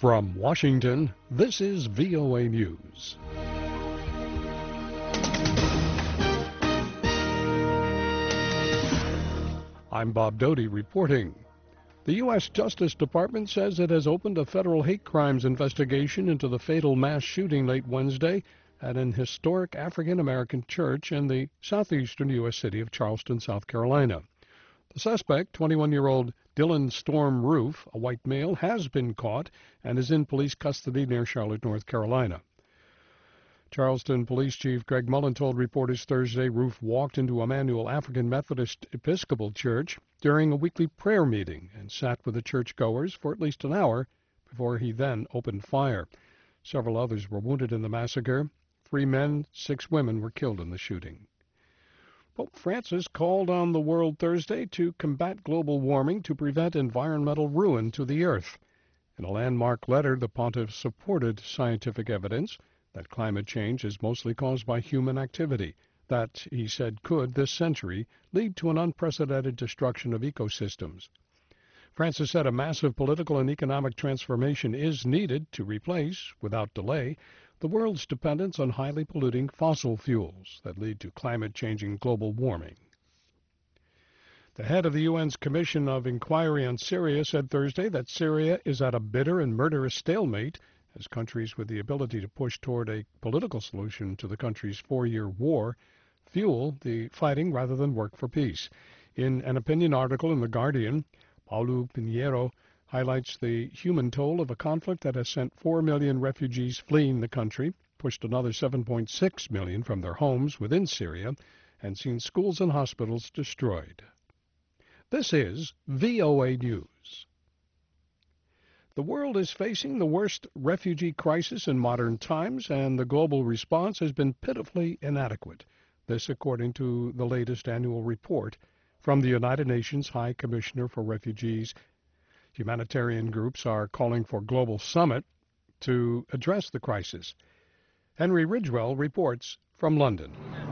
From Washington, this is VOA News. I'm Bob Doty reporting. The U.S. Justice Department says it has opened a federal hate crimes investigation into the fatal mass shooting late Wednesday at an historic African-American church in the southeastern U.S. city of Charleston, South Carolina. The suspect, 21-year-old Dylan Storm Roof, a white male, has been caught and is in police custody near Charlotte, North Carolina. Charleston Police Chief Greg Mullen told reporters Thursday Roof walked into Emmanuel African Methodist Episcopal Church during a weekly prayer meeting and sat with the churchgoers for at least an hour before he then opened fire. Several others were wounded in the massacre. 3 men, 6 women were killed in the shooting. Pope Francis called on the world Thursday to combat global warming to prevent environmental ruin to the earth. In a landmark letter, the pontiff supported scientific evidence that climate change is mostly caused by human activity, that, he said, could, this century, lead to an unprecedented destruction of ecosystems. Francis said a massive political and economic transformation is needed to replace, without delay, the world's dependence on highly polluting fossil fuels that lead to climate-changing global warming. The head of the UN's Commission of Inquiry on Syria said Thursday that Syria is at a bitter and murderous stalemate as countries with the ability to push toward a political solution to the country's 4-year war fuel the fighting rather than work for peace. In an opinion article in The Guardian, Paulo Pinheiro highlights the human toll of a conflict that has sent 4 million refugees fleeing the country, pushed another 7.6 million from their homes within Syria, and seen schools and hospitals destroyed. This is VOA News. The world is facing the worst refugee crisis in modern times, and the global response has been pitifully inadequate. This according to the latest annual report from the United Nations High Commissioner for Refugees. Humanitarian groups are calling for a global summit to address the crisis. Henry Ridgwell reports from London.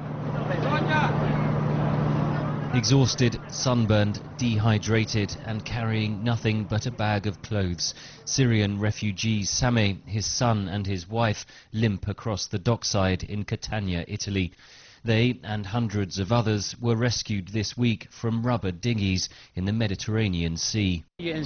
Exhausted, sunburned, dehydrated, and carrying nothing but a bag of clothes, Syrian refugee Sameh, his son and his wife limp across the dockside in Catania, Italy. They and hundreds of others were rescued this week from rubber dinghies in the Mediterranean Sea. Every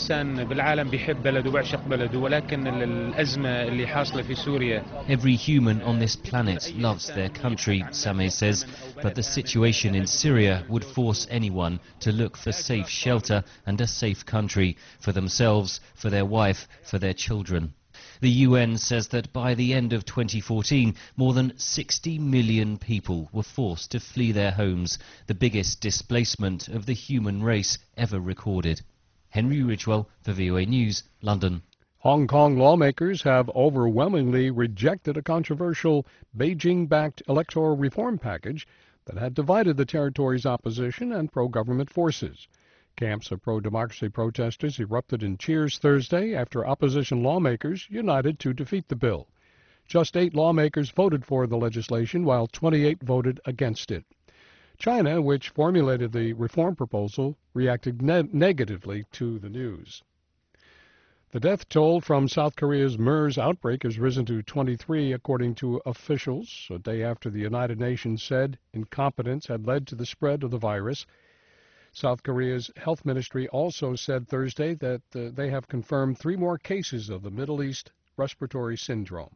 human on this planet loves their country, Sameh says, but the situation in Syria would force anyone to look for safe shelter and a safe country for themselves, for their wife, for their children. The UN says that by the end of 2014, more than 60 million people were forced to flee their homes, the biggest displacement of the human race ever recorded. Henry Ridgwell for VOA News, London. Hong Kong lawmakers have overwhelmingly rejected a controversial Beijing-backed electoral reform package that had divided the territory's opposition and pro-government forces. Camps of pro-democracy protesters erupted in cheers Thursday after opposition lawmakers united to defeat the bill. Just 8 lawmakers voted for the legislation, while 28 voted against it. China, which formulated the reform proposal, reacted negatively to the news. The death toll from South Korea's MERS outbreak has risen to 23, according to officials, a day after the United Nations said incompetence had led to the spread of the virus. South Korea's health ministry also said Thursday that they have confirmed 3 more cases of the Middle East respiratory syndrome.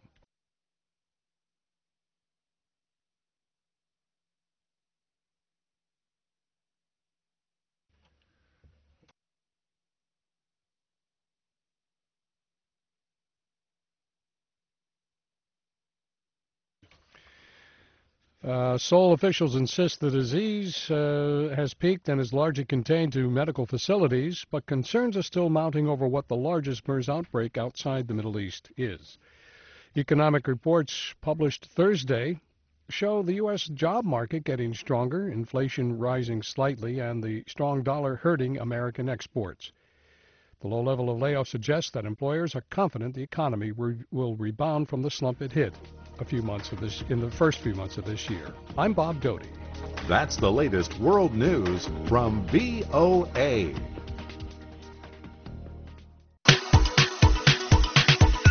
Seoul officials insist the disease has peaked and is largely contained to medical facilities, but concerns are still mounting over what the largest MERS outbreak outside the Middle East is. Economic reports published Thursday show the U.S. job market getting stronger, inflation rising slightly, and the strong dollar hurting American exports. The low level of layoffs suggests that employers are confident the economy will rebound from the slump it hit in the first few months of this year. I'm Bob Doty. That's the latest world news from VOA.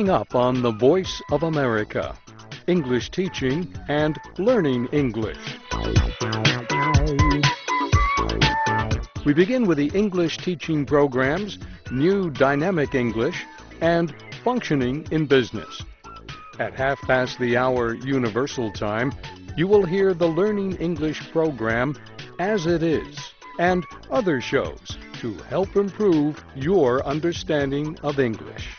Coming up on The Voice of America, English teaching and learning English. We begin with the English teaching programs, New Dynamic English, and Functioning in Business. At 1/2 Universal Time, you will hear the Learning English program As It Is and other shows to help improve your understanding of English.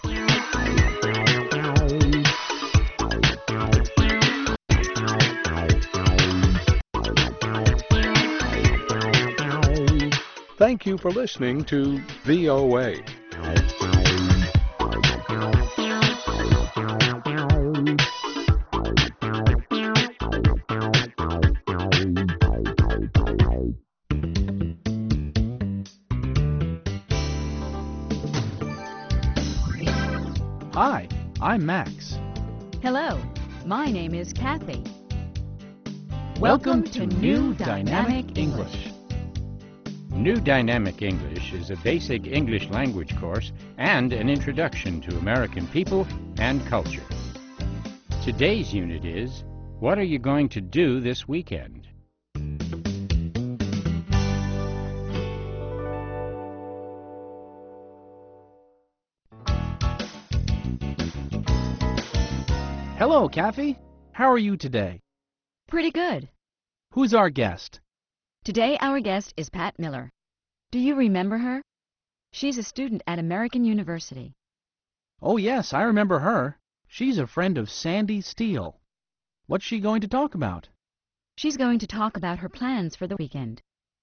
Thank you for listening to VOA. Hi, I'm Max. Hello, my name is Kathy. Welcome to New Dynamic English. New Dynamic English is a basic English language course and an introduction to American people and culture. Today's unit is, what are you going to do this weekend? Hello, Kathy. How are you today? Pretty good. Who's our guest? Today our guest is Pat Miller. Do you remember her? She's a student at American University. Oh, yes, I remember her. She's a friend of Sandy Steele. What's she going to talk about? She's going to talk about her plans for the weekend.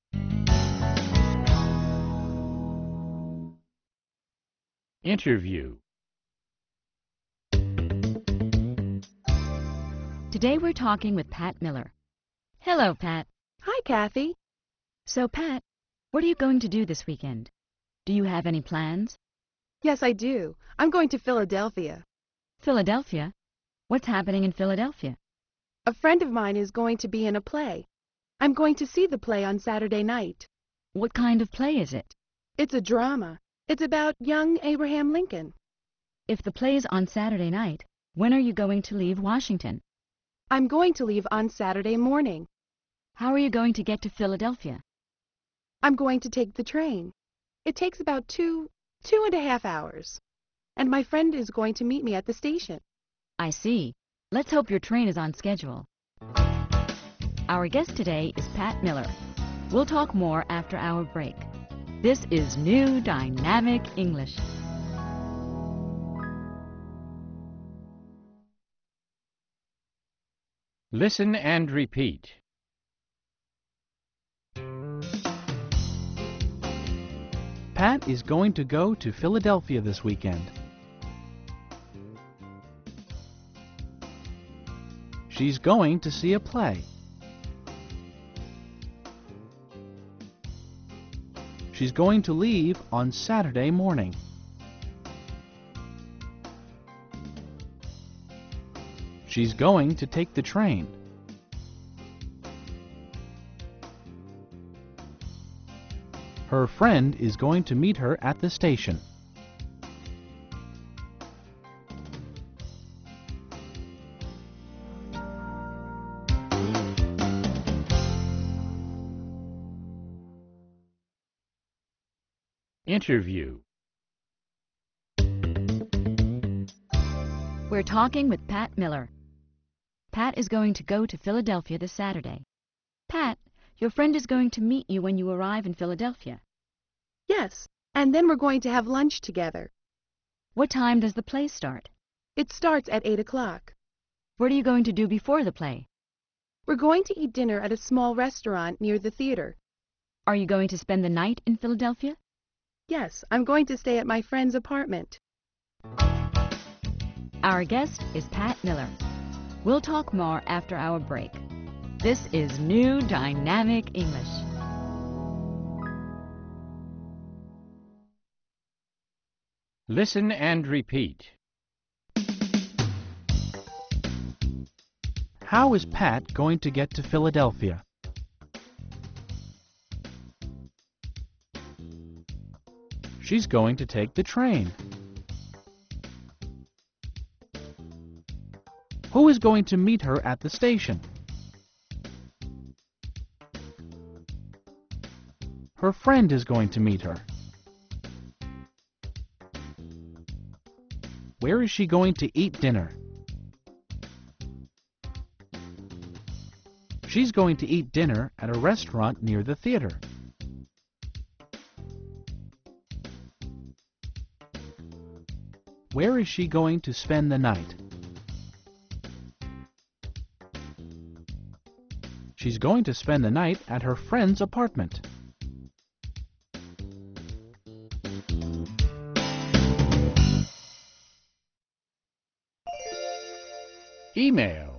Interview. Today we're talking with Pat Miller. Hello, Pat. Hi, Kathy. So, Pat, what are you going to do this weekend? Do you have any plans? Yes, I do. I'm going to Philadelphia. Philadelphia? What's happening in Philadelphia? A friend of mine is going to be in a play. I'm going to see the play on Saturday night. What kind of play is it? It's a drama. It's about young Abraham Lincoln. If the play's on Saturday night, when are you going to leave Washington? I'm going to leave on Saturday morning. How are you going to get to Philadelphia? I'm going to take the train. It takes about 2.5 hours. And my friend is going to meet me at the station. I see. Let's hope your train is on schedule. Our guest today is Pat Miller. We'll talk more after our break. This is New Dynamic English. Listen and repeat. Pat is going to go to Philadelphia this weekend. She's going to see a play. She's going to leave on Saturday morning. She's going to take the train. Her friend is going to meet her at the station. Interview. We're talking with Pat Miller. Pat is going to go to Philadelphia this Saturday. Pat, your friend is going to meet you when you arrive in Philadelphia. Yes, and then we're going to have lunch together. What time does the play start? It starts at 8 o'clock. What are you going to do before the play? We're going to eat dinner at a small restaurant near the theater. Are you going to spend the night in Philadelphia? Yes, I'm going to stay at my friend's apartment. Our guest is Pat Miller. We'll talk more after our break. This is New Dynamic English. Listen and repeat. How is Pat going to get to Philadelphia? She's going to take the train. Who is going to meet her at the station? Her friend is going to meet her. Where is she going to eat dinner? She's going to eat dinner at a restaurant near the theater. Where is she going to spend the night? She's going to spend the night at her friend's apartment. Email.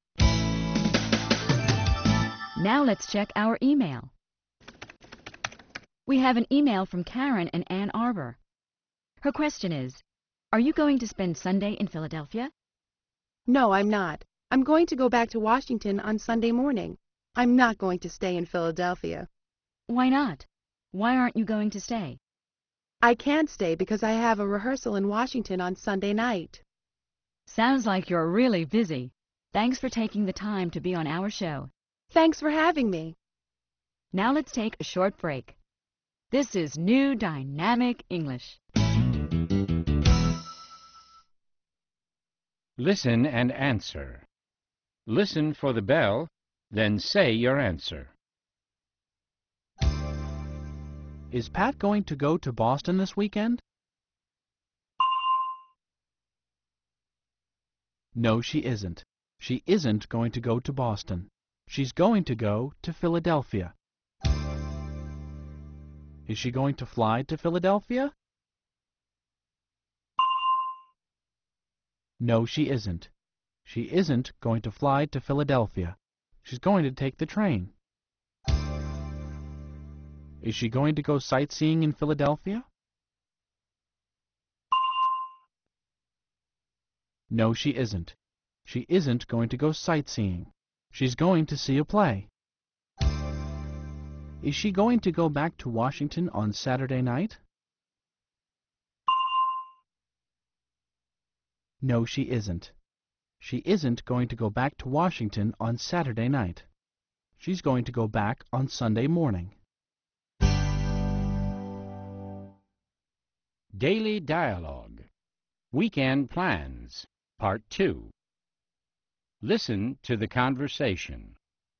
Now let's check our email. We have an email from Karen in Ann Arbor. Her question is, are you going to spend Sunday in Philadelphia? No, I'm not. I'm going to go back to Washington on Sunday morning. I'm not going to stay in Philadelphia. Why not? Why aren't you going to stay? I can't stay because I have a rehearsal in Washington on Sunday night. Sounds like you're really busy. Thanks for taking the time to be on our show. Thanks for having me. Now let's take a short break. This is New Dynamic English. Listen and answer. Listen for the bell, then say your answer. Is Pat going to go to Boston this weekend? No, she isn't. She isn't going to go to Boston. She's going to go to Philadelphia. Is she going to fly to Philadelphia? No, she isn't. She isn't going to fly to Philadelphia. She's going to take the train. Is she going to go sightseeing in Philadelphia? No, she isn't. She isn't going to go sightseeing. She's going to see a play. Is she going to go back to Washington on Saturday night? No, she isn't. She isn't going to go back to Washington on Saturday night. She's going to go back on Sunday morning. Daily Dialogue. Weekend Plans. Part 2. Listen to the conversation.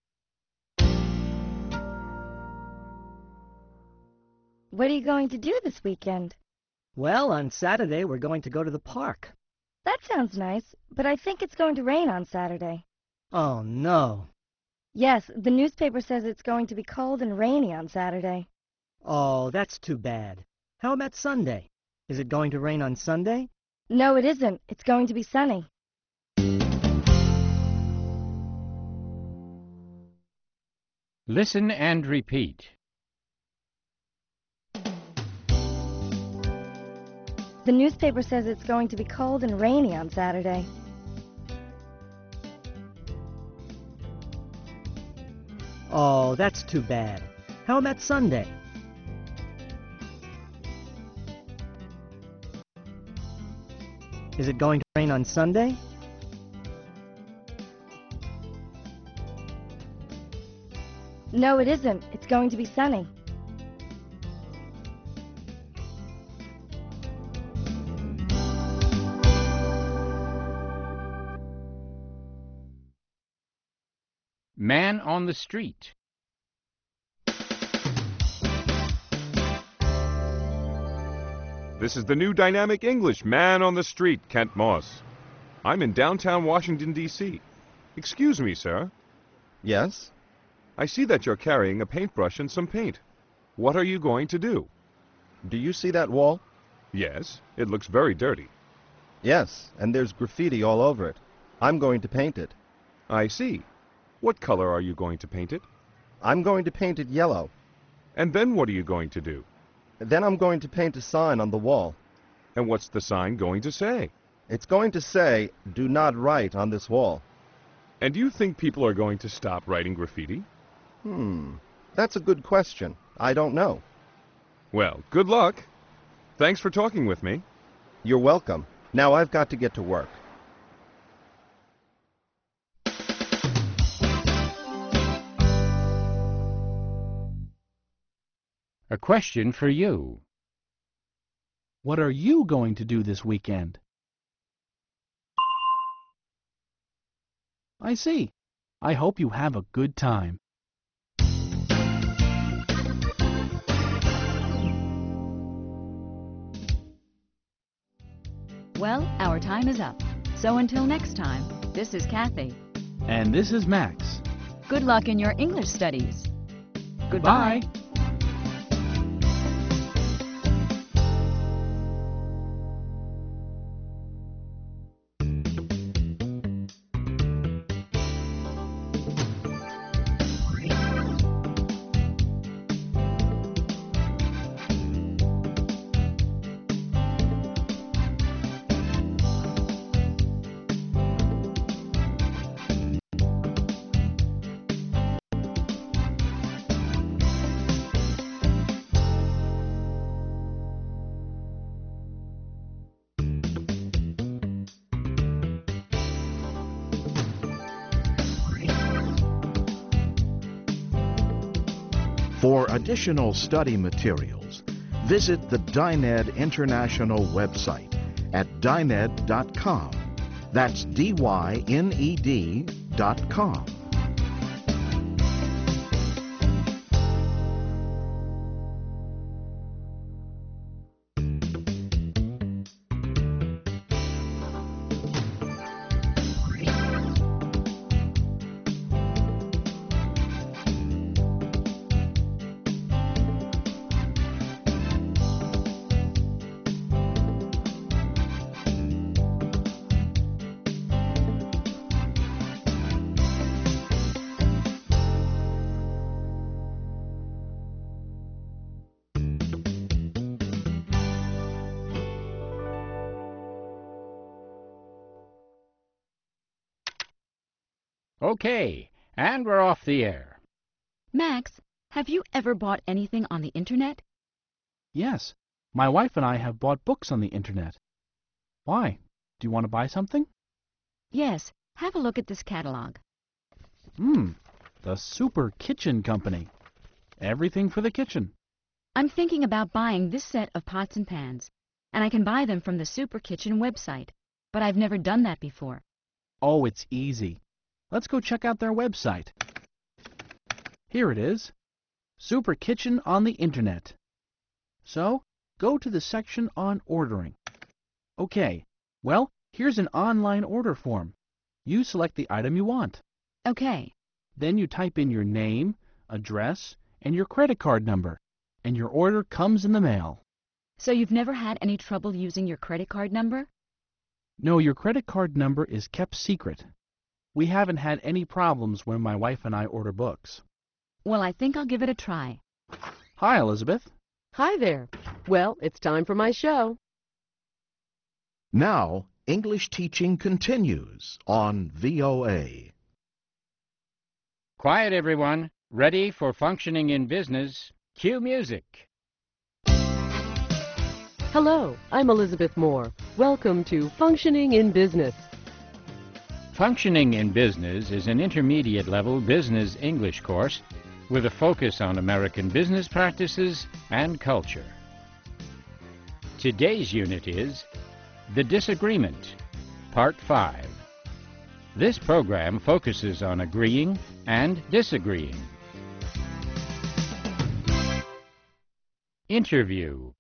What are you going to do this weekend? Well, on Saturday we're going to go to the park. That sounds nice, but I think it's going to rain on Saturday. Oh, no. Yes, the newspaper says it's going to be cold and rainy on Saturday. Oh, that's too bad. How about Sunday? Is it going to rain on Sunday? No, it isn't. It's going to be sunny. Listen and repeat. The newspaper says it's going to be cold and rainy on Saturday. Oh, that's too bad. How about Sunday? Is it going to rain on Sunday? No, it isn't. It's going to be sunny. Man on the street. This is the New Dynamic English Man on the Street, Kent Moss. I'm in downtown Washington, D.C. Excuse me, sir. Yes? I see that you're carrying a paintbrush and some paint. What are you going to do? Do you see that wall? Yes, it looks very dirty. Yes, and there's graffiti all over it. I'm going to paint it. I see. What color are you going to paint it? I'm going to paint it yellow. And then what are you going to do? Then I'm going to paint a sign on the wall. And what's the sign going to say? It's going to say, "Do not write on this wall." And do you think people are going to stop writing graffiti? That's a good question. I don't know. Well, good luck. Thanks for talking with me. You're welcome. Now I've got to get to work. A question for you. What are you going to do this weekend? I see. I hope you have a good time. Well, our time is up. So until next time, this is Kathy. And this is Max. Good luck in your English studies. Goodbye. For additional study materials, visit the Dyned International website at dyned.com. That's DYNED.com. Okay, and we're off the air. Max, have you ever bought anything on the Internet? Yes, my wife and I have bought books on the Internet. Why? Do you want to buy something? Yes, have a look at this catalog. The Super Kitchen Company. Everything for the kitchen. I'm thinking about buying this set of pots and pans, and I can buy them from the Super Kitchen website, but I've never done that before. Oh, it's easy. Let's go check out their website. Here it is. Super Kitchen on the Internet. So, go to the section on ordering. Okay, well, here's an online order form. You select the item you want. Okay. Then you type in your name, address, and your credit card number, and your order comes in the mail. So you've never had any trouble using your credit card number? No, your credit card number is kept secret. We haven't had any problems when my wife and I order books. Well, I think I'll give it a try. Hi, Elizabeth. Hi there. Well, it's time for my show. Now, English teaching continues on VOA. Quiet, everyone. Ready for functioning in business. Cue music. Hello, I'm Elizabeth Moore. Welcome to Functioning in Business. Functioning in Business is an intermediate-level business English course with a focus on American business practices and culture. Today's unit is The Disagreement, Part 5. This program focuses on agreeing and disagreeing. Interview.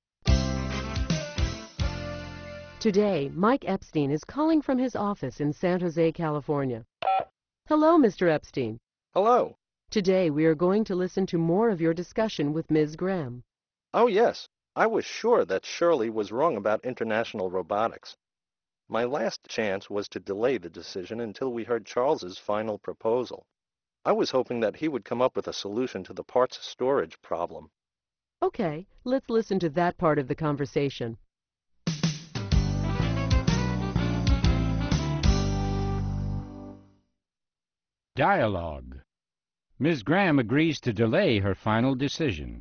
Today, Mike Epstein is calling from his office in San Jose, California. Hello, Mr. Epstein. Hello. Today, we are going to listen to more of your discussion with Ms. Graham. Oh, yes. I was sure that Shirley was wrong about international robotics. My last chance was to delay the decision until we heard Charles's final proposal. I was hoping that he would come up with a solution to the parts storage problem. Okay, let's listen to that part of the conversation. Dialogue. Ms. Graham agrees to delay her final decision.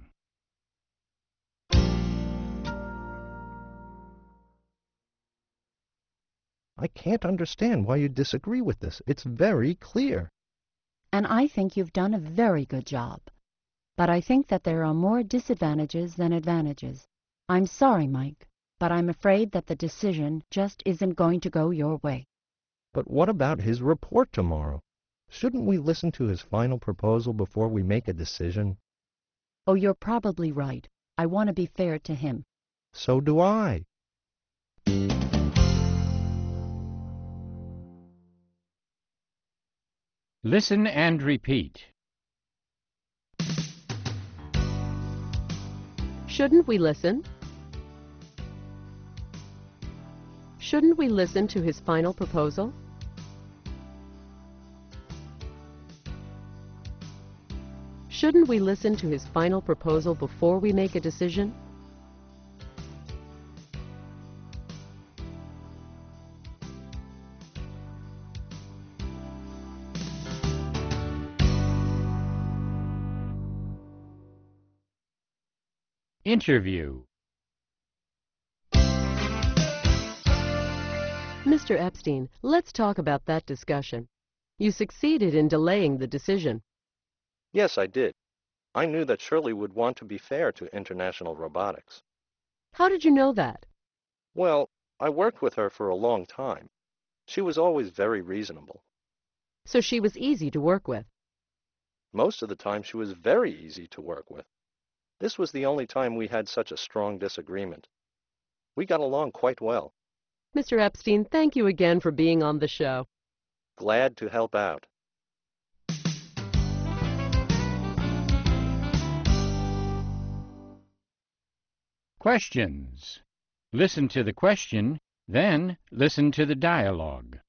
I can't understand why you disagree with this. It's very clear. And I think you've done a very good job. but I think that there are more disadvantages than advantages. I'm sorry, Mike, but I'm afraid that the decision just isn't going to go your way. But what about his report tomorrow? Shouldn't we listen to his final proposal before we make a decision? Oh, you're probably right. I want to be fair to him. So do I. Listen and repeat. Shouldn't we listen? Shouldn't we listen to his final proposal? Shouldn't we listen to his final proposal before we make a decision? Interview. Mr. Epstein, let's talk about that discussion. You succeeded in delaying the decision. Yes, I did. I knew that Shirley would want to be fair to International Robotics. How did you know that? Well, I worked with her for a long time. She was always very reasonable. So she was easy to work with. Most of the time she was very easy to work with. This was the only time we had such a strong disagreement. We got along quite well. Mr. Epstein, thank you again for being on the show. Glad to help out. Questions. Listen to the question, then listen to the dialogue.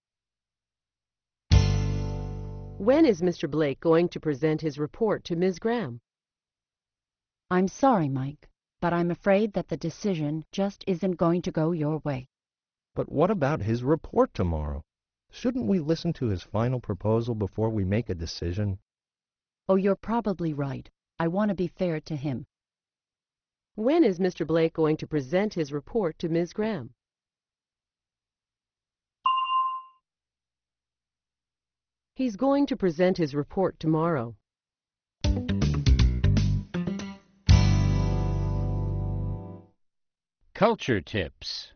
When is Mr. Blake going to present his report to Ms. Graham? I'm sorry, Mike, but I'm afraid that the decision just isn't going to go your way. But what about his report tomorrow? Shouldn't we listen to his final proposal before we make a decision? Oh, you're probably right. I want to be fair to him. When is Mr. Blake going to present his report to Ms. Graham? He's going to present his report tomorrow. Culture tips.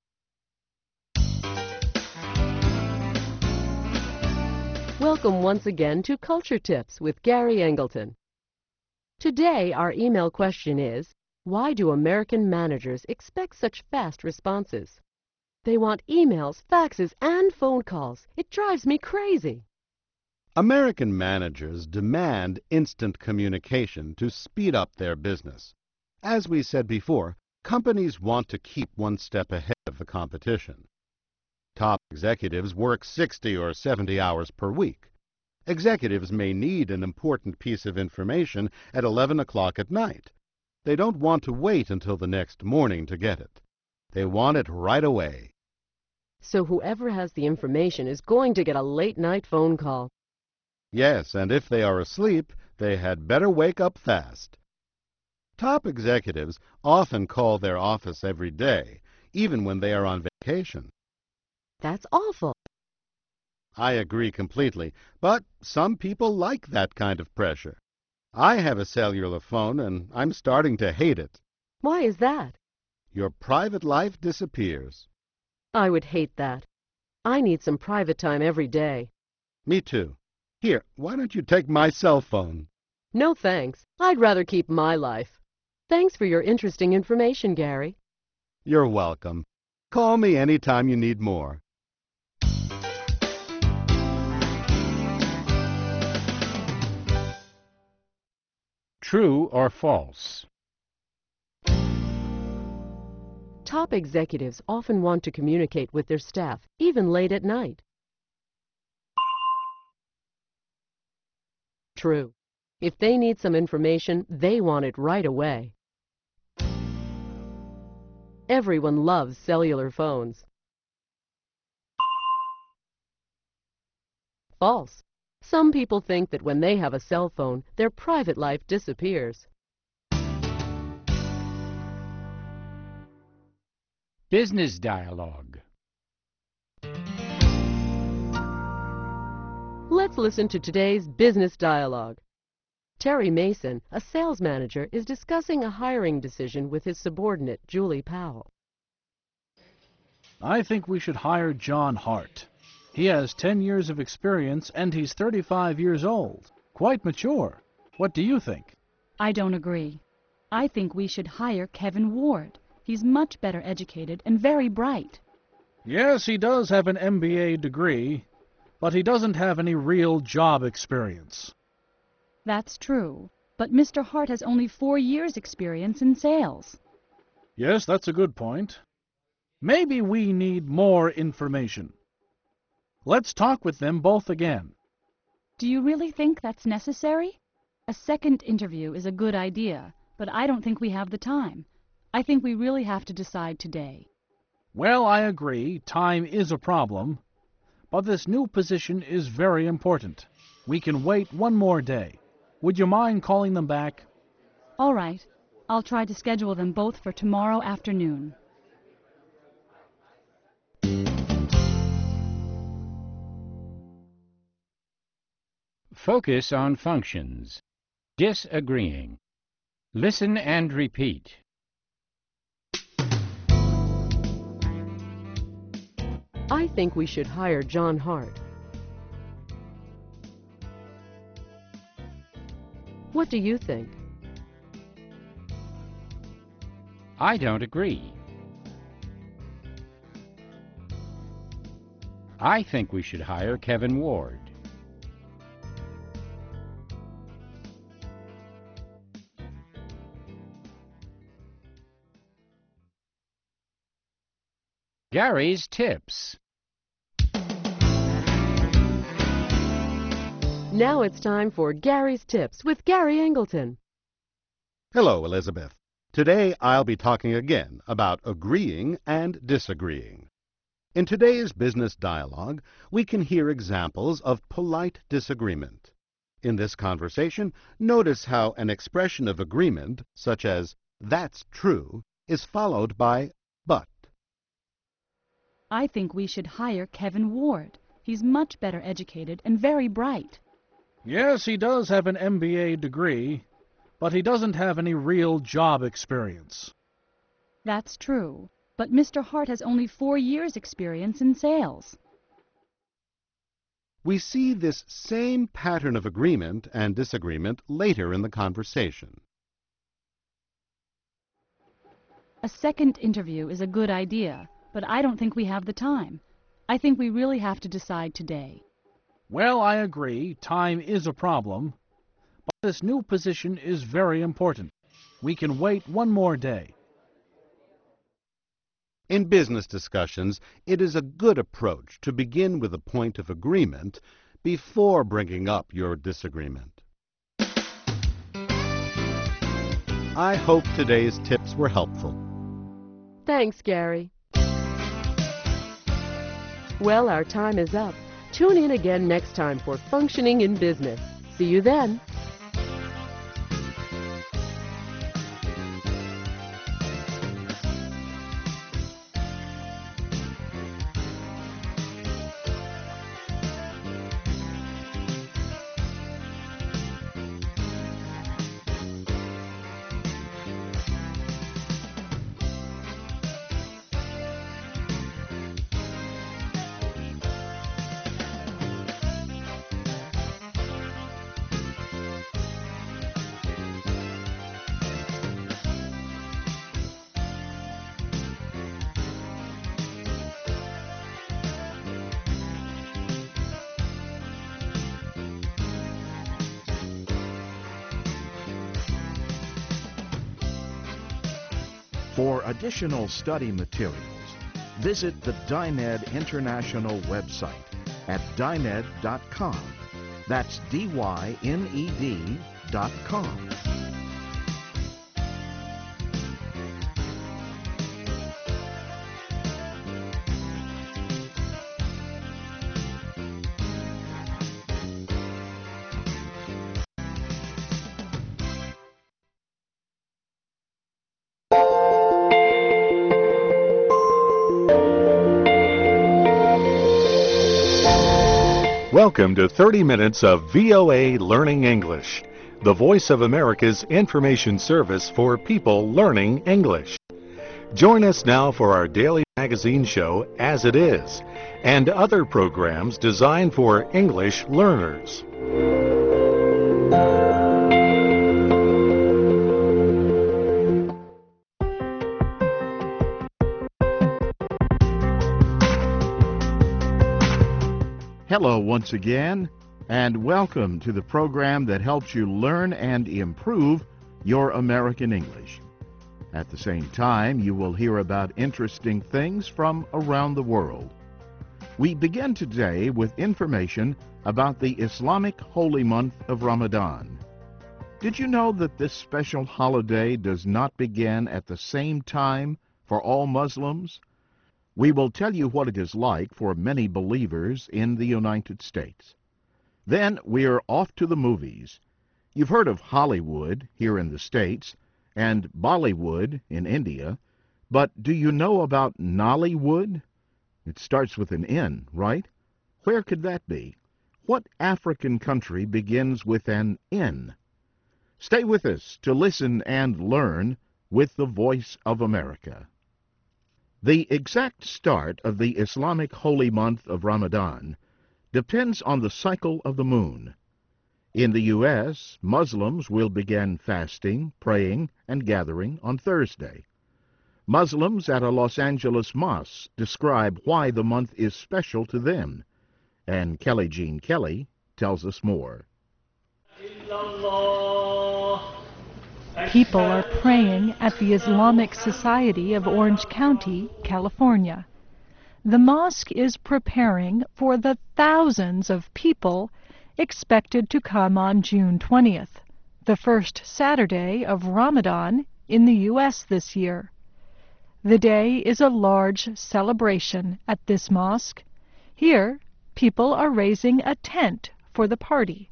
Welcome once again to Culture Tips with Gary Engleton. Today our email question is, why do American managers expect such fast responses? They want emails, faxes, and phone calls. It drives me crazy. American managers demand instant communication to speed up their business. As we said before, companies want to keep one step ahead of the competition. Top executives work 60 or 70 hours per week. Executives may need an important piece of information at 11 o'clock at night. They don't want to wait until the next morning to get it. They want it right away. So whoever has the information is going to get a late-night phone call. Yes, and if they are asleep, they had better wake up fast. Top executives often call their office every day, even when they are on vacation. That's awful. I agree completely, but some people like that kind of pressure. I have a cellular phone, and I'm starting to hate it. Why is that? Your private life disappears. I would hate that. I need some private time every day. Me too. Here, why don't you take my cell phone? No thanks. I'd rather keep my life. Thanks for your interesting information, Gary. You're welcome. Call me anytime you need more. True or false? Top executives often want to communicate with their staff, even late at night. True. If they need some information, they want it right away. Everyone loves cellular phones. False. Some people think that when they have a cell phone, their private life disappears. Business dialogue. Let's listen to today's business dialogue. Terry Mason, a sales manager, is discussing a hiring decision with his subordinate, Julie Powell. I think we should hire John Hart. He has 10 years of experience and he's 35 years old. Quite mature. What do you think? I don't agree. I think we should hire Kevin Ward. He's much better educated and very bright. Yes, he does have an MBA degree, but he doesn't have any real job experience. That's true, but Mr. Hart has only 4 years' experience in sales. Yes, that's a good point. Maybe we need more information. Let's talk with them both again. Do you really think that's necessary? A second interview is a good idea, but I don't think we have the time. I think we really have to decide today. Well, I agree, time is a problem, but this new position is very important. We can wait one more day. Would you mind calling them back? All right. I'll try to schedule them both for tomorrow afternoon. Focus on functions. Disagreeing. Listen and repeat. I think we should hire John Hart. What do you think? I don't agree. I think we should hire Kevin Ward. Gary's Tips. Now it's time for Gary's Tips with Gary Angleton. Hello, Elizabeth. Today I'll be talking again about agreeing and disagreeing. In today's business dialogue, we can hear examples of polite disagreement. In this conversation, notice how an expression of agreement, such as, "That's true," is followed by "but." I think we should hire Kevin Ward. He's much better educated and very bright. Yes, he does have an MBA degree, but he doesn't have any real job experience. That's true, but Mr. Hart has only 4 years' experience in sales. We see this same pattern of agreement and disagreement later in the conversation. A second interview is a good idea, but I don't think we have the time. I think we really have to decide today. Well, I agree, time is a problem, but this new position is very important. We can wait one more day. In business discussions, it is a good approach to begin with a point of agreement before bringing up your disagreement. I hope today's tips were helpful. Thanks, Gary. Well, our time is up. Tune in again next time for Functioning in Business. See you then. For additional study materials, visit the Dyned International website at dyned.com. That's DYNED.com. Welcome to 30 Minutes of VOA Learning English. the Voice of America's information service for people learning English. Join us now for our daily magazine show, As It Is, and other programs designed for English learners. Hello once again, and welcome to the program that helps you learn and improve your American English. At the same time, you will hear about interesting things from around the world. We begin today with information about the Islamic holy month of Ramadan. Did you know that this special holiday does not begin at the same time for all Muslims? We will tell you what it is like for many believers in the United States. Then we are off to the movies. You've heard of Hollywood here in the States and Bollywood in India, but do you know about Nollywood? It starts with an N, right? Where could that be? What African country begins with an N? Stay with us to listen and learn with the Voice of America. The exact start of the Islamic holy month of Ramadan depends on the cycle of the moon. In the U.S., Muslims will begin fasting, praying, and gathering on Thursday. Muslims at a Los Angeles mosque describe why the month is special to them, and Kelly Jean Kelly tells us more. People are praying at the Islamic Society of Orange County, California. The mosque is preparing for the thousands of people expected to come on June 20th, the first Saturday of Ramadan in the U.S. this year. The day is a large celebration at this mosque. Here, people are raising a tent for the party.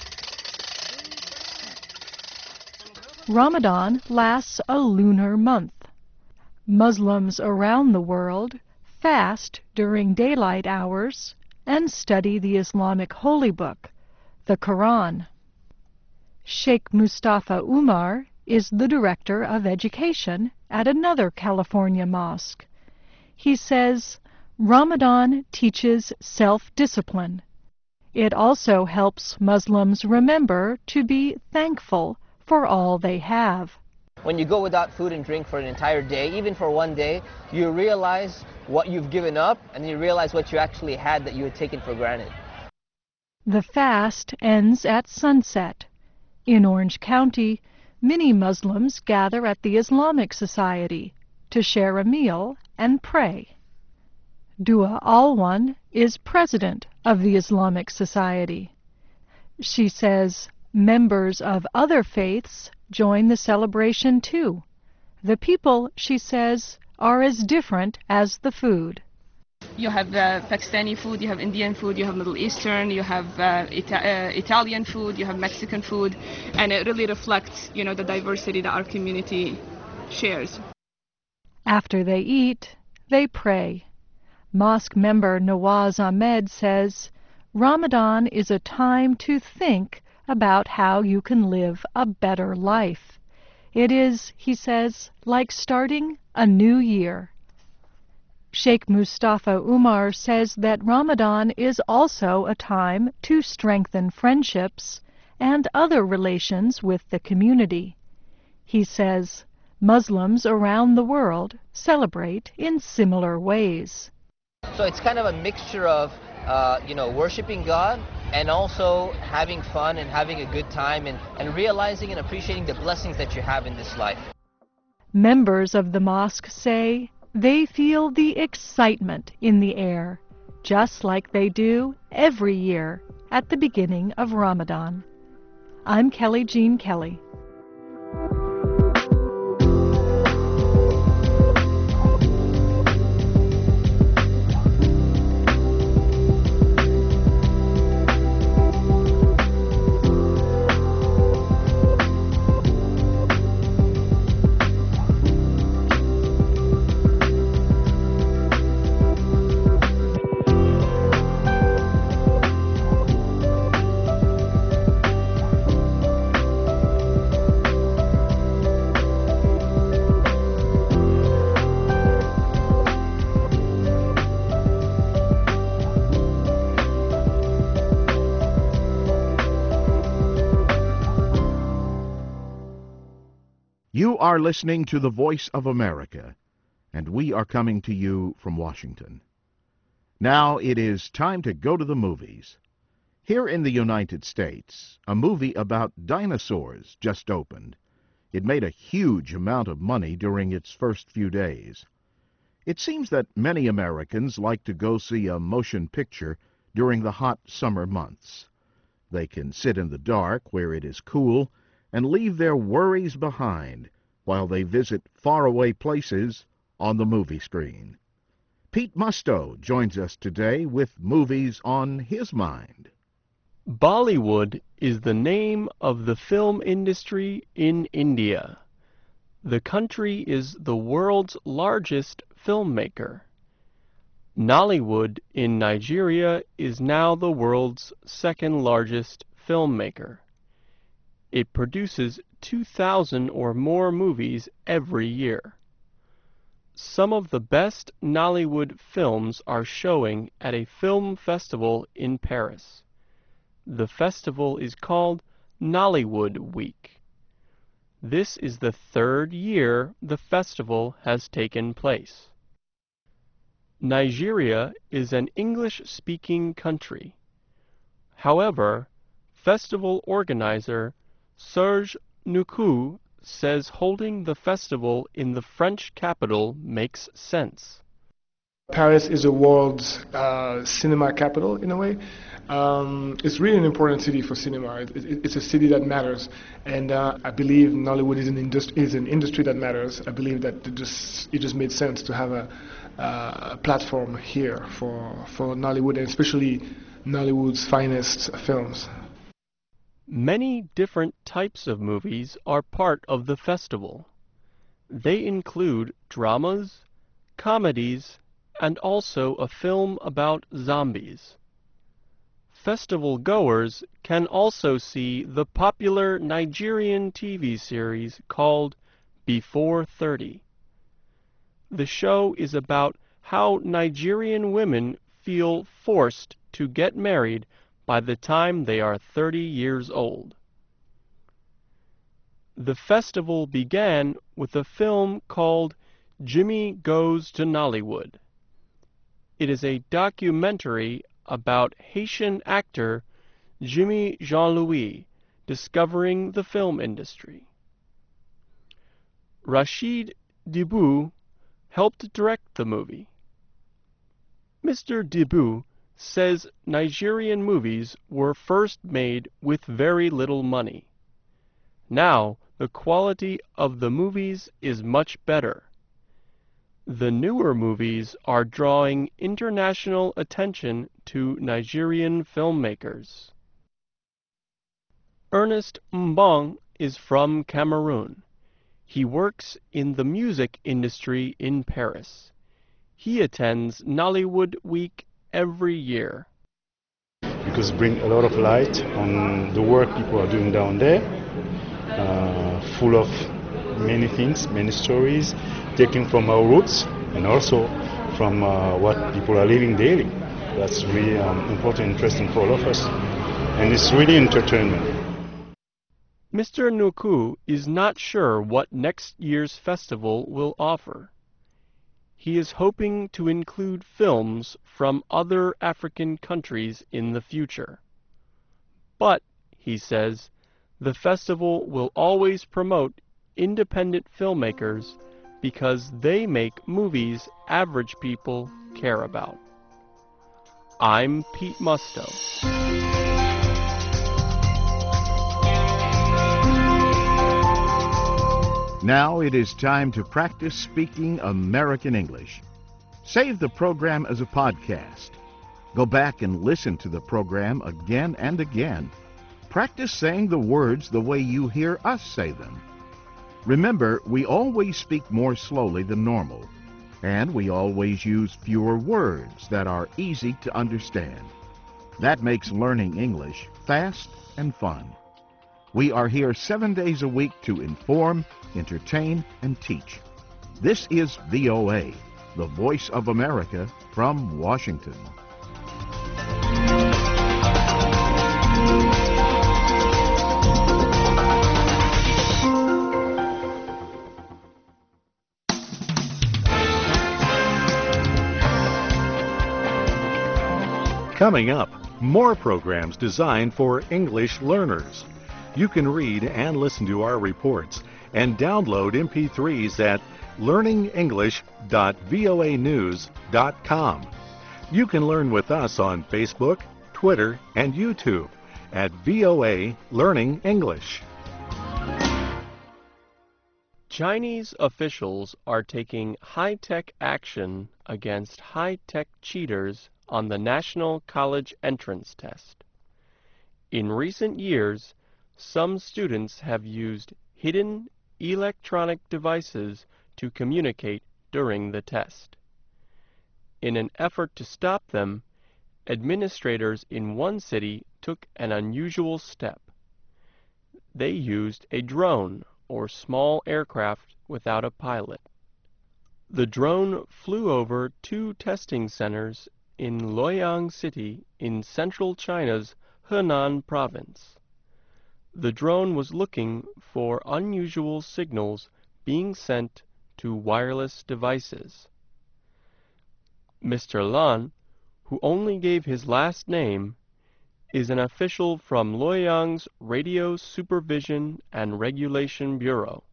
Ramadan lasts a lunar month. Muslims around the world fast during daylight hours and study the Islamic holy book, the Quran. Sheikh Mustafa Umar is the director of education at another California mosque. He says Ramadan teaches self-discipline. It also helps Muslims remember to be thankful for all they have. When you go without food and drink for an entire day, even for one day, you realize what you've given up and you realize what you actually had that you had taken for granted. The fast ends at sunset. In Orange County, many Muslims gather at the Islamic Society to share a meal and pray. Dua Alwan is president of the Islamic Society. She says members of other faiths join the celebration too. The people, she says, are as different as the food. You have Pakistani food, you have Indian food, you have Middle Eastern, you have Italian food, you have Mexican food, and it really reflects, the diversity that our community shares. After they eat, they pray. Mosque member Nawaz Ahmed says, Ramadan is a time to think about how you can live a better life. It is, he says, like starting a new year. Sheikh Mustafa Umar says that Ramadan is also a time to strengthen friendships and other relations with the community. He says Muslims around the world celebrate in similar ways. So it's kind of a mixture of, worshiping God and also having fun and having a good time and realizing and appreciating the blessings that you have in this life. Members of the mosque say they feel the excitement in the air, just like they do every year at the beginning of Ramadan. I'm Kelly Jean Kelly. You are listening to the Voice of America, and we are coming to you from Washington. Now it is time to go to the movies. Here in the United States, a movie about dinosaurs just opened. It made a huge amount of money during its first few days. It seems that many Americans like to go see a motion picture during the hot summer months. They can sit in the dark where it is cool and leave their worries behind while they visit faraway places on the movie screen. Pete Musto joins us today with movies on his mind. Bollywood is the name of the film industry in India. The country is the world's largest filmmaker. Nollywood in Nigeria is now the world's second largest filmmaker. It produces 2,000 or more movies every year. Some of the best Nollywood films are showing at a film festival in Paris. The festival is called Nollywood Week. This is the third year the festival has taken place. Nigeria is an English-speaking country. However, festival organizer Serge Nuku says holding the festival in the French capital makes sense. Paris is the world's cinema capital, in a way. It's really an important city for cinema. It's a city that matters, and I believe Nollywood is an industry that matters. I believe that it just made sense to have a platform here for Nollywood, and especially Nollywood's finest films. Many different types of movies are part of the festival. They include dramas, comedies, and also a film about zombies. Festival goers can also see the popular Nigerian TV series called Before 30. The show is about how Nigerian women feel forced to get married by the time they are 30 years old. The festival began with a film called Jimmy Goes to Nollywood. It is a documentary about Haitian actor Jimmy Jean-Louis discovering the film industry. Rashid Dibou helped direct the movie. Mr. Dibou says Nigerian movies were first made with very little money. Now, the quality of the movies is much better. The newer movies are drawing international attention to Nigerian filmmakers. Ernest Mbong is from Cameroon. He works in the music industry in Paris. He attends Nollywood Week every year. Because it brings a lot of light on the work people are doing down there, full of many things, many stories, taken from our roots and also from what people are living daily. That's really important, interesting for all of us. And it's really entertainment. Mr. Nuku is not sure what next year's festival will offer. He is hoping to include films from other African countries in the future. But, he says, the festival will always promote independent filmmakers because they make movies average people care about. I'm Pete Musto. Now it is time to practice speaking American English. Save the program as a podcast. Go back and listen to the program again and again. Practice saying the words the way you hear us say them. Remember, we always speak more slowly than normal, and we always use fewer words that are easy to understand. That makes learning English fast and fun. We are here 7 days a week to inform, entertain, and teach. This is VOA, the Voice of America from Washington. Coming up, more programs designed for English learners. You can read and listen to our reports and download MP3s at learningenglish.voanews.com. You can learn with us on Facebook, Twitter, and YouTube at VOA Learning English. Chinese officials are taking high-tech action against high-tech cheaters on the National College Entrance Test. In recent years, some students have used hidden electronic devices to communicate during the test. In an effort to stop them, administrators in one city took an unusual step. They used a drone or small aircraft without a pilot. The drone flew over 2 testing centers in Luoyang City in central China's Henan province. The drone was looking for unusual signals being sent to wireless devices. Mr. Lan, who only gave his last name, is an official from Luoyang's Radio Supervision and Regulation Bureau.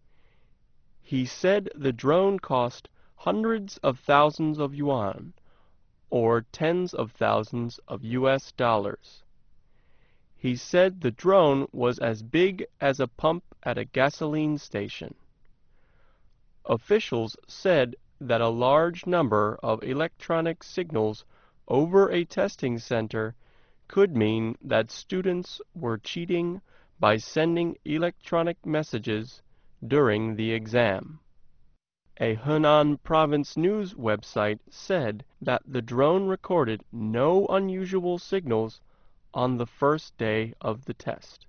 He said the drone cost hundreds of thousands of yuan, or tens of thousands of US dollars. He said the drone was as big as a pump at a gasoline station. Officials said that a large number of electronic signals over a testing center could mean that students were cheating by sending electronic messages during the exam. A Henan province news website said that the drone recorded no unusual signals on the first day of the test.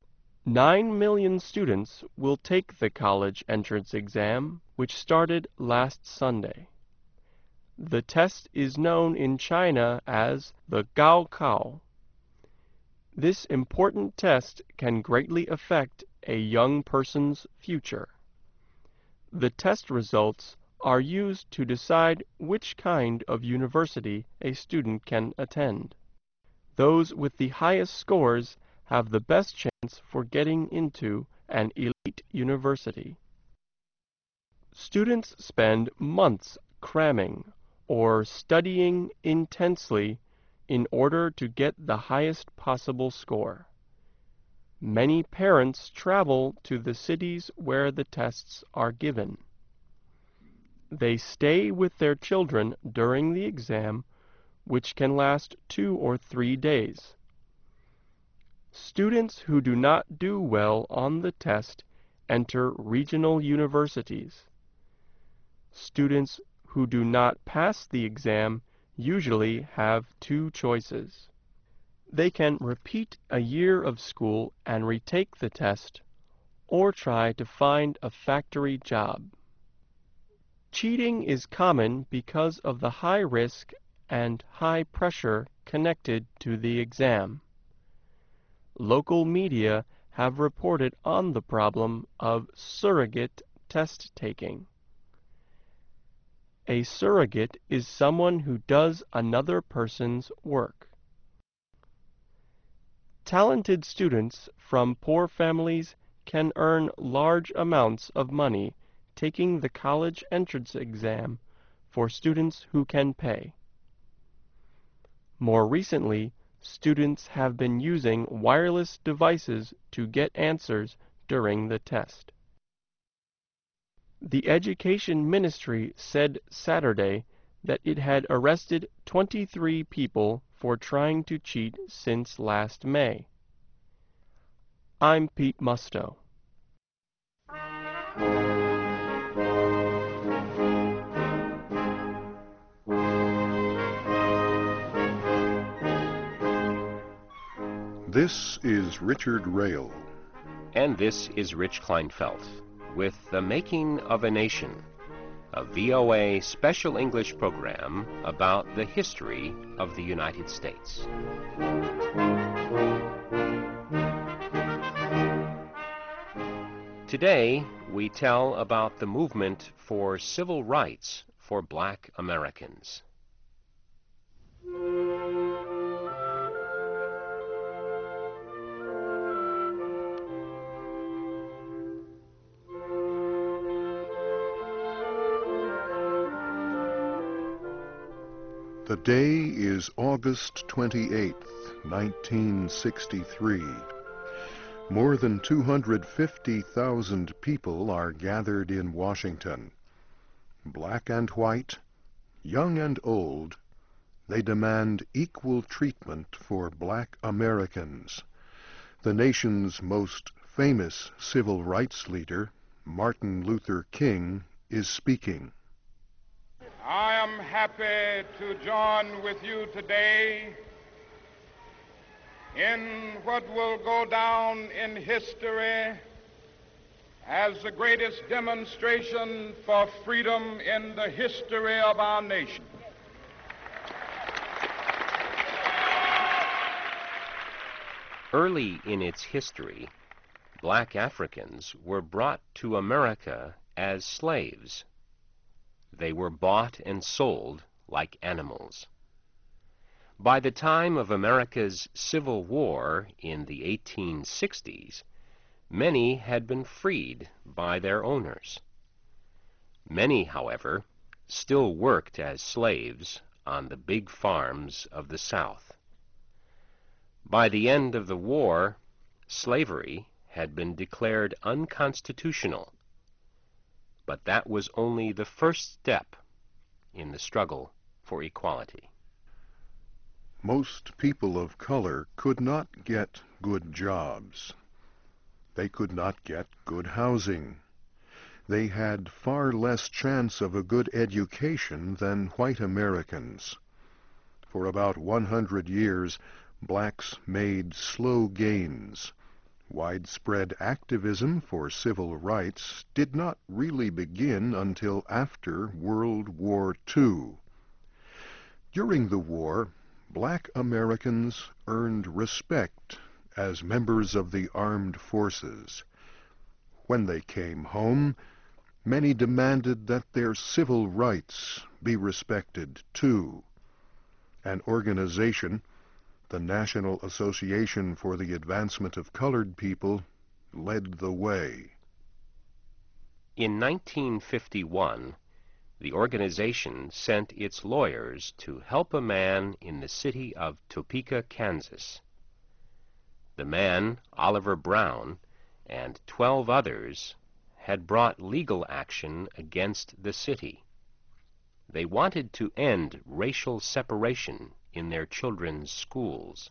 9 million students will take the college entrance exam, which started last Sunday. The test is known in China as the Gaokao. This important test can greatly affect a young person's future. The test results are used to decide which kind of university a student can attend. Those with the highest scores have the best chance for getting into an elite university. Students spend months cramming or studying intensely in order to get the highest possible score. Many parents travel to the cities where the tests are given. They stay with their children during the exam, which can last 2 or 3 days. Students who do not do well on the test enter regional universities. Students who do not pass the exam usually have 2 choices. They can repeat a year of school and retake the test, or try to find a factory job. Cheating is common because of the high risk and high pressure connected to the exam. Local media have reported on the problem of surrogate test taking. A surrogate is someone who does another person's work. Talented students from poor families can earn large amounts of money taking the college entrance exam for students who can pay. More recently, students have been using wireless devices to get answers during the test. The Education Ministry said Saturday that it had arrested 23 people for trying to cheat since last May. I'm Pete Musto. This is Richard Rail. And this is Rich Kleinfeld with The Making of a Nation, a VOA special English program about the history of the United States. Today, we tell about the movement for civil rights for Black Americans. The day is August 28th, 1963. More than 250,000 people are gathered in Washington. Black and white, young and old, they demand equal treatment for black Americans. The nation's most famous civil rights leader, Martin Luther King, is speaking. I am happy to join with you today in what will go down in history as the greatest demonstration for freedom in the history of our nation. Early in its history, black Africans were brought to America as slaves. They were bought and sold like animals. By the time of America's Civil War in the 1860s, many had been freed by their owners. Many, however, still worked as slaves on the big farms of the South. By the end of the war, slavery had been declared unconstitutional, but that was only the first step in the struggle for equality. Most people of color could not get good jobs. They could not get good housing. They had far less chance of a good education than white Americans. For about 100 years, blacks made slow gains. Widespread activism for civil rights did not really begin until after World War II. During the war, black Americans earned respect as members of the armed forces. When they came home, many demanded that their civil rights be respected too. An organization, the National Association for the Advancement of Colored People, led the way. In 1951, the organization sent its lawyers to help a man in the city of Topeka, Kansas. The man, Oliver Brown, and 12 others had brought legal action against the city. They wanted to end racial separation in their children's schools.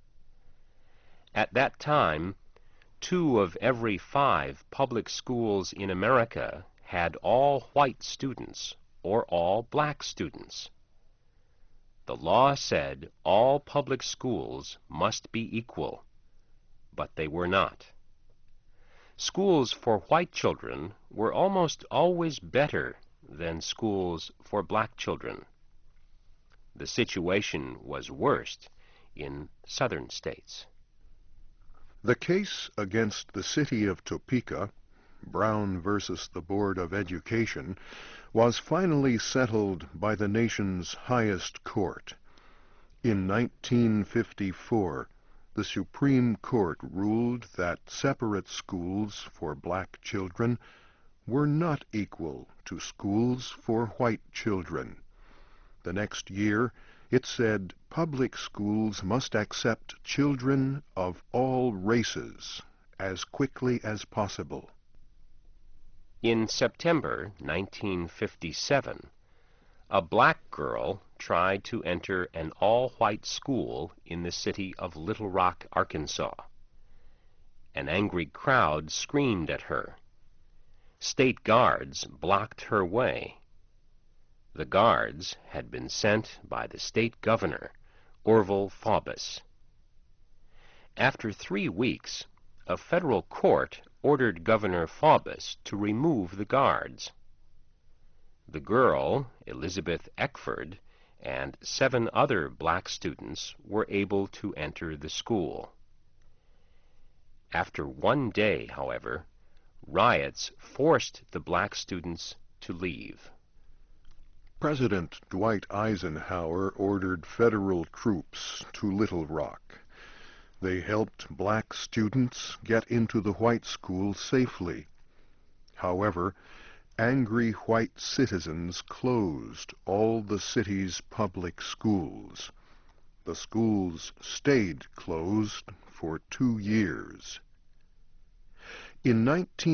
At that time, 2 of every 5 public schools in America had all white students or all black students. The law said all public schools must be equal, but they were not. Schools for white children were almost always better than schools for black children. The situation was worst in southern states. The case against the city of Topeka, Brown versus the Board of Education, was finally settled by the nation's highest court. In 1954, the Supreme Court ruled that separate schools for black children were not equal to schools for white children. The next year, it said public schools must accept children of all races as quickly as possible. In September 1957, a black girl tried to enter an all-white school in the city of Little Rock, Arkansas. An angry crowd screamed at her. State guards blocked her way. The guards had been sent by the state governor, Orval Faubus. After 3 weeks, a federal court ordered Governor Faubus to remove the guards. The girl, Elizabeth Eckford, and 7 other black students were able to enter the school. After 1 day, however, riots forced the black students to leave. President Dwight Eisenhower ordered federal troops to Little Rock. They helped black students get into the white school safely. However, angry white citizens closed all the city's public schools. The schools stayed closed for 2 years. In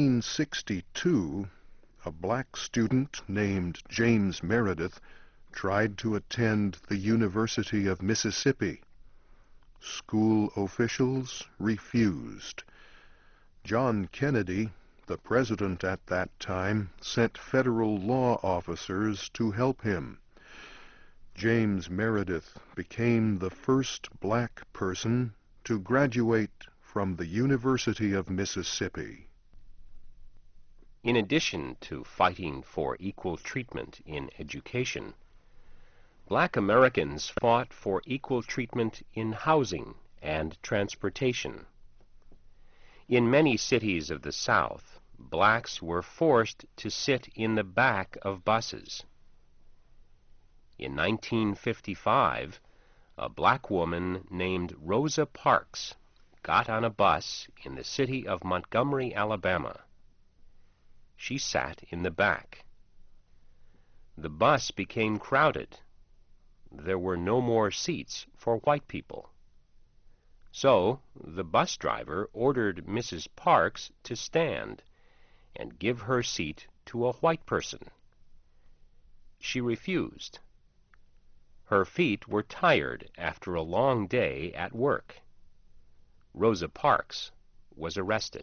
1962, a black student named James Meredith tried to attend the University of Mississippi. School officials refused. John Kennedy, the president at that time, sent federal law officers to help him. James Meredith became the first black person to graduate from the University of Mississippi. In addition to fighting for equal treatment in education, black Americans fought for equal treatment in housing and transportation. In many cities of the South, blacks were forced to sit in the back of buses. In 1955, a black woman named Rosa Parks got on a bus in the city of Montgomery, Alabama. She sat in the back. The bus became crowded. There were no more seats for white people. So the bus driver ordered Mrs. Parks to stand and give her seat to a white person. She refused. Her feet were tired after a long day at work. Rosa Parks was arrested.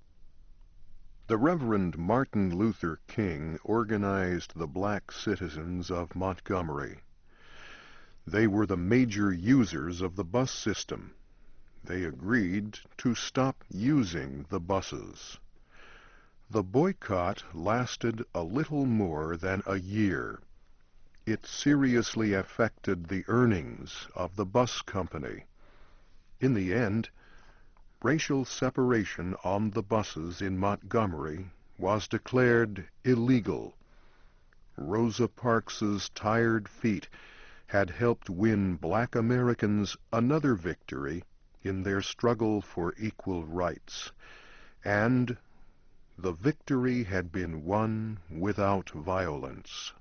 The Reverend Martin Luther King organized the black citizens of Montgomery. They were the major users of the bus system. They agreed to stop using the buses. The boycott lasted a little more than a year. It seriously affected the earnings of the bus company. In the end, racial separation on the buses in Montgomery was declared illegal. Rosa Parks's tired feet had helped win black Americans another victory in their struggle for equal rights, and the victory had been won without violence.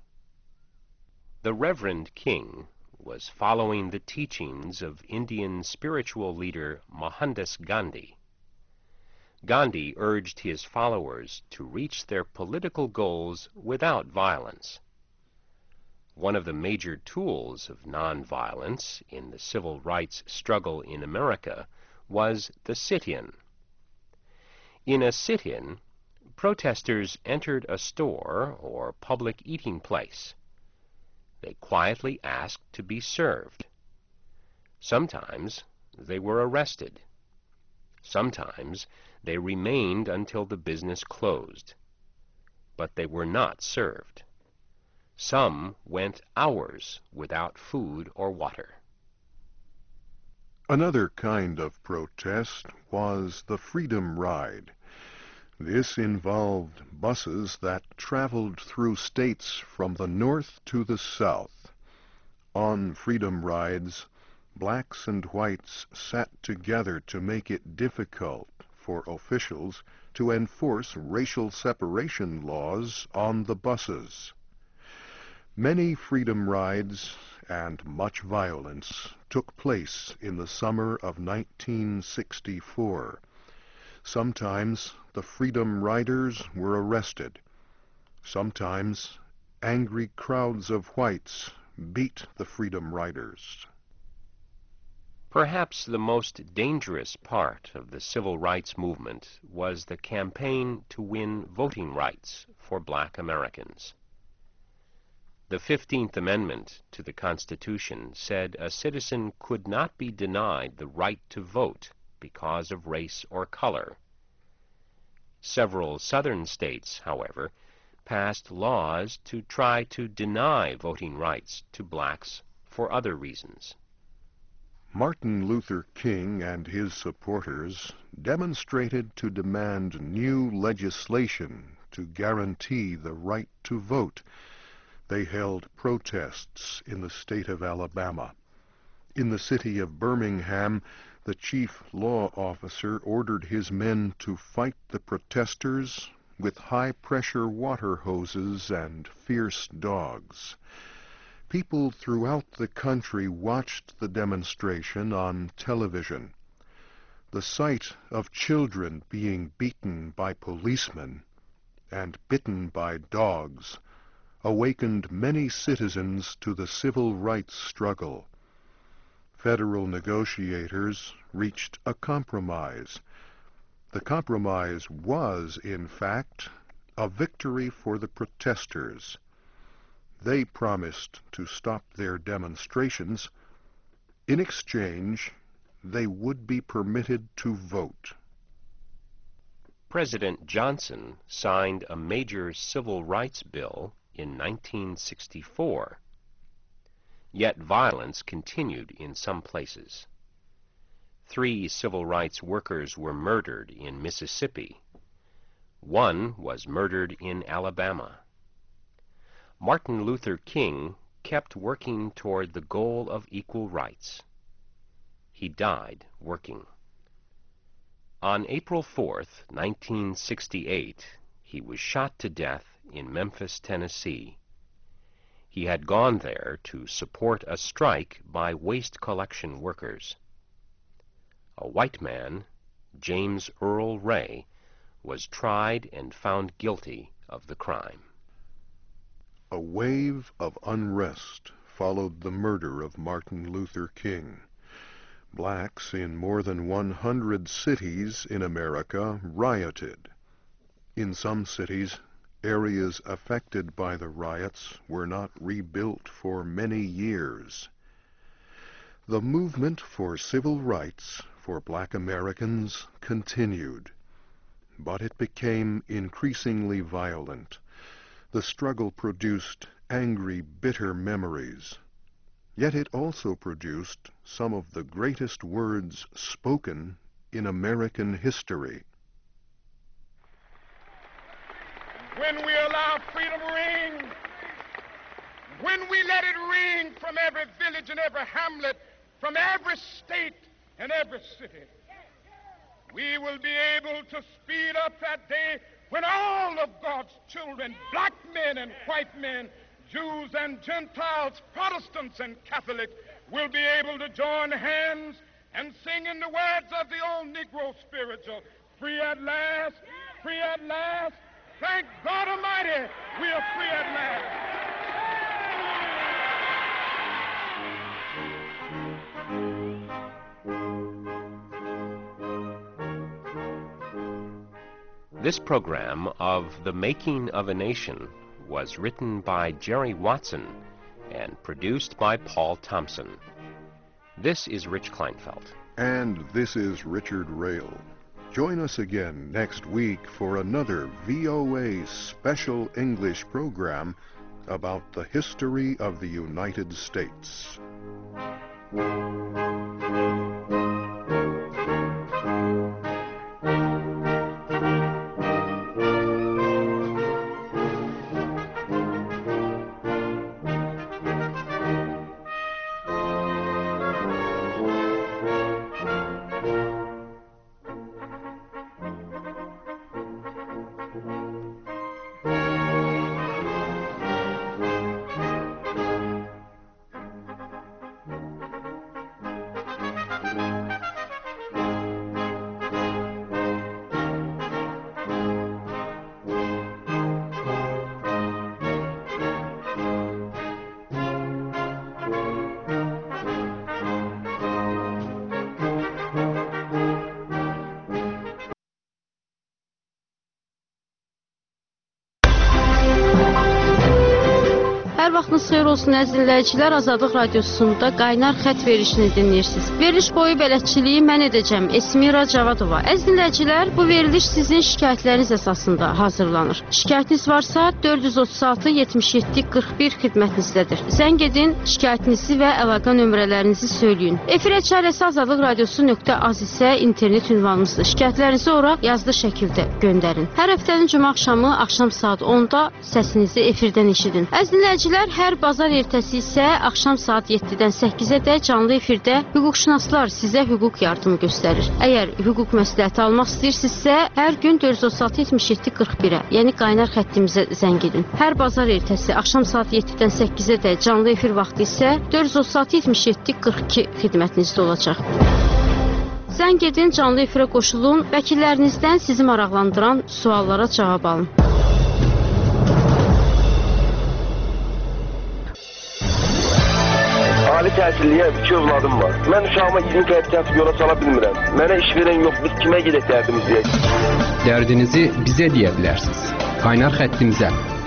The Reverend King was following the teachings of Indian spiritual leader Mohandas Gandhi. Gandhi urged his followers to reach their political goals without violence. One of the major tools of nonviolence in the civil rights struggle in America was the sit-in. In a sit-in, protesters entered a store or public eating place. They quietly asked to be served. Sometimes they were arrested. Sometimes they remained until the business closed. But they were not served. Some went hours without food or water. Another kind of protest was the Freedom Ride. This involved buses that traveled through states from the north to the south. On Freedom Rides, blacks and whites sat together to make it difficult for officials to enforce racial separation laws on the buses. Many Freedom Rides and much violence took place in the summer of 1964. Sometimes the Freedom Riders were arrested. Sometimes angry crowds of whites beat the Freedom Riders. Perhaps the most dangerous part of the civil rights movement was the campaign to win voting rights for black Americans. The 15th Amendment to the Constitution said a citizen could not be denied the right to vote because of race or color. Several southern states, however, passed laws to try to deny voting rights to blacks for other reasons. Martin Luther King and his supporters demonstrated to demand new legislation to guarantee the right to vote. They held protests in the state of Alabama. In the city of Birmingham, the chief law officer ordered his men to fight the protesters with high-pressure water hoses and fierce dogs. People throughout the country watched the demonstration on television. The sight of children being beaten by policemen and bitten by dogs awakened many citizens to the civil rights struggle. Federal negotiators reached a compromise. The compromise was, in fact, a victory for the protesters. They promised to stop their demonstrations. In exchange, they would be permitted to vote. President Johnson signed a major civil rights bill in 1964. Yet violence continued in some places. 3 civil rights workers were murdered in Mississippi. 1 was murdered in Alabama. Martin Luther King kept working toward the goal of equal rights. He died working. On April 4th, 1968, he was shot to death in Memphis, Tennessee. He had gone there to support a strike by waste collection workers. A white man, James Earl Ray, was tried and found guilty of the crime. A wave of unrest followed the murder of Martin Luther King. Blacks in more than 100 cities in America rioted. In some cities, areas affected by the riots were not rebuilt for many years. The movement for civil rights for Black Americans continued, but it became increasingly violent. The struggle produced angry, bitter memories. Yet it also produced some of the greatest words spoken in American history. When we allow freedom to ring, when we let it ring from every village and every hamlet, from every state and every city, we will be able to speed up that day when all of God's children, black men and white men, Jews and Gentiles, Protestants and Catholics, will be able to join hands and sing in the words of the old Negro spiritual, free at last, free at last. Thank God Almighty, we are free at last. This program of The Making of a Nation was written by Jerry Watson and produced by Paul Thompson. This is Rich Kleinfeld. And this is Richard Rail. Join us again next week for another VOA special English program about the history of the United States. Hər vaxtınız xeyir olsun əziz dinləyicilər, Azadlıq Radiosunda qaynar xət verişini dinləyirsiniz. Veriliş boyu bələdçiliyi mən edəcəm, Esmira Cavadova. Əziz dinləyicilər, bu veriliş sizin şikayətləriniz əsasında hazırlanır. Şikayətiniz varsa 436-77-41 xidmətinizdədir. Zəng edin, şikayətinizi və əlaqə nömrələrinizi söyləyin. Efirə çarəsi azadlıqradiosu.az isə internet ünvanımızdır. Şikayətlərinizi ora yazılı şəkildə göndərin. Hər həftənin cümə axşamı axşam saat 10-da səsinizi efirdən eşidin. Əziz dinləyicilər, Əzizləyicilər, hər bazar ertəsi isə axşam saat 7-dən 8-ə canlı efirdə hüquqşünaslar sizə hüquq yardımı göstərir. Əgər hüquq məsləhəti almaq istəyirsinizsə, hər gün 436-77-41-ə, yəni qaynar xəttimizə zəng edin. Hər bazar ertəsi axşam saat 7-dən 8-ə canlı efir vaxtı isə 436-77-42 xidmətinizdə olacaq. Zəng edin, canlı efirə qoşulun, vəkillərinizdən sizi maraqlandıran suallara cavab alın. Ali təhsilliyə 2 övladım var. Mən uşağıma 20 qəyd kəsib yola sala bilmirəm. Mənə iş verən yox, biz kimə gedək dərdimiz deyək? Dərdinizi bizə deyə bilərsiniz. Qaynar xəttimizə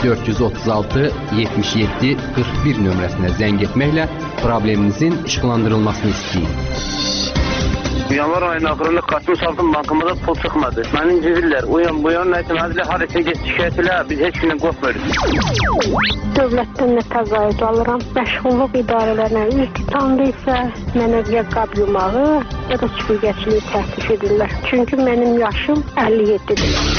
436-77-41 nömrəsinə zəng etməklə probleminizin işıqlandırılmasını istəyin. Yanvar ayının axırında kartın saldım bankımıza pul çıxmadı. Məni incidirlər. Uyan bu yan nəysə mənə harasa get şikayət elə, biz heç gündən qorxmuyoruz. Dövlətdən nə təqaüd alıram. Məşğulluq idarələrinə üz tutandı isə mənə ya qab yumağı, ya da süpürgəçiliyi təklif edirlər. Çünki mənim yaşım 57-dir.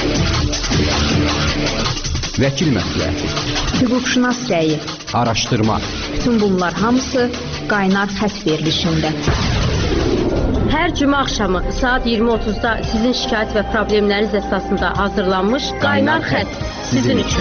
Vəkil məsləhəti, hüquqşünas səyi, araşdırma. Bütün bunlar hamısı qaynar xətt verilişində. Hər cümə axşamı saat 20:30-da sizin şikayət və problemləriniz əsasında hazırlanmış Qaynar Xətt sizin üçün.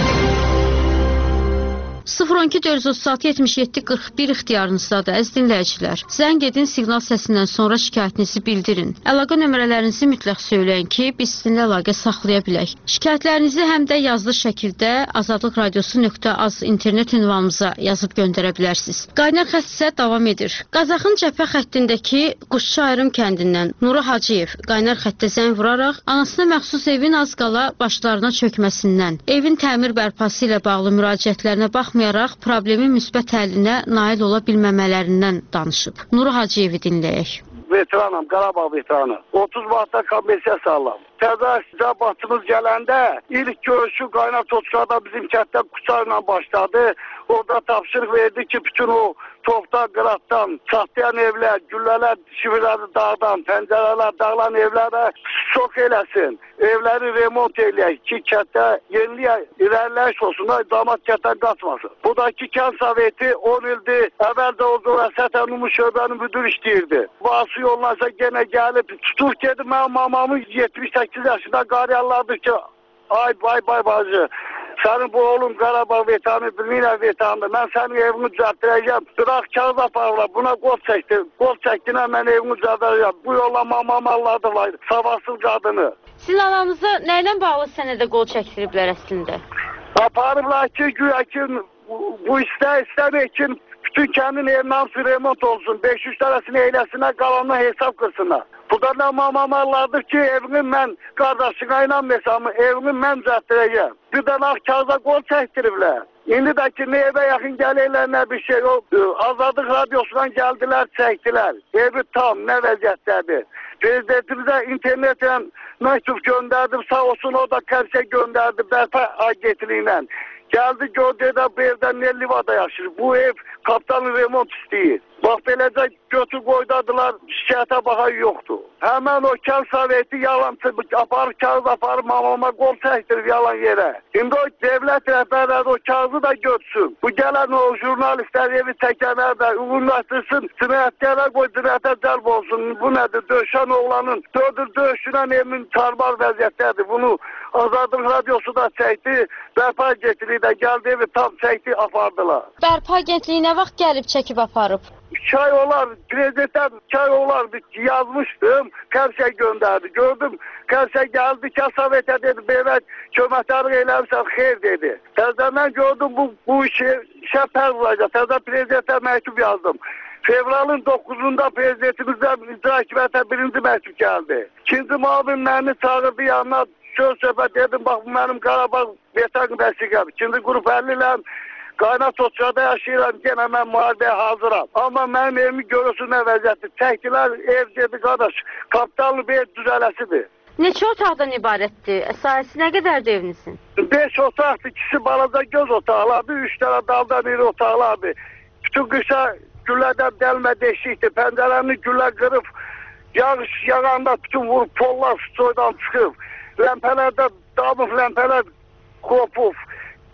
012-436-77-41 ixtiyarınızdadır, əziz dinləyicilər. Zəng edin, siqnal səsindən sonra şikayətinizi bildirin. Əlaqə nömrələrinizi mütləq söyləyin ki, biz sizinlə əlaqə saxlaya bilək. Şikayətlərinizi həm də yazılı şəkildə azadlıqradiosu.az internet ünvanımıza yazıb göndərə bilərsiniz. Qaynar xətt isə davam edir. Qazaxın cəbhə xəttindəki Quşçu Ayrım kəndindən Nuru Hacıyev qaynar xəttə zəng vuraraq anasına məxsus evin az qala başlarına çökməsindən, evin təmir bərpası ilə bağlı müraciətlərinə baxmayaraq problemin müsbət həllinə nail ola bilməmələrindən danışıb. Nuru Hacıyevi dinləyək. Veteranım, Qarabağ veteranı. 30 Mart'da komisiya sağlam. Təzə cəbhatımız gələndə ilk görüşü Qaynar Toçkada bizim kətdə Quçarla başladı. Orada tapşırıq verdi ki, bütün o topdan, qıratdan, çatlayan evlər, güllələr, şivirləri dağdan, pəncərələr, dağılan evlərə şok eləsin. Evləri remont eləyək ki, kətdə yeniliyə irəliləyiş olsun, damat kətdən qaçmasın. Budakı kənd soveti 10 ildir, əvvəldə oldu və sətən Ümumi şöbənin müdür işləyirdi. Bası yollansa genə gəlib, tutuq dedi, mənim mamamı 78 yaşında qariyarlardır ki, ay bacı. Sənin bu oğlum Qarabağ veteranı, bilmirəm veterandır. Mən sənin evini düzəltdirəcəm. Bırax kağız aparırlar. Buna qol çəkdi. Qol çəkdinə mən evini düzəltdirəcəm. Bu yolla mamamı alladılar. Savadsız qadını. Sizin ananızı nə ilə bağlı sənədə qol çəkdiriblər əslində? Aparıblar ki, güya ki, bu istəmək ki, bütün kəndin evinin remont olsun. 500 tərəsini eyləsinə, qalanına hesab qırsınlar. Burada nə mamamarlardır ki, evini mən qardaşına inanmırsam, evini mən düzəltdirəcəm. Bir dənə kağıza qol çəkdiriblər. İndi də ki, nə evə yaxın gəlirlər, nə bir şey yok. Azadlıq radiosundan gəldilər, çəkdilər. Evi tam, nə vəziyyətdədir. Prezidentimizə internetlə məktub göndərdim, sağ olsun o da kərsə göndərdi, bərpa agentliğiyle. Geldi gördü də bu evdə ne livada yaşır. Bu ev kaptanın remont istəyir. Bax beləcə götür qoydadılar, şikayətə baxan yoxdur. Həmən o kənd soveti yalançı aparır, kağız aparır, mamama qol çəkdirir yalan yerə. İndi o devlət rəhbərləri o kağızı da götsün. Bu gələn o jurnalistlər evi çəkənlər də ünləşdirsin, cinayətkərə qoy, cinayətə cəlb olsun. Bu nədir? Döşən oğlanın döyüşünən evimin çarbar vəziyyətdədir. Bunu Azadlıq radiosu da çəkdi, bərpa agentliyi də gəldi, evi tam çəkdi, apardılar. Bərpa agentliyi nə vaxt gəlib çəkib aparıb? 2 ay olar, prezidentdən 2 ay olar yazmışdım, Kərsə göndərdi. Gördüm, Kərsə gəldi, Kəsavetə dedi, belə köməkləri eləmişsən, xeyr dedi. Təzədən gördüm, bu işə pər vuracaq. Təzə prezidentə məktub yazdım. Fevralın 9'unda prezidentimizdən icra hakimiyyətə 1-ci məktub gəldi. 2-ci müavin məni çağırdı yanına, söz söhbət dedim, bax bu mənim Qarabağ veteran vəsiqəm. 2-ci qrup 50'ləm. Qaynar Toçkada yaşayıram, genə mən müharibəyə hazıram. Amma mənim evimi görürsün nə vəziyyətdir. Çəkdilər, ev dedi, qardaş, kapitallı bir ev düzələsidir. Neçə otaqdan ibarətdir? Sahəsi nə qədərdir evinizin? 5 otaqdır, 2'si balaca göz otaqlardır, 3 dənə daldan iri otaqlardır. Bütün qışa güllədən dəlmə deşikdir, pəncərəni güllə qırıb, yağış yağanda bütün vurub, pollar soydan çıxıb. Ləmpələrdə damıq ləmpələr qopub.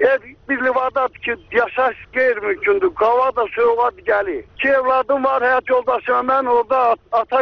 bir livadadır ki, yaşayış qeyri-mümkündür. Qava da soğuğa gəlir. 2 evladım var, həyat yoldaşım. Mən orada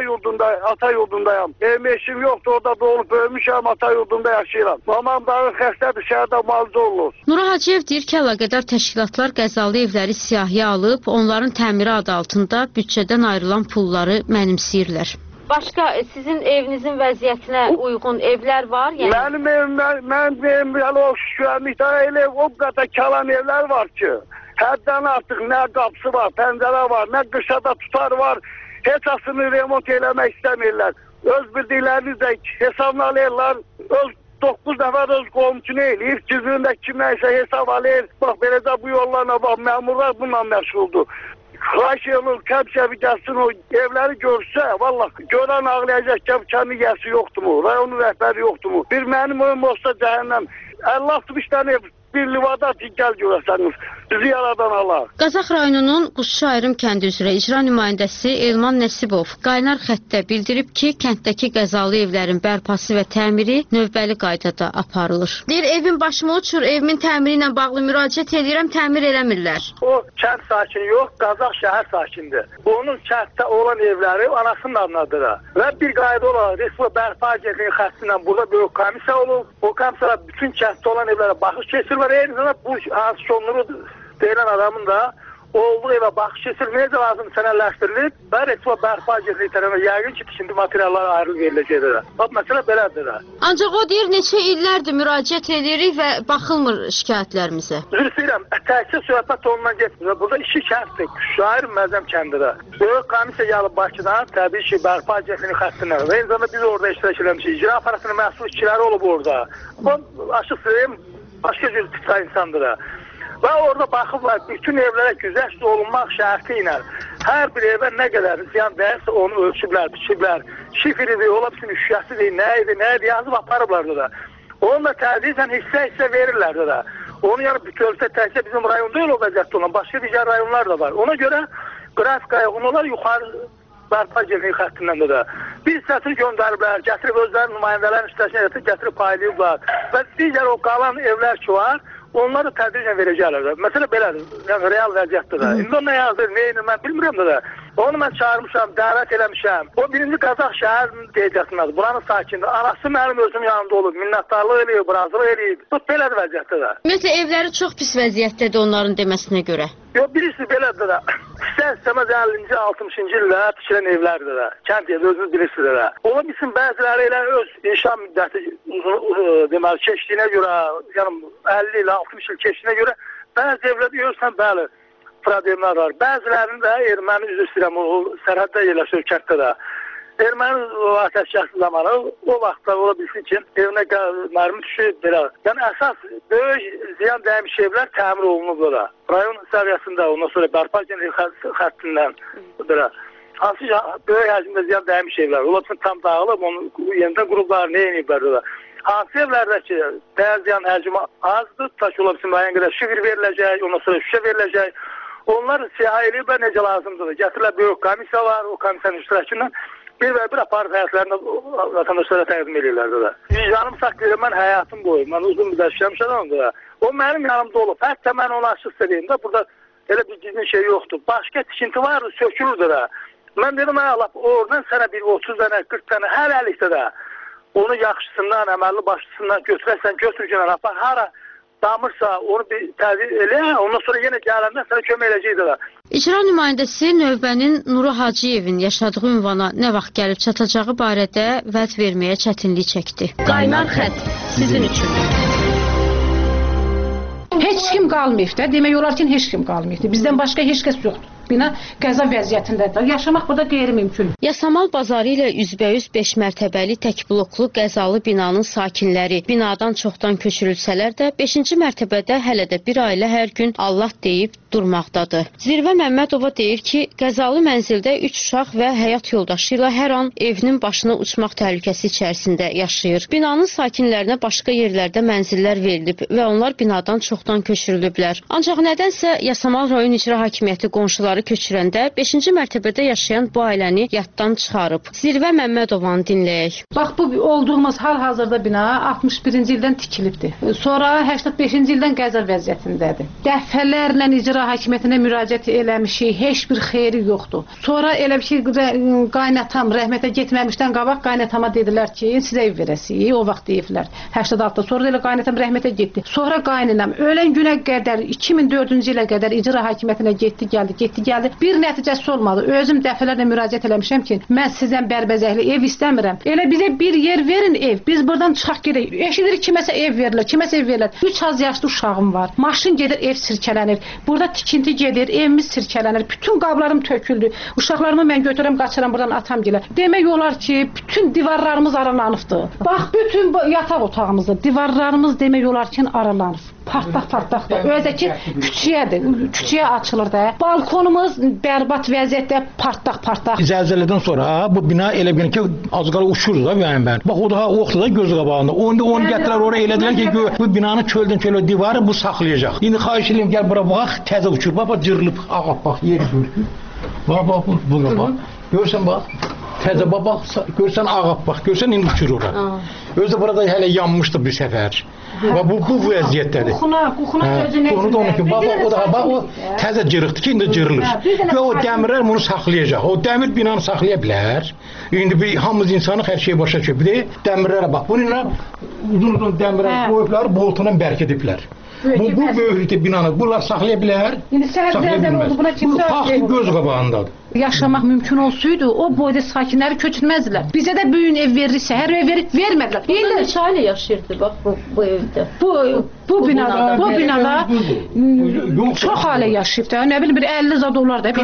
ata yurdundayam. Evim eşim yoxdur, orada doğulub böyümüşəm, ata yurdunda yaşayıram. Mamam dağı xəstədir, şəhərdə malcı olur. Nura Hacıyev deyir ki, əlaqədar təşkilatlar qəzalı evləri siyahıya alıb, onların təmiri adı altında büdcədən ayrılan pulları mənimsəyirlər. Başqa sizin evinizin vəziyyətinə uyğun evlər var? Yəni? Mənim evim o şükürlükdə elə o qədər kalan evlər var ki, həddən artıq nə qapısı var, pəncərə var, nə qışada tutar var, heç asını remont eləmək istəmirlər. Öz bildiklərini hesablayırlar, 9 nəfər öz qomçunu eləyir, cüzündə kimlərsə hesab alır, bax beləcə bu yollarla bax, məmurlar bununla məşğuldur. Xahiş olur, kəmşəvi gəlsin o evləri görsə, vallahi görən ağlayacaq kəmşəvi gəlsi yoxdur mu, rayonun rəhbəri yoxdur mu? Bir mənim oyum olsa cəhənnəm, 50-60 dənə ev bir livada gəl görəsəniz, bizi yaradan Allah. Qazax rayonunun Quşçu Ayrım kəndi üzrə icra nümayəndəsi Elman Nəsibov qaynar xəttdə bildirib ki, kənddəki qəzalı evlərin bərpası və təmiri növbəli qaydada aparılır. Deyir, evin başıma uçur, evimin təmiri ilə bağlı müraciət edirəm, təmir eləmirlər. O kənd sakini yox, Qazax şəhər sakindir. Onun kənddə olan evləri anasının adındadır. Və bir qayda olaraq Respublika Bərpa Agentliyi xəstindən burada böyük komissiya olub. O komissiya bütün kənddə olan evlərə baxış keçirir. Eyni zamanda bu hansı şonları deyilən adamın da olduğu evə baxış keçirilməyəcə lazım sənədləşdirilib və Respublika Bərpa Agentliyi tərəfindən yəqin ki, tikinti materialları ayrılıb veriləcəkdir. Bax, məsələ belədir. Ancaq o deyir, neçə illərdir müraciət edirik və baxılmır şikayətlərimizə. Üzr istəyirəm, təkcə söhbət ondan getmir. Burada 2 kənddir, Şair Məzəm kəndidir. Böyük komissiya gəlib Bakıdan, təbii ki, Bərpa Agentliyi xəttindən. Və eyni zamanda biz orada iştirak eləmişik. İcra aparatının məsul işçiləri olub orada. Bu, açıq söyləyim, başqa cür tipdə insandır. Və orada baxıblar, bütün evlərə güzəşt olunmaq şərti ilə hər bir evə nə qədər ziyan dəyərsə onu ölçüblər, biçiblər. Şifridir, ola bilsin, şüşəsidir, nə idi, yazıb aparıblar da. Onu da tədricən hissə verirlər da. Onu yəni bütövlükdə təkcə bizim rayonda elə olacaqdır olan, başqa digər rayonlar da var. Ona görə qrafikaya onlar yuxarı Bərpa Agentliyi xəttindən də. Bir hissəsini göndəriblər, gətirib özlərinin nümayəndələrin işləşinə gətirib paylayıblar. Və digər o qalan evlər ki var, onları tədricən verəcəklər. Məsələ belədir, yəni real vəziyyətdir də. İndi o nə yazır, neyini mən bilmirəm də. Onu mən çağırmışam, dəvət eləmişəm. O birinci Qazax şəhərinin deyəcəsinədir, buranın sakindir. Anası mənim özüm yanında olub, minnətdarlıq eləyib, razılıq eləyib. Bu belədir vəziyyətdir də. Ümumiyyətlə, evləri çox pis vəziyyətdədir onların deməsinə görə. Yox, birisi belədir də. İstər-istəməz 50-ci, 60-cı ildə tikilən evlərdir də. Kənd evi özünüz bilirsiniz də. Ola bilsin, bəziləri elə öz inşa müddəti deməli, keçdiyinə görə, yəni 50 ilə 60 il keçdiyinə görə bəzi evlərdə görürsən, bəli, problemlər var. Bəzilərinin də erməni üzr istəyirəm, o sərhəddə yerləşir kənddə də. Erməni ateşkəsi zamanı o vaxtda ola bilsin ki, evinə mərmi düşür, belə. Yəni əsas böyük ziyan dəymiş evlər təmir olunub da. Rayon səviyyəsində, ondan sonra Bərpa Agentliyi xəttindən belə. Hansı böyük həcmdə ziyan dəymiş evlər. Ola bilsin tam dağılıb, onu yenidən qurublar, nə yeniblər da. Hansı evlərdə ki, dəyər ziyan həcmi azdır, ta ki ola bilsin müəyyən qədər şifr veriləcək, ondan sonra şüşə veriləcək. Onlar siyah eləyiblər necə lazımdır. Gətirirlər böyük komissiya var, o komissiyanın iştirakından bir və bir aparıb həyatlarında vətəndaşlara təqdim edirlər də. Vicdanım saq verir, mən həyatım boyu, mən uzun müddət işləmiş adamım da. O mənim yanımda olub. Hətta mən onu açıq söyləyim də, burada elə bir gizli şey yoxdur. Başqa tikinti var, sökülürdü də. Mən dedim, oradan sənə bir 30 dənə, 40 dənə, hər əlikdə də onu yaxşısından, əməlli başlısından götürərsən, götürgənən apar, hara damırsa onu bir təzir elə, ondan sonra yenə gələndən sənə kömək eləyəcəkdir də. İcra nümayəndəsi növbənin Nuru Hacıyevin yaşadığı ünvana nə vaxt gəlib çatacağı barədə vəd verməyə çətinlik çəkdi. Qaynar xətt sizin üçün. Heç kim qalmayıb da, demək olar ki, heç kim qalmayıb. Bizdən başqa heç kəs yoxdur. Bina qəza vəziyyətindədir. Yaşamaq burada qeyri-mümkün. Yasamal bazarı ilə üzbəyüz 5 mərtəbəli tək bloklu qəzalı binanın sakinləri binadan çoxdan köçürülsələr də 5-ci mərtəbədə hələ də bir ailə hər gün Allah deyib durmaqdadır. Zirvə Məmmədova deyir ki, qəzalı mənzildə 3 uşaq və həyat yoldaşı ilə hər an evinin başına uçmaq təhlükəsi içərisində yaşayır. Binanın sakinlərinə başqa yerlərdə mənzillər verilib və onlar binadan çoxdan köçürülüblər. Ancaq nədənsə Yasamal rayon icra hakimiyyəti qonşuları yuxarı köçürəndə 5-ci mərtəbədə yaşayan bu ailəni yaddan çıxarıb. Zirvə Məmmədovanı dinləyək. Bax, bu olduğumuz hal-hazırda bina 61-ci ildən tikilibdir. Sonra 85-ci ildən qəza vəziyyətindədir. Dəfələrlə icra hakimiyyətinə müraciət eləmişik, heç bir xeyri yoxdur. Sonra elə bir şey, qaynatam rəhmətə getməmişdən qabaq qaynatama dedilər ki, sizə ev verəsiyik, o vaxt deyiblər. 86-da sonra elə qaynatam rəhmətə getdi. Sonra qaynanam ölən günə qədər 2004-cü ilə qədər icra hakimiyyətinə getdi, gəldi. Bir nəticəsi olmadı. Özüm dəfələrlə müraciət eləmişəm ki, mən sizdən bərbəzəkli ev istəmirəm. Elə bizə bir yer verin ev. Biz buradan çıxaq gedək. Eşidirik kiməsə ev verirlər. 3 az yaşlı uşağım var. Maşın gedir, ev sirkələnir. Burada tikinti gedir, evimiz sirkələnir. Bütün qablarım töküldü. Uşaqlarımı mən götürəm, qaçıram buradan atam gilə. Demək olar ki, bütün divarlarımız aralanıbdı. Bax, bütün yataq otağımızda divarlarımız demək olar ki, aralanıb. Partlaq. Özə ki, küçüyə açılır da. Balkonumuz bərbad vəziyyətdə partlaq. Zəlzələdən sonra bu bina elə bir ki, az qala uçurdu da mən. Bax, o da oxtu da göz qabağında. Onu gətirər oraya elədilər ki, bu binanın çöldən divarı bu saxlayacaq. İndi xahiş edirəm, gəl bura bax, təzə uçur. Bax, cırılıb, bax, yeri görür. Bax, buna bax. Görsən bax. Təzə bax, görsən bax, görsən indi uçur ora. Özü burada hələ yanmışdı bir səfər. Və bu vəziyyətdədir. Qoxuna sözünə. Bax, o təzə cırıqdır ki, indi cırılır. Və o dəmirlər bunu saxlayacaq. O dəmir binanı saxlaya bilər. İndi hamımız insanı hər şeyi başa düşür. Bir də dəmirlərə bax. Bununla uzun dəmirlər qoyublar, boltuna bərkidiblər. Bu böyüklükdə binanı bunlar saxlaya bilər. İndi səhər oldu, buna kimsə faktı göz qabağındadır. Yaşamaq mümkün olsaydı, o boyda sakinləri köçürməzdilər. Bizə də böyün ev verirsə, hər ev vermədilər. Burada neçə ailə yaşayırdı bax bu evdə? Bu binada çox ailə yaşayıb da. Nə bilim, bir 50 zad olar da.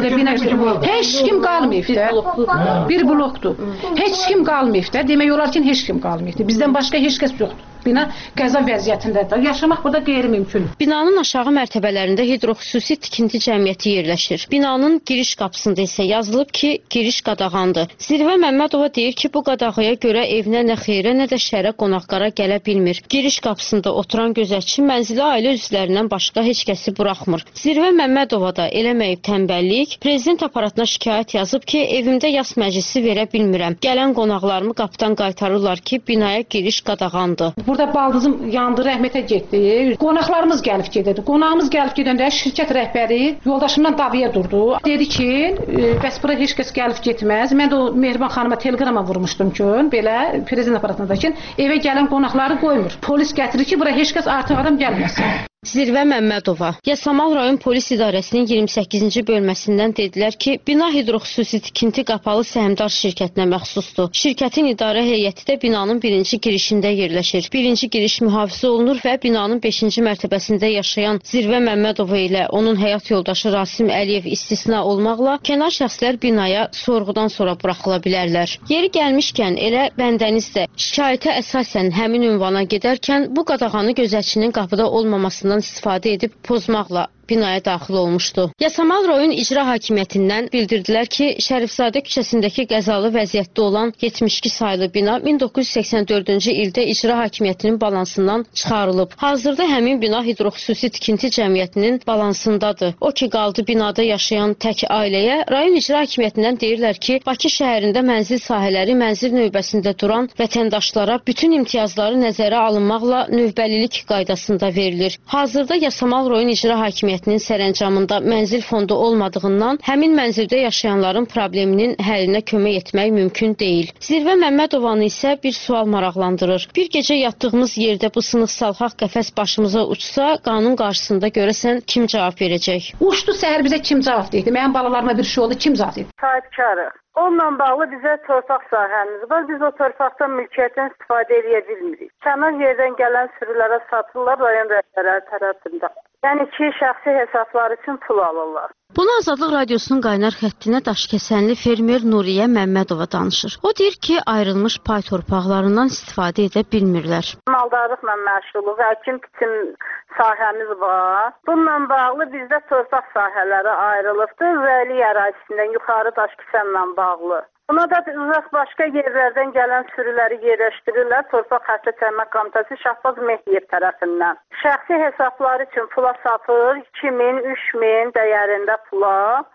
Heç kim qalmayıb da. Bir blokdur. Heç kim qalmayıb da. Demək olar ki, heç kim qalmayıb. Bizdən başqa heç kəs yoxdur. Bina qəza vəziyyətindədir. Yaşamaq burada qeyri-mümkün. Binanın aşağı mərtəbələrində hidroxüsusi tikinti cəmiyyəti yerləşir. Binanın giriş qapısında isə yazılıb ki, giriş qadağandır. Zirvə Məmmədova deyir ki, bu qadağaya görə evinə nə xeyrə, nə də şərə qonaqlara gələ bilmir. Giriş qapısında oturan gözətçi mənzili ailə üzvlərindən başqa heç kəsi buraxmır. Zirvə Məmmədova da eləməyib tənbəllik, prezident aparatına şikayət yazıb ki, evimdə yas məclisi verə bilmirəm. Gələn qonaqlarımı qapıdan qaytarırlar ki, binaya giriş qadağandır. Burada baldızım yandı, rəhmətə getdi. Qonaqlarımız gəlib gedirdi. Qonağımız gəlib gedəndə şirkət rəhbəri yoldaşımdan davaya durdu. Dedi ki, bəs bura heç kəs gəlib getməz. Mən də o Mehriban xanıma teleqrama vurmuşdum ki, belə prezident aparatında ki, evə gələn qonaqları qoymur. Polis gətirir ki, bura heç kəs artıq adam gəlməsin. Zirvə Məmmədova. Yasamal rayon polis idarəsinin 28-ci bölməsindən dedilər ki, bina hidroxüsusi tikinti qapalı səhmdar şirkətinə məxsusdur. Şirkətin idarə heyəti də binanın birinci girişində yerləşir. Birinci giriş mühafizə olunur və binanın 5-ci mərtəbəsində yaşayan Zirvə Məmmədova ilə onun həyat yoldaşı Rasim Əliyev istisna olmaqla kənar şəxslər binaya sorğudan sonra buraxıla bilərlər. Yeri gəlmişkən elə bəndəniz də şikayətə əsasən həmin ünvana gedərkən bu qadağanı gözətçinin qapıda olmamasından istifadə edib pozmaqla binaya daxil olmuşdu. Yasamal rayon icra hakimiyyətindən bildirdilər ki, Şərifzadə küçəsindəki qəzalı vəziyyətdə olan 72 saylı bina 1984-cü ildə icra hakimiyyətinin balansından çıxarılıb. Hazırda həmin bina hidroxüsusi tikinti cəmiyyətinin balansındadır. O ki, qaldı binada yaşayan tək ailəyə, rayon icra hakimiyyətindən deyirlər ki, Bakı şəhərində mənzil sahələri mənzil növbəsində duran vətəndaşlara bütün imtiyazları nəzərə alınmaqla növbəlilik qaydasında verilir. Hazırda Yasamal rayon icra hakimiyyəti sərəncamında mənzil fondu olmadığından həmin mənzildə yaşayanların probleminin həllinə kömək etmək mümkün deyil. Zirvə Məmmədovanı isə bir sual maraqlandırır. Bir gecə yatdığımız yerdə bu sınıq-salxaq qəfəs başımıza uçsa, qanun qarşısında görəsən kim cavab verəcək? Uçdu səhər bizə kim cavab deyildi? Mənim balalarıma bir şey oldu, kim cavab deyildi? Sahibkarıq. Onunla bağlı bizə torpaq sahəmiz var. Biz o torpaqdan mülkiyyətdən istifadə edə bilmirik. Kənar yerdən gələn sürülərə satırlar rayon rəhbərləri tərəfində. Yəni ki, şəxsi hesabları üçün pul alırlar. Bunu Azadlıq Radiosunun qaynar xəttinə daşkəsənli fermer Nuriyə Məmmədova danışır. O deyir ki, ayrılmış pay torpaqlarından istifadə edə bilmirlər. Maldarlıqla məşğuluq, əkin-biçin sahəmiz var. Bununla bağlı bizdə torpaq sahələri ayrılıbdır. Vəli ərazisindən yuxarı daşkəsənlə bağlı. Buna da uzaq başqa yerlərdən gələn sürüləri yerləşdirirlər Torpaq Xəstə Təmin Komitəsi Şahbaz Mehdiyev tərəfindən. Şəxsi hesabları üçün pula satır, 2000, 3000 dəyərində pula.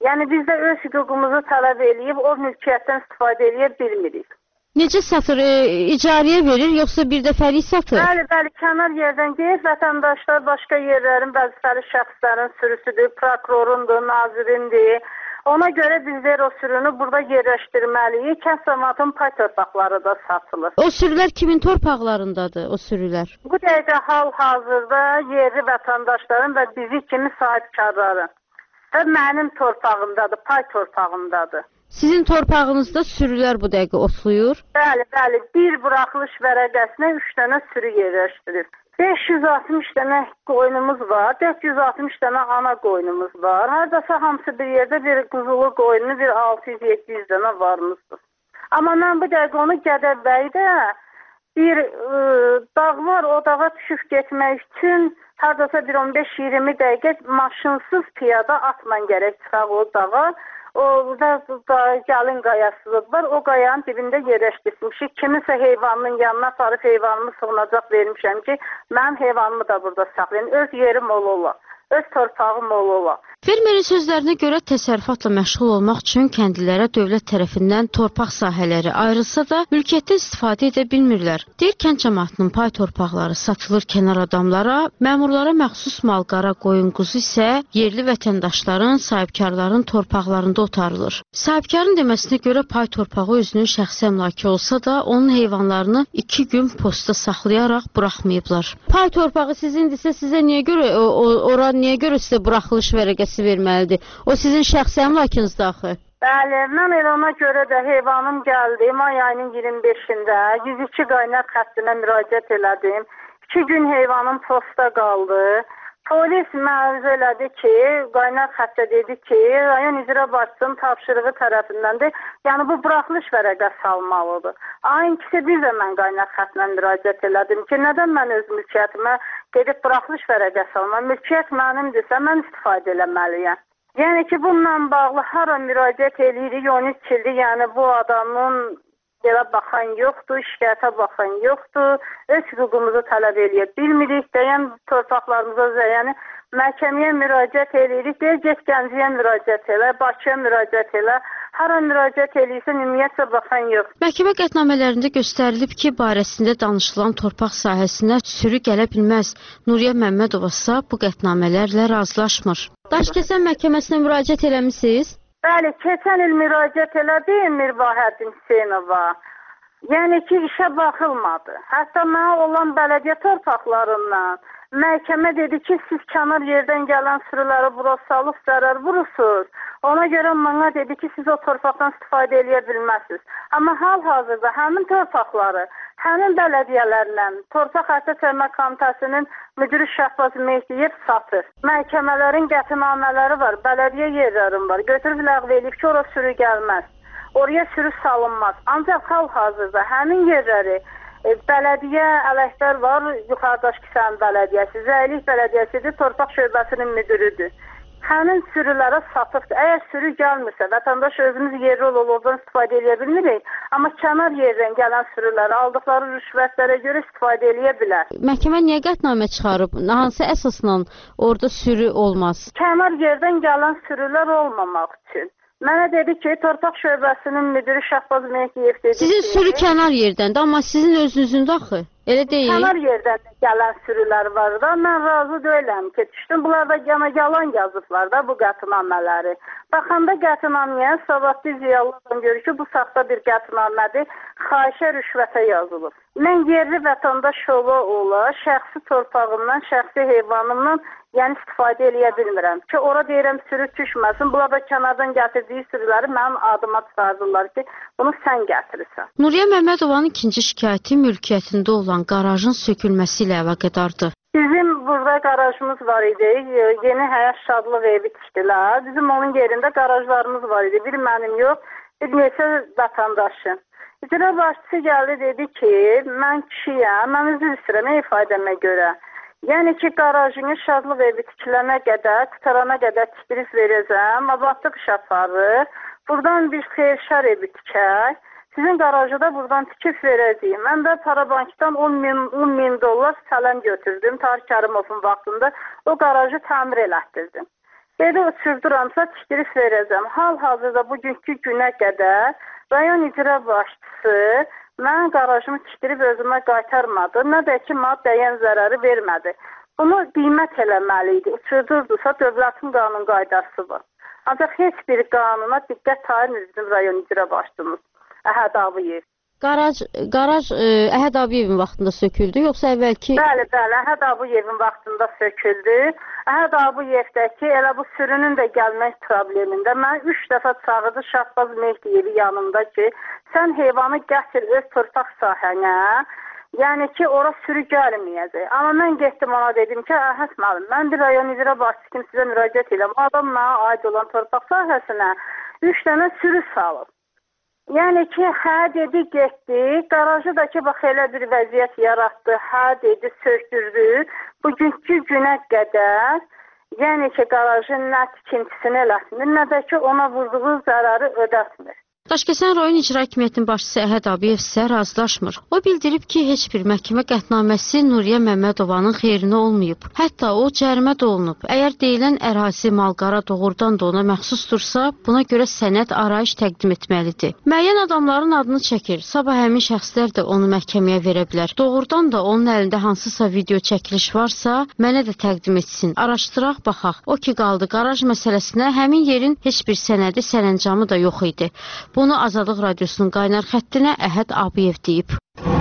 Yəni biz də öz hüququmuzu tələb eləyib o mülkiyyətdən istifadə edə bilmirik. Necə satır? İcarəyə verir, yoxsa bir dəfəlik satır? Bəli, kənar yerdən deyir, vətəndaşlar başqa yerlərin, vəzifəli şəxslərin sürüsüdür, prokurorundur, nazirindir. Ona görə bizlər o sürünü burada yerləşdirməliyik. Kənd cəmiyyətinin pay torpaqları da satılır. O sürülər kimin torpaqlarındadır, o sürülər? Bu dəqiqə hal-hazırda yerli vətəndaşların və bizi kimi sahibkarların və mənim torpağımdadır, pay torpağımdadır. Sizin torpağınızda sürülər bu dəqiqə otluyur? Bəli, bir buraxılış vərəqəsinə 3 dənə sürü yerləşdirir. 560 dənə qoyunumuz var, 460 dənə ana qoyunumuz var. Hardasa hamısı bir yerdə bir quzulu qoyunu, bir 600-700 dənə varımızdır. Amma mən bu dəqiqə onu Gədəbəydə bir dağ var, o dağa düşüb getmək üçün hardasa bir 15-20 dəqiqə maşınsız piyada atla gərək çıxaq o dağa. Orada gəlin qayası var, o qayanın dibində yerləşdirmişik. Kimisə heyvanının yanına aparıb heyvanımı sığınacaq vermişəm ki, mən heyvanımı da burada saxlayın. Öz yerim ola, öz torpağım ola. Fermerin sözlərinə görə təsərrüfatla məşğul olmaq üçün kəndlilərə dövlət tərəfindən torpaq sahələri ayrılsa da, mülkiyyətdə istifadə edə bilmirlər. Deyir, kənd cəmiyyətinin pay torpaqları satılır kənar adamlara, məmurlara məxsus malqara, qoyun, quzu isə yerli vətəndaşların, sahibkarların torpaqlarında otarılır. Sahibkarın deməsinə görə pay torpağı özünün şəxsi əmlakı olsa da, onun heyvanlarını 2 gün postda saxlayaraq buraxmayıblar. Pay torpağı sizindirsə, sizə niyə görə, ora niyə görə sizə buraxılış vərəqəsi verməlidir? O sizin şəxsi əmlakınızdır axı. Bəli, mən elə ona görə də heyvanım gəldi. May ayının 25-də 102 qaynar xəttinə müraciət elədim. 2 gün heyvanım postda qaldı. Polis məruzə elədi ki, qaynar xəttə dedi ki, rayon icra başçısının tapşırığı tərəfindəndir. Yəni bu buraxılış vərəqəsi almalıdır. Ayın ikisi bir də mən qaynar xəttinə müraciət elədim ki, nədən mən öz mülkiyyətimə gedib buraxılış vərəqəsi almam? Mülkiyyət mənimdirsə, mən istifadə eləməliyəm. Yəni ki, bununla bağlı hara müraciət eləyirik, 13 ildir, yəni bu adamın belə baxan yoxdur, şikayətə baxan yoxdur, öz hüququmuzu tələb eləyə bilmirik, deyən torpaqlarımıza, yəni məhkəməyə müraciət eləyirik, deyir, get Gəncəyə müraciət elə, Bakıya müraciət elə, hara müraciət eləyirsə, ümumiyyətlə baxan yox. Məhkəmə qətnamələrində göstərilib ki, barəsində danışılan torpaq sahəsinə sürü gələ bilməz. Nuriyə Məmmədova isə bu qətnamələrlə razılaşmır. Daşkəsən məhkəməsinə müraciət eləmisiniz? Bəli, keçən il müraciət elədim Mirvahəddin Hüseynova. Yəni ki, işə baxılmadı. Hətta mənə olan bələdiyyə torpaqlarından məhkəmə dedi ki, siz kənar yerdən gələn sürüləri bura salıb zərər vurursunuz. Ona görə mənə dedi ki, siz o torpaqdan istifadə edə bilməzsiniz. Amma hal-hazırda həmin torpaqları həmin bələdiyyələrlə Torpaq Hətta Təmin Komitəsinin müdiri Şəhbaz Mehdiyev satır. Məhkəmələrin qətnamələri var, bələdiyyə yerlərim var. Götürüb ləğv edib ki, ora sürü gəlməz. Oraya sürü salınmaz. Ancaq hal-hazırda həmin yerləri bələdiyyə ələkdar var, yuxarıdakı Kisən bələdiyyəsi, Zəylik bələdiyyəsidir, Torpaq şöbəsinin müdürüdür. Həmin sürülərə satıbdır. Əgər sürü gəlmirsə, vətəndaş özümüz yerli oradan istifadə edə bilmirik, amma kənar yerdən gələn sürüləri aldıqları rüşvətlərə görə istifadə edə bilər. Məhkəmə niyə qətnamə çıxarıb? Hansı əsasla orada sürü olmaz? Kənar yerdən gələn sürülər olmamaq üçün. Mənə dedi ki, Torpaq şöbəsinin müdiri Şəhbaz Mehdiyev dedi ki... Sizin sürü kənar yerdəndir, amma sizin özünüzün axı. Elə deyil. Kənar yerdən gələn sürülər var da, mən razı deyiləm ki, düşdüm. Bunlar da yalan yazıblar da bu qətnamələri. Baxanda qətnaməyə savadlı ziyalılardan görür ki, bu saxta bir qətnamədir, xahişə rüşvətə yazılıb. Mən yerli vətəndaş ola, şəxsi torpağımdan, şəxsi heyvanımdan yəni istifadə eləyə bilmirəm ki, ora deyirəm sürü düşməsin. Bunlar da kənardan gətirdiyi sürüləri mənim adıma çıxardırlar ki, bunu sən gətirirsən. Nuriyə Məmmədovanın ikinci şikayəti mülkiyyətində olan qarajın sökülməsi ilə əlaqədardır. Bizim burada qarajımız var idi, yeni həyat şadlıq evi tikdilər. Bizim onun yerində qarajlarımız var idi, bir mənim yox, bir neçə vətəndaşın. İcra başçısı gəldi, dedi ki, mən kişiyəm, mən üzr istəyirəm ifadəmə görə. Yəni ki, qarajını şadlıq evi tikilənə qədər, tutarana qədər tikdiriz verəcəm, abadlıq iş aparır, buradan bir xeyirşər evi tikək, sizin qarajı da buradan tikib verəcəyim. Mən də Parabankdan 10 min dollar sələm götürdüm, Tarık Kərimovun vaxtında o qarajı təmir elətdirdim. Belə uçurduramsa tikdirib verəcəm. Hal-hazırda bugünkü günə qədər rayon icra başçısı mən qarajımı tikdirib özümə qaytarmadı. Nə də ki, mənə dəyən zərəri vermədi. Bunu qiymət eləməli idi. Uçurdurdusa dövlətin qanun qaydasıdır. Ancaq heç bir qanuna diqqət ayırmır bizim rayon icra başçımız Əhəd Abiyev. Qaraj Əhəd Abiyevin vaxtında söküldü, yoxsa əvvəlki? Bəli, Əhəd Abiyevin vaxtında söküldü. Əhəd Abiyevdəki elə bu sürünün də gəlmək problemində mən 3 dəfə çağırdı Şahbaz Mehdiyevi yanımda ki, sən heyvanı gətir öz torpaq sahənə, yəni ki, ora sürü gəlməyəcək. Amma mən getdim ona dedim ki, Əhəd müəllim, mən bir rayon icra başçısı kimi sizə müraciət edirəm. Adam mənə aid olan torpaq sahəsinə 3 dənə sürü salıb. Yəni ki, hə dedi, getdi, qarajı da ki, bax elə bir vəziyyət yaratdı, hə dedi, söktürdü. Bugünkü günə qədər, yəni ki, qarajın nə tikintisini elətmir, nə də ki, ona vurduğu zərəri ödətmir. Daşkəsən rayon icra hakimiyyətinin başçısı Əhəd Abiyev isə razılaşmır. O bildirib ki, heç bir məhkəmə qətnaməsi Nuriyə Məmmədovanın xeyrinə olmayıb. Hətta o cərimə də olunub. Əgər deyilən ərazi malqara doğrudan da ona məxsusdursa, buna görə sənəd arayış təqdim etməlidir. Müəyyən adamların adını çəkir. Sabah həmin şəxslər də onu məhkəməyə verə bilər. Doğrudan da onun əlində hansısa video çəkiliş varsa, mənə də təqdim etsin. Araşdıraq, baxaq. O ki qaldı qaraj məsələsinə, həmin yerin heç bir sənədi, sərəncamı da yox idi. Bunu Azadlıq Radiosunun qaynar xəttinə Əhəd Abiyev deyib.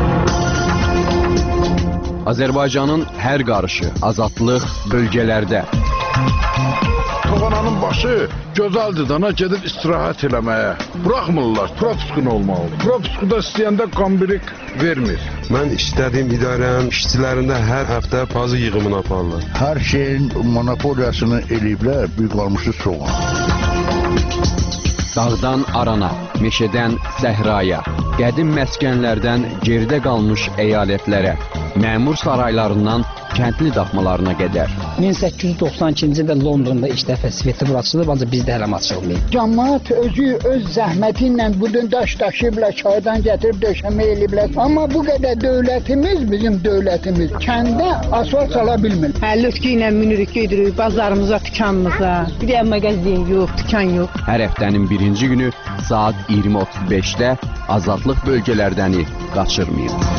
Azərbaycanın hər qarışı, azadlıq bölgələrdə. Toğananın başı gözəldir dana gedib istirahət eləməyə. Buraxmırlar, propiskun olmalı. Propiskuda istəyəndə qambirik vermir. Mən istədiyim idarənin işçilərində hər həftə pazı yığımını aparırlar. Hər şeyin monopoliyasını eləyiblər, bir qalmışı soğan. Dağdan arana, meşədən səhraya, qədim məskənlərdən geridə qalmış əyalətlərə, məmur saraylarından kəndli daxmalarına qədər. 1892-ci ildə Londonda ilk dəfə svetofor açılıb, ancaq bizdə hələ açılmayıb. Cəmaət özü öz zəhməti ilə budun daş daşıyıblar, çaydan gətirib döşəmə eləyiblər. Amma bu qədər dövlətimiz, bizim dövlətimiz kəndə asfalt sala bilmir. Lütki ilə minirik, gedirik bazarımıza, dükanımıza. Bir də mağazin yox, dükan yox. Hər həftənin birinci günü saat 20:35-də azadlıq bölgələrdəni qaçırmayın.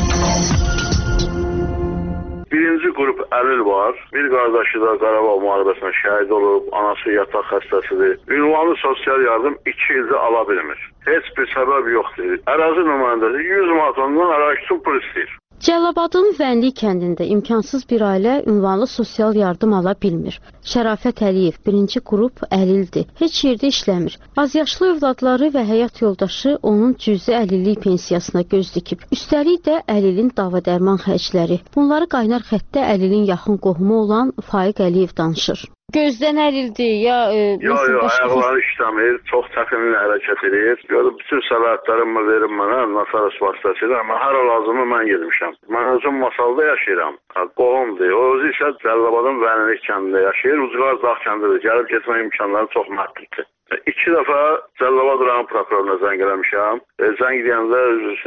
Birinci qrup əlil var. Bir qardaşı da Qarabağ müharibəsində şəhid olub, anası yataq xəstəsidir. Ünvanlı sosial yardım 2 ildə ala bilmir. Heç bir səbəb yoxdur. Ərazi nümayəndəsi 100 manat ondan ərazi üçün pul istəyir. Cəlilabadın Vənli kəndində imkansız bir ailə ünvanlı sosial yardım ala bilmir. Şərafət Əliyev birinci qrup əlildir. Heç yerdə işləmir. Azyaşlı övladları və həyat yoldaşı onun cüzi əlillik pensiyasına göz dikib. Üstəlik də əlilin dava dərman xərcləri. Bunları qaynar xəttdə əlilin yaxın qohumu olan Faiq Əliyev danışır. Gözdən əlildir, ya... Yox, ayaqları işləmir, çox çətinliklə hərəkət edir. Görüb, bütün səlahiyyətlərimi verim mənə, Nasaras vasitəsilə, amma hər lazımı mən gedmişəm. Mən özüm Masalda yaşayıram, qohumdur. O özü isə Cəlilabadın Vənilik kəndində yaşayır, Ucqar Dağ kəndidir. Gəlib getmə imkanları çox məhduddur. 2 dəfə Cəlilabad rayon prokuroruna zəng eləmişəm. Zəng edəndə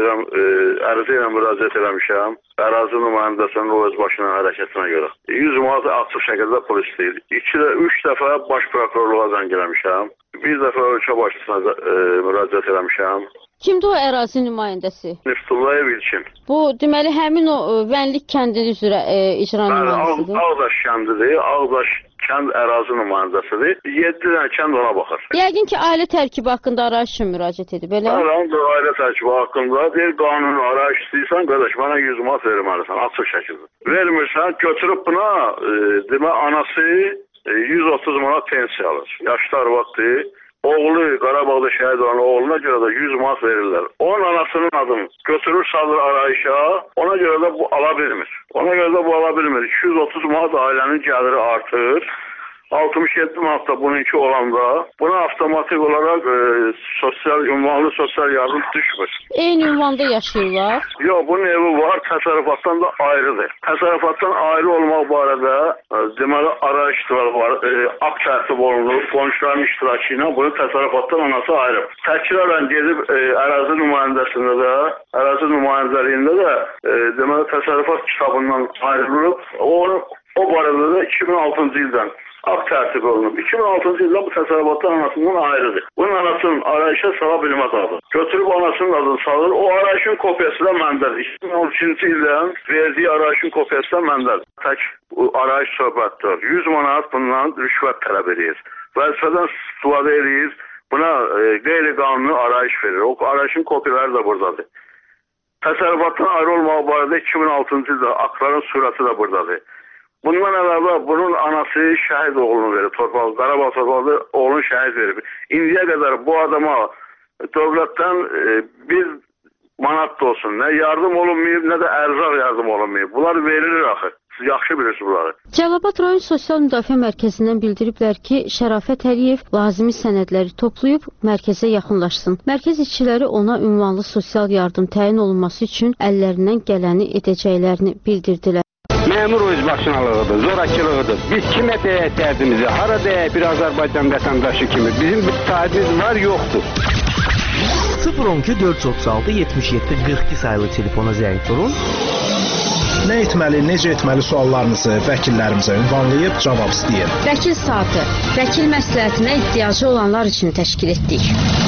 ərizə ilə müraciət eləmişəm. Ərazi nümayəndəsinin o öz başına hərəkətinə görə. 100 manat açıq şəkildə pul istəyir. 3 dəfə baş prokurorluğa zəng eləmişəm. Bir dəfə ölkə başçısına müraciət eləmişəm. Kimdir o ərazi nümayəndəsi? Niftullayev İlkin. Bu, deməli, həmin o Vənlik kəndinin üzrə icra nümayəndəsidir. Ağdaş kəndidir, Ağdaş kənd ərazi nümayəndəsidir. 7 dənə kənd ona baxır. Yəqin ki, ailə tərkibi haqqında arayış üçün müraciət edib, elə? Ailə tərkibi haqqında deyir, qanuni arayış istəyirsən, qardaş, mənə 100 manat verməlisən, açıq şəkildə. Vermirsən, götürüb buna, demə, anası 130 manat pensiya alır. Yaşlı arvaddır. Oğlu, Qarabağda şəhid olan oğluna görə də 100 manat verirlər. Onun anasının adını götürür, salır arayışa, ona görə də bu ala bilmir. Ona görə də bu ala bilmir. 230 manat ailənin gəliri artır. 67 manat da bununki olanda buna avtomatik olaraq ünvanlı sosial yardım düşmür. Eyni ünvanda yaşayırlar? Yox, bunun evi var, təsərrüfatdan da ayrıdır. Təsərrüfatdan ayrı olmaq barədə deməli arayışlar var, akt tərtib olunur, qonşuların iştirakı ilə bunu təsərrüfatdan anası ayrı. Təkrar gedib ərazi nümayəndəsində də, ərazi nümayəndəliyində də deməli təsərrüfat kitabından ayrılıb. O barədə də 2006-cı ildən akt tərtib olunub. 2006-cı ildə bu təsərrüfatdan anasından ayrıdır. Bunun anasının arayışa sala bilməz adı. Götürüb anasının adını salır. O arayışın kopyası da məndədir. 2013-cü ildən verdiyi arayışın kopyası da məndədir. Tək arayış söhbətdir. 100 manat bundan rüşvət tələb edir. Vəzifədən istifadə edir. Buna qeyri-qanuni arayış verir. O arayışın kopyaları da buradadır. Təsərrüfatdan ayrı olmaq barədə 2006-cı ildə aktların surəti də buradadır. Bundan əlavə bunun anası şəhid oğlunu verir. Qarabağ torpaqlı oğlunu şəhid verir. İndiyə qədər bu adama dövlətdən bir manat da olsun. Nə yardım olunmayıb, nə də ərzaq yardım olunmayıb. Bunlar verilir axı. Siz yaxşı bilirsiniz bunları. Cəlilabad rayon Sosial Müdafiə Mərkəzindən bildiriblər ki, Şərafət Əliyev lazımi sənədləri toplayıb mərkəzə yaxınlaşsın. Mərkəz işçiləri ona ünvanlı sosial yardım təyin olunması üçün əllərindən gələni edəcəklərini bildirdilər. Məmur özbaşınalığıdır, zorakılığıdır. Biz kimə deyək dərdimizi, hara deyək bir Azərbaycan vətəndaşı kimi. Bizim bir sahibimiz var, yoxdur. 012 436 77 42 sayılı telefona zəng vurun. Nə etməli, necə etməli suallarınızı vəkillərimizə ünvanlayıb cavab istəyin. Vəkil saatı, vəkil məsləhətinə ehtiyacı olanlar üçün təşkil etdik.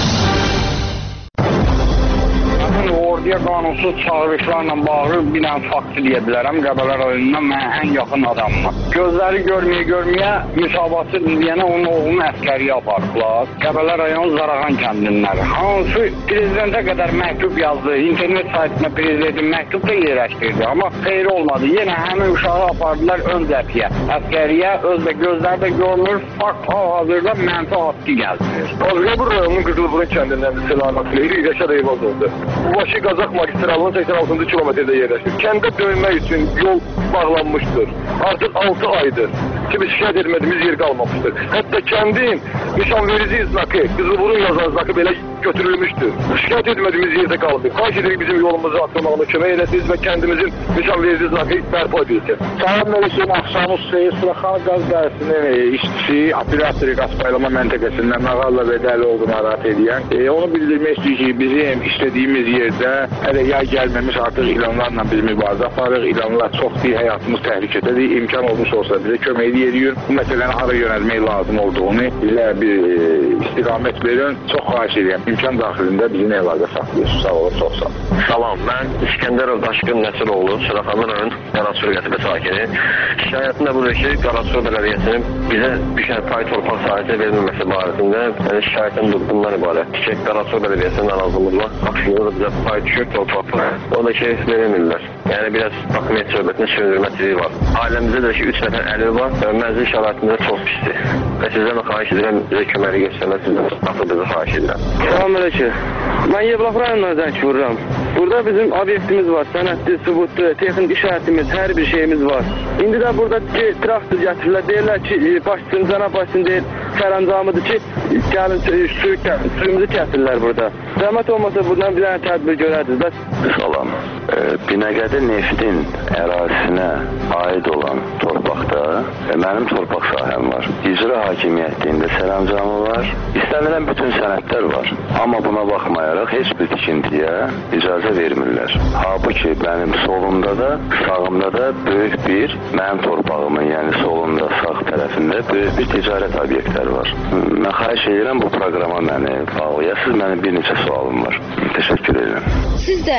Orduya qanunsuz çağırışlarla bağlı bir dənə fakt deyə bilərəm. Qəbələ rayonundan mənə ən yaxın adamım. Gözləri görməyə müsabatı izləyənə onun oğlunu əskəriyə apardılar. Qəbələ rayon Zarağan kəndindən. Hansı prezidentə qədər məktub yazdı. İnternet saytına prezidentin məktub da yerləşdirdi. Amma xeyri olmadı. Yenə həmin uşağı apardılar ön cəbhəyə. Əskəriyə özdə gözləri də görünür. Fakt hal-hazırda mənfi haqqı gəldirir. Qəbələ rayonunun Qızılburun kəndindən Selamat Leyli Rəşad Eyvazovdur. Bu başı Qazaq magistralının 86-cı kilometrdə yerləşir. Kəndə dönmək üçün yol bağlanmışdır. Artıq 6 aydır ki, biz şikayət etmədiyimiz yer qalmamışdır. Hətta kəndin nişanverici znakı, Qızılburun yazan znakı belə götürülmüşdür. Şikayət etmədiyimiz yerdə qalıb. Xahiş edirik bizim yolumuzu açılmağına kömək edəsiniz və kəndimizin nişanverici znakı bərpa edilsin. Salam Məlişin Axşamız Seyir Suraxan Qaz Dərəsinin işçisi, operatori qaz paylama məntəqəsindən Məğalla Bədəli olduğunu narahat edən. Onu bildirmək istəyir ki, bizim işlədiyimiz yerdə hələ yay gəlməmiş artıq ilanlarla biz mübarizə aparırıq. İlanlar çoxdur, həyatımız təhlükədədir. İmkan olmuş olsa bizə kömək edirik. Bu məsələni hara yönəlmək lazım olduğunu bizə bir istiqamət verin. Çox xahiş edirəm. İmkan daxilində bizimlə əlaqə saxlayırsınız. Sağ olun, çox sağ olun. Salam, mən İskəndərov Daşqın Nəsiroğlu, Suraxanlı rayon Qaraçur qəsəbə sakini. Şikayətim də budur ki, Qaraçur bələdiyyəsinin bizə düşən pay torpaq sahəsi verilməməsi barəsində şikayətim bundan ibarətdir ki, Qaraçur bələdiyyəsinin narazılıqla aksiyonu da bizə pay düşür torpaq. O da ki, verilmirlər. Yəni biraz hakimiyyət söhbətinin sürdürməsizliyi var. Ailəmizdə də ki, 3 nəfər əli var və mənzil şəraitində çox pisdir. Və sizdən xahiş edirəm, bizə köməli göstərmək, sizdən atılığınızı xahiş edirəm. Salam əleykum. Mən Yevlax rayonundan zəng vururam. Burada bizim obyektimiz var, sənədli, sübutlu, texnik işarətimiz, hər bir şeyimiz var. İndi də burada ki, traktor gətirirlər, deyirlər ki, başçısın, cənab başçısın deyir, sərəncamıdır ki, gəlin suyumuzu kəsirlər burada. Zəhmət olmasa buradan bir dənə tədbir görərdiniz. Bəs... Salam. Binəqədi Neftin ərazisinə aid olan torpaqda mənim torpaq sahəm var. İcra hakimiyyətində sərəncamı var. İstənilən bütün sənədlər var. Amma buna baxmayaraq heç bir tikintiyə icazə vermirlər. Halbuki mənim solumda da, sağımda da böyük bir mənim torpağımın, yəni solunda, sağ tərəfində böyük bir ticarət obyektləri var. Mən xahiş edirəm bu proqrama məni bağlayasınız. Mənim bir neçə sualım var. Təşəkkür edirəm. Siz də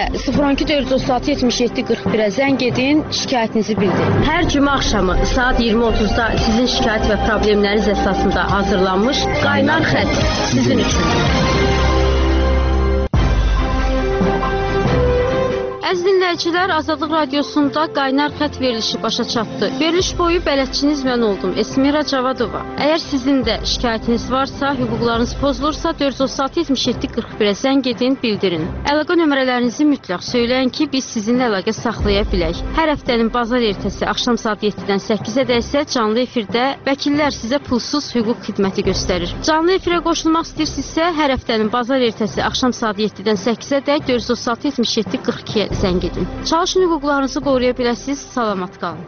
012-436-77-41-ə zəng edin, şikayətinizi bildirin. Hər cümə axşamı saat 20:30-da sizin şikayət və problemləriniz əsasında hazırlanmış Qaynar xətt sizin üçün. Əziz dinləyicilər, Azadlıq Radiosunda Qaynar xətt verilişi başa çatdı. Veriliş boyu bələdçiniz mən oldum, Esmira Cavadova. Əgər sizin də şikayətiniz varsa, hüquqlarınız pozulursa 436-77-41-ə zəng edin, bildirin. Əlaqə nömrələrinizi mütləq söyləyin ki, biz sizinlə əlaqə saxlaya bilək. Hər həftənin bazar ertəsi axşam saat 7-dən 8-ə isə canlı efirdə vəkillər sizə pulsuz hüquq xidməti göstərir. Canlı efirə qoşulmaq istəyirsinizsə, hər həftənin bazar ertəsi axşam saat 7-dən 8-ə də 436-77-42-ə zəng edin. Çalışın hüquqlarınızı qoruya biləsiniz. Salamat qalın.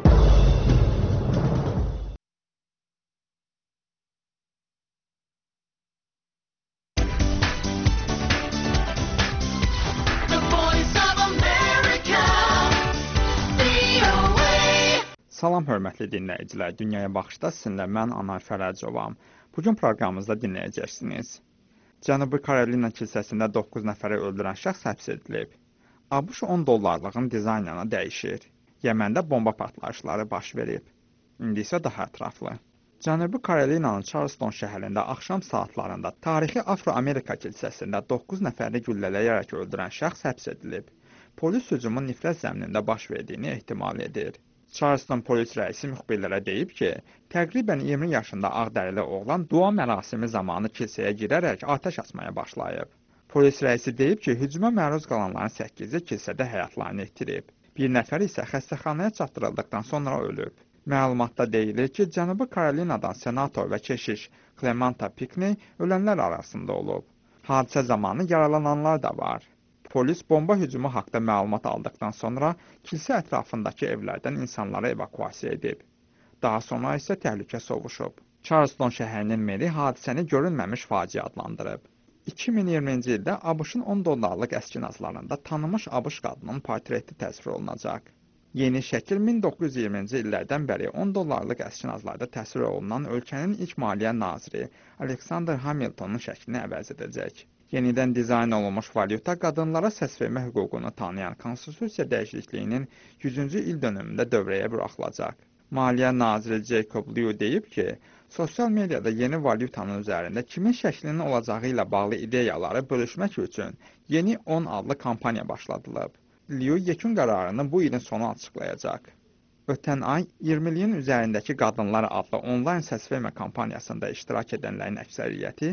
Salam hörmətli dinləyicilər, Dünyaya Baxışda sizinlə mən Anar Fərəcovam. Bugün proqramımızda dinləyəcəksiniz. Cənubi Karolina kilsəsində 9 nəfəri öldürən şəxs həbs edilib. ABŞ $10 dizaynını dəyişir. Yəməndə bomba partlayışları baş verib. İndi isə daha ətraflı. Cənubi Karolinanın Charleston şəhərində axşam saatlarında tarixi Afro-Amerika kilsəsində 9 nəfəri güllələyərək öldürən şəxs həbs edilib. Polis hücumun nifrət zəminində baş verdiyini ehtimal edir. Charleston polis rəisi müxbirlərə deyib ki, təqribən 20 yaşında ağdərili oğlan dua mərasimi zamanı kilsəyə girərək atəş açmaya başlayıb. Polis rəisi deyib ki, hücuma məruz qalanların 8-i kilsədə həyatlarını itirib. Bir nəfər isə xəstəxanaya çatdırıldıqdan sonra ölüb. Məlumatda deyilir ki, Cənubi Karolinadan senator və keşiş Clementa Pinckney ölənlər arasında olub. Hadisə zamanı yaralananlar da var. Polis bomba hücumu haqqında məlumat aldıqdan sonra kilsə ətrafındakı evlərdən insanları evakuasiya edib. Daha sonra isə təhlükə sovuşub. Charleston şəhərinin meri hadisəni görünməmiş faciə adlandırıb. 2020-ci ildə ABŞ-ın $10 əskinazlarında tanınmış ABŞ qadının portreti təsvir olunacaq. Yeni şəkil 1920-ci illərdən bəri $10 əskinazlarda təsvir olunan ölkənin ilk maliyyə naziri Alexander Hamiltonun şəklini əvəz edəcək. Yenidən dizayn olunmuş valyuta qadınlara səs vermə hüququnu tanıyan konstitusiya dəyişikliyinin 100-cü il dönümündə dövrəyə buraxılacaq. Maliyyə naziri Jacob Lew deyib ki, sosial mediada yeni valyutanın üzərində kimin şəklinin olacağı ilə bağlı ideyaları bölüşmək üçün Yeni 10 adlı kampaniya başladılıb. Lew yekun qərarını bu ilin sonu açıqlayacaq. Ötən ay 20-liyin üzərindəki qadınlar adlı onlayn səs vermə kampaniyasında iştirak edənlərin əksəriyyəti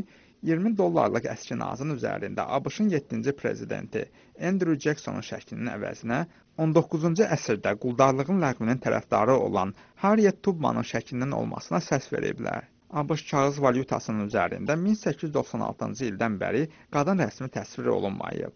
$20 əskinazın üzərində ABŞ-ın 7-ci prezidenti Andrew Jacksonun şəklinin əvəzinə 19-cu əsrdə quldarlığın ləğvinin tərəfdarı olan Harriet Tubmanın şəklinin olmasına səs veriblər. ABŞ kağız valyutasının üzərində 1896-cı ildən bəri qadın rəsmi təsvir olunmayıb.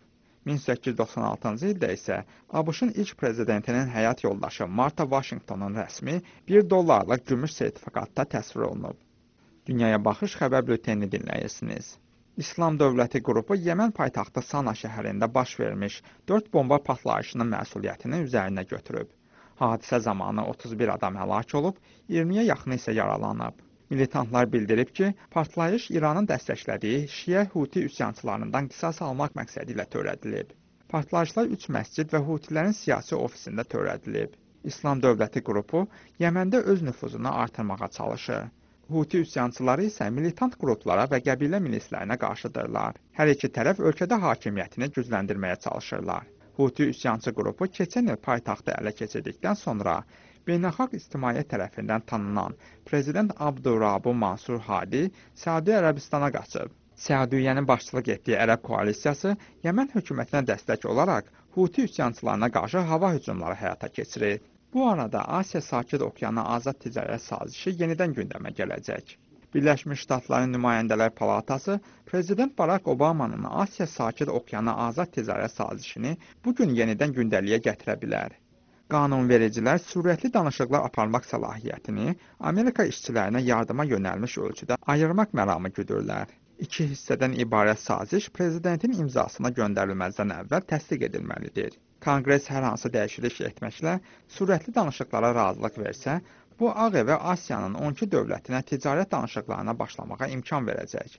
1896-cı ildə isə ABŞ-ın ilk prezidentinin həyat yoldaşı Martha Washingtonun rəsmi $1 gümüş sertifikatda təsvir olunub. Dünyaya Baxış xəbər bültenini dinləyirsiniz. İslam Dövləti qrupu Yəmən paytaxtı Sana şəhərində baş vermiş 4 bomba partlayışının məsuliyyətini üzərinə götürüb. Hadisə zamanı 31 adam həlak olub, 20-yə yaxını isə yaralanıb. Militantlar bildirib ki, partlayış İranın dəstəklədiyi Şiə Huti üsyançılarından qisas almaq məqsədi ilə törədilib. Partlayışlar 3 məscid və Hutilərin siyasi ofisində törədilib. İslam Dövləti qrupu Yəməndə öz nüfuzunu artırmağa çalışır. Huti üsyançıları isə militant qruplara və qəbilə milislərinə qarşıdırlar. Hər iki tərəf ölkədə hakimiyyətini gücləndirməyə çalışırlar. Huti üsyançı qrupu keçən il paytaxtı ələ keçirdikdən sonra beynəlxalq ictimaiyyət tərəfindən tanınan Prezident Abdurabu Mansur Hadi Səudiyyə Ərəbistana qaçıb. Səudiyyənin başçılıq etdiyi Ərəb koalisiyası Yəmən hökumətinə dəstək olaraq Huti üsyançılarına qarşı hava hücumları həyata keçirir. Bu arada Asiya Sakit Okeanı Azad Ticarət Sazişi yenidən gündəmə gələcək. Birləşmiş Ştatların Nümayəndələr Palatası Prezident Barack Obamanın Asiya Sakit Okeanı Azad Ticarət Sazişini bu gün yenidən gündəliyə gətirə bilər. Qanunvericilər sürətli danışıqlar aparmaq səlahiyyətini Amerika işçilərinə yardıma yönəlmiş ölçüdə ayırmaq məramı güdürlər. 2 hissədən ibarət saziş prezidentin imzasına göndərilməzdən əvvəl təsdiq edilməlidir. Konqres hər hansı dəyişiklik etməklə sürətli danışıqlara razılıq versə, bu Ağ Evə Asiyanın 12 dövlətinə ticarət danışıqlarına başlamağa imkan verəcək.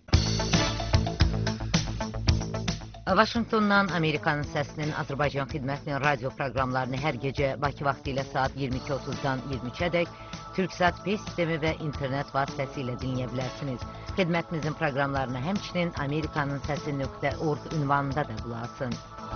Vaşinqtondan Amerikanın Səsinin Azərbaycan xidmətinin radio proqramlarını hər gecə Bakı vaxtı ilə saat 22:30-dan 23-ədək Türksat Pay sistemi və internet vasitəsilə dinləyə bilərsiniz. Xidmətimizin proqramlarını həmçinin Amerikanın Səsi.org ünvanında da qulaq.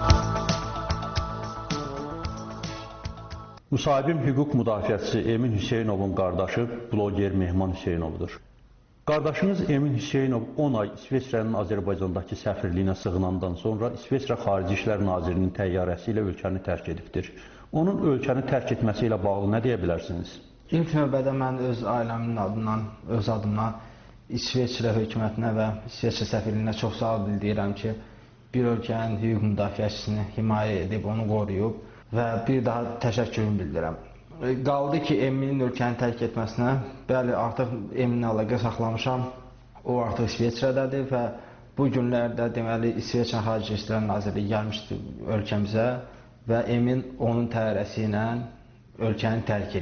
Müsahibim hüquq müdafiəçisi Emin Hüseynovun qardaşı bloger Mehman Hüseynovdur. Qardaşınız Emin Hüseynov 10 ay İsveçrənin Azərbaycandakı səfirliyinə sığınandan sonra İsveçrə Xarici İşlər Nazirinin təyyarəsi ilə ölkəni tərk edibdir. Onun ölkəni tərk etməsi ilə bağlı nə deyə bilərsiniz? İlk növbədə mən öz ailəmin adından, öz adımdan İsveçrə hökumətinə və İsveçrə səfirliyinə çox sağ bildirirəm ki, bir ölkənin hüquq müdafiəçisini himayə edib, onu qoruyub və bir daha təşəkkürümü bildirirəm. Qaldı ki, Eminin ölkəni tərk etməsinə, bəli, artıq Eminlə əlaqə saxlamışam, o artıq İsveçrədədir və bu günlərdə deməli İsveçrə Xarici İşlər Nazirliyi gəlmişdi ölkəmizə və Emin onun təyyarəsi ilə ölkəni tərk edib.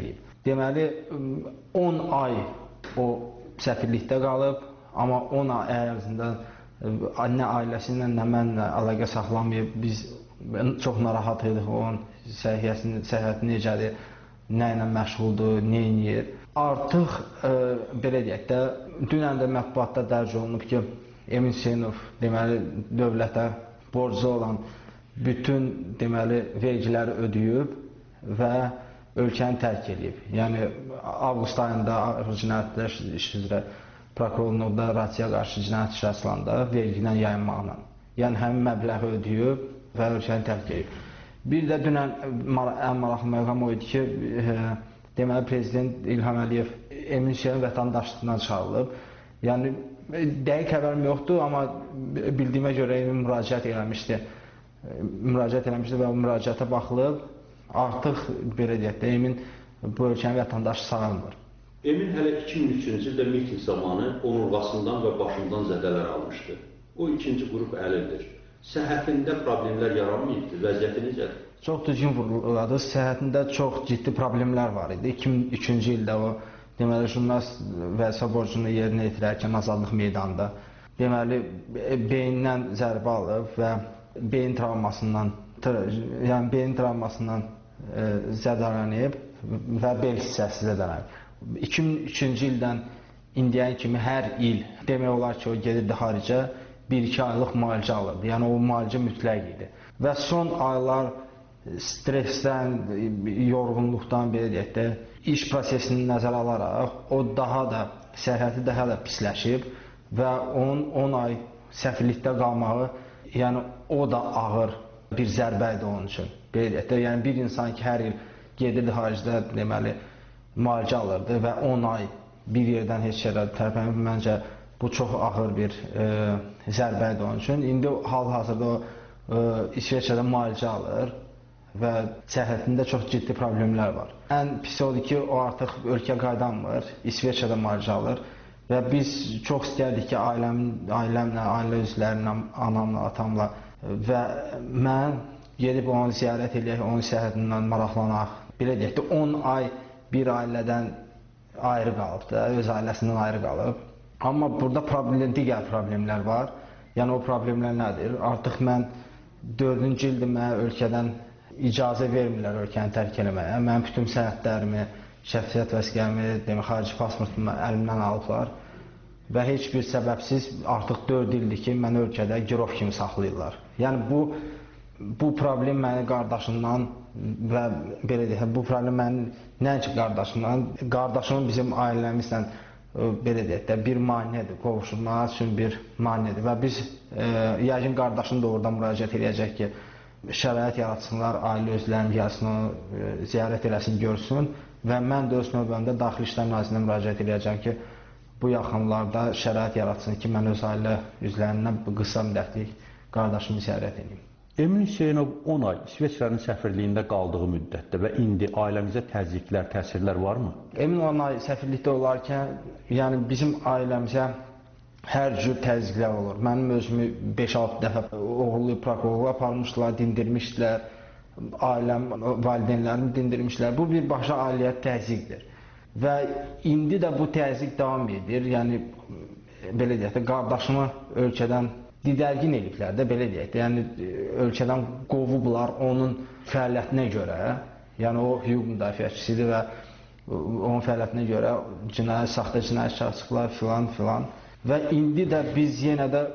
Deməli 10 ay o səfirlikdə qalıb, amma 10 ay ərzində nə ailəsi ilə, nə mənlə əlaqə saxlamayıb. Biz çox narahat idik, onun səhhəti necədir, nə ilə məşğuldur, nə edir. Artıq belə deyək də, dünən də mətbuatda dərc olunub ki, Emin Hüseynov deməli dövlətə borcu olan bütün deməli vergiləri ödəyib və ölkəni tərk edib. Yəni avqust ayında ağır cinayətlər işi üzrə prokurorluqda Rasiya qarşı cinayət işi açılanda vergidən yayınmaqla. Yəni həmin məbləği ödəyib və ölkəni tərk edib. Bir də dünən ən maraqlı məqam o idi ki, deməli prezident İlham Əliyev Emin Hüseynov vətəndaşlığından çıxarılıb. Yəni dəqiq xəbərim yoxdur, amma bildiyimə görə Emin müraciət eləmişdi və o müraciətə baxılıb. Artıq belə deyək də, Emin bu ölkənin vətəndaşı sayılmır. Emin hələ 2003-cü ildə miting zamanı onurğasından və başından zədələr almışdı. O ikinci qrup əlildir. Səhhətində problemlər yaranmayıbdır, vəziyyəti necədir? Çox düzgün vurguladı. Səhhətində çox ciddi problemlər var idi. 2003-cü ildə o deməli jurnalist vəzifə borcunu yerinə yetirərkən Azadlıq meydanında deməli beynindən zərbə alıb və beyin travmasından zədələnib və bel hissəsi zədələnib. 2003-cü ildən indiyən kimi hər il demək olar ki, o gedirdi xaricə 1-2 aylıq müalicə alırdı. Yəni o müalicə mütləq idi. Və son aylar stressdən, yorğunluqdan belə deyək də, iş prosesini nəzərə alaraq o daha da səhhəti daha da pisləşib və onun 10 ay səfirlikdə qalmağı, yəni o da ağır bir zərbə idi onun üçün. Belə deyək də, yəni bir insan ki, hər il gedirdi xaricdə deməli müalicə alırdı və 10 ay bir yerdən heç yerə tərpənib, məncə bu çox ağır bir zərbə idi onun üçün. İndi hal-hazırda o İsveçrədə müalicə alır və səhhətində çox ciddi problemlər var. Ən pis odur ki, o artıq ölkə qayıdanmır, İsveçrədə müalicə alır və biz çox istərdik ki, ailəmlə, ailə üzvlərimlə, anamla, atamla və mən gedib onu ziyarət edək, onun səhhətindən maraqlanaq. Belə deyək də, 10 ay bir ailədən ayrı qalıb da, öz ailəsindən ayrı qalıb. Amma burada digər problemlər var. Yəni o problemlər nədir? Artıq mən 4-cü ildir mənə ölkədən icazə vermirlər ölkəni tərk eləməyə. Mən bütün sənədlərimi, şəxsiyyət vəsiqəmi, xarici pasportumu əlimdən alıblar və heç bir səbəbsiz artıq 4 ildir ki, məni ölkədə girov kimi saxlayırlar. Yəni bu problem məni qardaşımdan və belə deyək, bu problem məni nəinki qardaşımın bizim ailəmizlə belə deyək də bir maneədir, qovuşulmaq üçün bir maneədir və biz yəqin qardaşım da orada müraciət edəcək ki, şərait yaratsınlar, ailə özlərini gəlsin, ziyarət eləsin, görsün və mən də öz növbəmdə Daxili İşlər Nazirinə müraciət edəcəm ki, bu yaxınlarda şərait yaratsın ki, mən öz ailə üzvlərindən qısa müddətlik qardaşımı ziyarət edeyim. Emin Hüseynov 10 ay İsveçrənin səfirliyində qaldığı müddətdə və indi ailəmizə təzyiqlər, təsirlər varmı? Emin 10 ay səfirlikdə olarkən, yəni bizim ailəmizə hər cür təzyiqlər olur. Mənim özümü 5-6 dəfə oğullu prokurorluğa aparmışdılar, dindirmişdilər, ailəm, valideynlərimi dindirmişdilər. Bu birbaşa ailəyə təzyiqdir. Və indi də bu təzyiq davam edir. Yəni, belə deyək də, qardaşımı ölkədən didərgin ediblər də, belə deyək də. Yəni, ölkədən qovublar onun fəaliyyətinə görə. Yəni, o hüquq müdafiəçisidir və onun fəaliyyətinə görə saxta cinayət açıqlar filan. Və indi də biz yenə də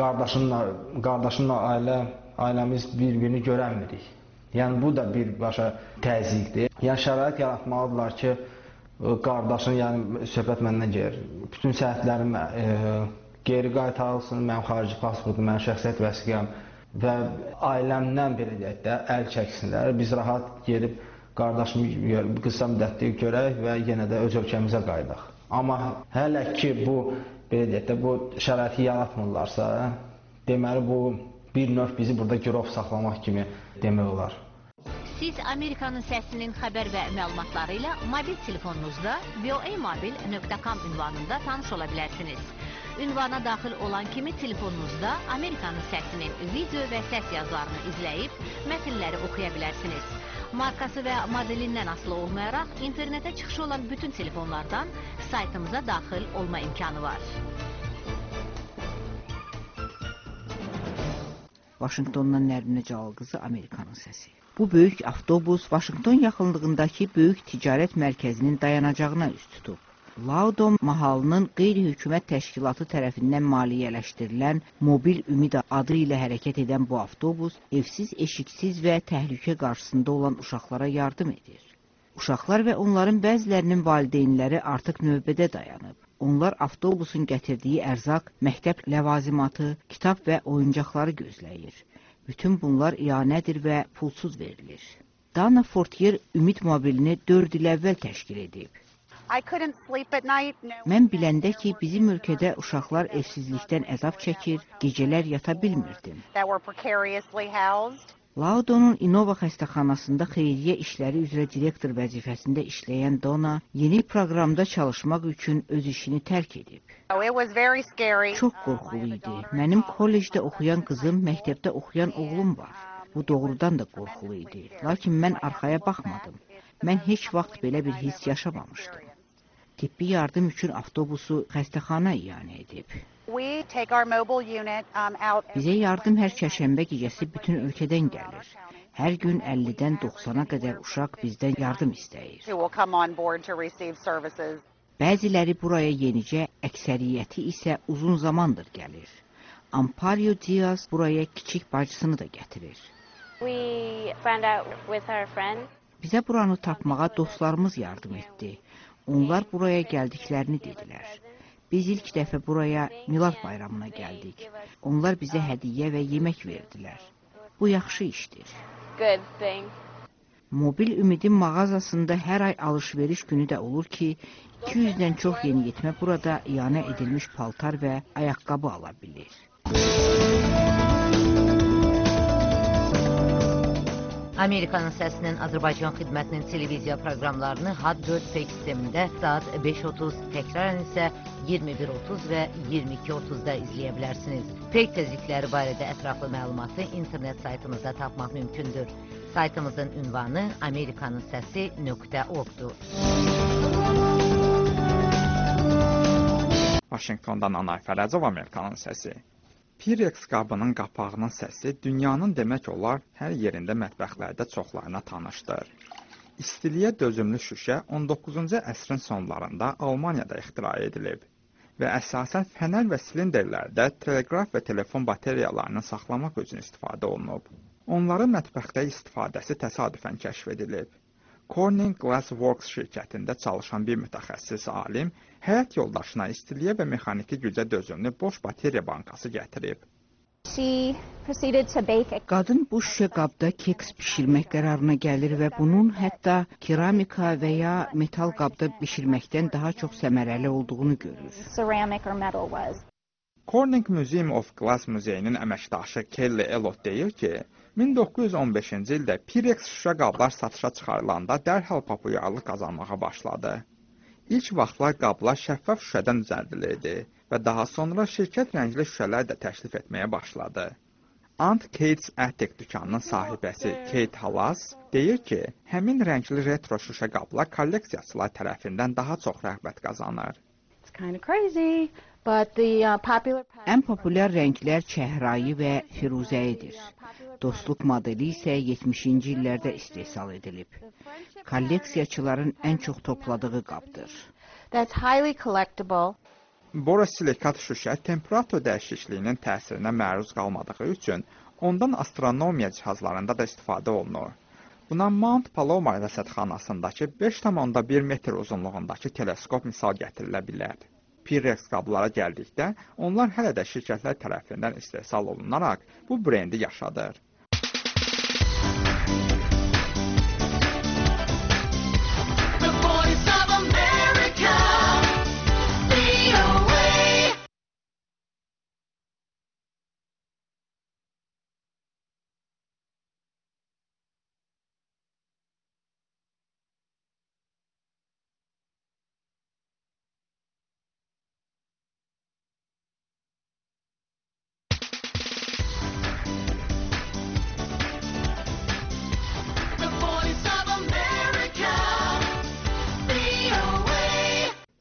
qardaşımla ailəmiz bir-birini görənmirik. Yəni bu da birbaşa təzyiqdir. Yəni şərait yaratmalıdırlar ki, qardaşın, yəni söhbət məndən gedir. Bütün səhhətlərim geri qaytarılsın, mənim xarici pasportum, mənim şəxsiyyət vəsiqəm və ailəmdən belə deyək də əl çəksinlər. Biz rahat gedib qardaşımı qısa müddətli görək və yenə də öz ölkəmizə qayıdaq. Amma hələ ki bu belə deyək də, bu şəraiti yaratmırlarsa, deməli bu bir növ bizi burada girov saxlamaq kimi demək olar. Siz Amerikanın səsinin xəbər və məlumatları ilə mobil telefonunuzda voamobil.com ünvanında tanış ola bilərsiniz. Ünvana daxil olan kimi telefonunuzda Amerikanın səsinin video və səs yazılarını izləyib, mətnləri oxuya bilərsiniz. Markası və modelindən asılı olmayaraq, internetə çıxışı olan bütün telefonlardan saytımıza daxil olma imkanı var. Vaşinqtondan Nərminə Cəlal qızı, Amerikanın səsi. Bu böyük avtobus Vaşinqton yaxınlığındakı böyük ticarət mərkəzinin dayanacağına üst tutub. Laudon mahalının qeyri-hökumət təşkilatı tərəfindən maliyyələşdirilən Mobil Ümid adı ilə hərəkət edən bu avtobus evsiz, eşiksiz və təhlükə qarşısında olan uşaqlara yardım edir. Uşaqlar və onların bəzilərinin valideynləri artıq növbədə dayanıb. Onlar avtobusun gətirdiyi ərzaq, məktəb ləvazimatı, kitab və oyuncaqları gözləyir. Bütün bunlar iyanədir və pulsuz verilir. Dana Fortier Ümid mobilini 4 il əvvəl təşkil edib. Mən biləndə ki, bizim ölkədə uşaqlar evsizlikdən əzab çəkir, gecələr yata bilmirdim. Laudonun Innova xəstəxanasında xeyriyyə işləri üzrə direktor vəzifəsində işləyən Donna yeni proqramda çalışmaq üçün öz işini tərk edib. Çox qorxulu idi. Mənim kollecdə oxuyan qızım, məktəbdə oxuyan oğlum var. Bu doğrudan da qorxulu idi. Lakin mən arxaya baxmadım. Mən heç vaxt belə bir hiss yaşamamışdım. Tibbi yardım üçün avtobusu xəstəxana iyanə edib. Bizə yardım hər çərşənbə gecəsi bütün ölkədən gəlir. Hər gün 50-dən 90-a qədər uşaq bizdən yardım istəyir. Bəziləri buraya yenicə, əksəriyyəti isə uzun zamandır gəlir. Amparo Diaz buraya kiçik bacısını da gətirir. Bizə buranı tapmağa dostlarımız yardım etdi. Onlar buraya gəldiklərini dedilər. Biz ilk dəfə buraya Milad bayramına gəldik. Onlar bizə hədiyyə və yemək verdilər. Bu yaxşı işdir. Mobil Ümidin mağazasında hər ay alış-veriş günü də olur ki, 200-dən çox yeniyetmə burada iyanə edilmiş paltar və ayaqqabı ala bilir. Amerikanın səsinin Azərbaycan xidmətinin televiziya proqramlarını HAD 4 pek sistemində saat 5:30, təkrarən isə 21:30 və 22:30-da izləyə bilərsiniz. Pek tezlikləri barədə ətraflı məlumatı internet saytımızda tapmaq mümkündür. Saytımızın ünvanı amerikanınsəsi.org-dur. Vaşinqtondan Anar Fərəcov, Amerikanın səsi. Pirex qabının qapağının səsi dünyanın demək olar hər yerində mətbəxlərdə çoxlarına tanışdır. İstiliyə dözümlü şüşə 19-cu əsrin sonlarında Almaniyada ixtira edilib və əsasən fənər və silinderlərdə teleqraf və telefon bateriyalarını saxlamaq üçün istifadə olunub. Onların mətbəxdə istifadəsi təsadüfən kəşf edilib. Corning Glass Works şirkətində çalışan bir mütəxəssis alim həyat yoldaşına istiliyə və mexaniki gücə dözümlü boş bateriya bankası gətirib. Qadın bu şüşə qabda keks bişirmək qərarına gəlir və bunun hətta keramika və ya metal qabda bişirməkdən daha çox səmərəli olduğunu görür. Corning Museum of Glass muzeyinin əməkdaşı Kelly Elot deyir ki, 1915-ci ildə Pirex şüşə qablar satışa çıxarılanda dərhal populyarlıq qazanmağa başladı. İlk vaxtlar qablar şəffaf şüşədən düzəldilirdi və daha sonra şirkət rəngli şüşələr də təklif etməyə başladı. Aunt Kate's Attic dükanının sahibəsi Kate Halas deyir ki, həmin rəngli retro şüşə qablar kolleksiyaçılar tərəfindən daha çox rəğbət qazanır. Ən populyar rənglər çəhrayı və firuzəyidir. Dostluq modeli isə 70-ci illərdə istehsal edilib. Kolleksiyaçıların ən çox topladığı qabdır. Borosilikat şüşə temperatur dəyişikliyinin təsirinə məruz qalmadığı üçün ondan astronomiya cihazlarında da istifadə olunur. Buna Mount Palomar rəsədxanasındakı 5,1 metr uzunluğundakı teleskop misal gətirilə bilər. Pirex qablara gəldikdə, onlar hələ də şirkətlər tərəfindən istehsal olunaraq bu brendi yaşadır.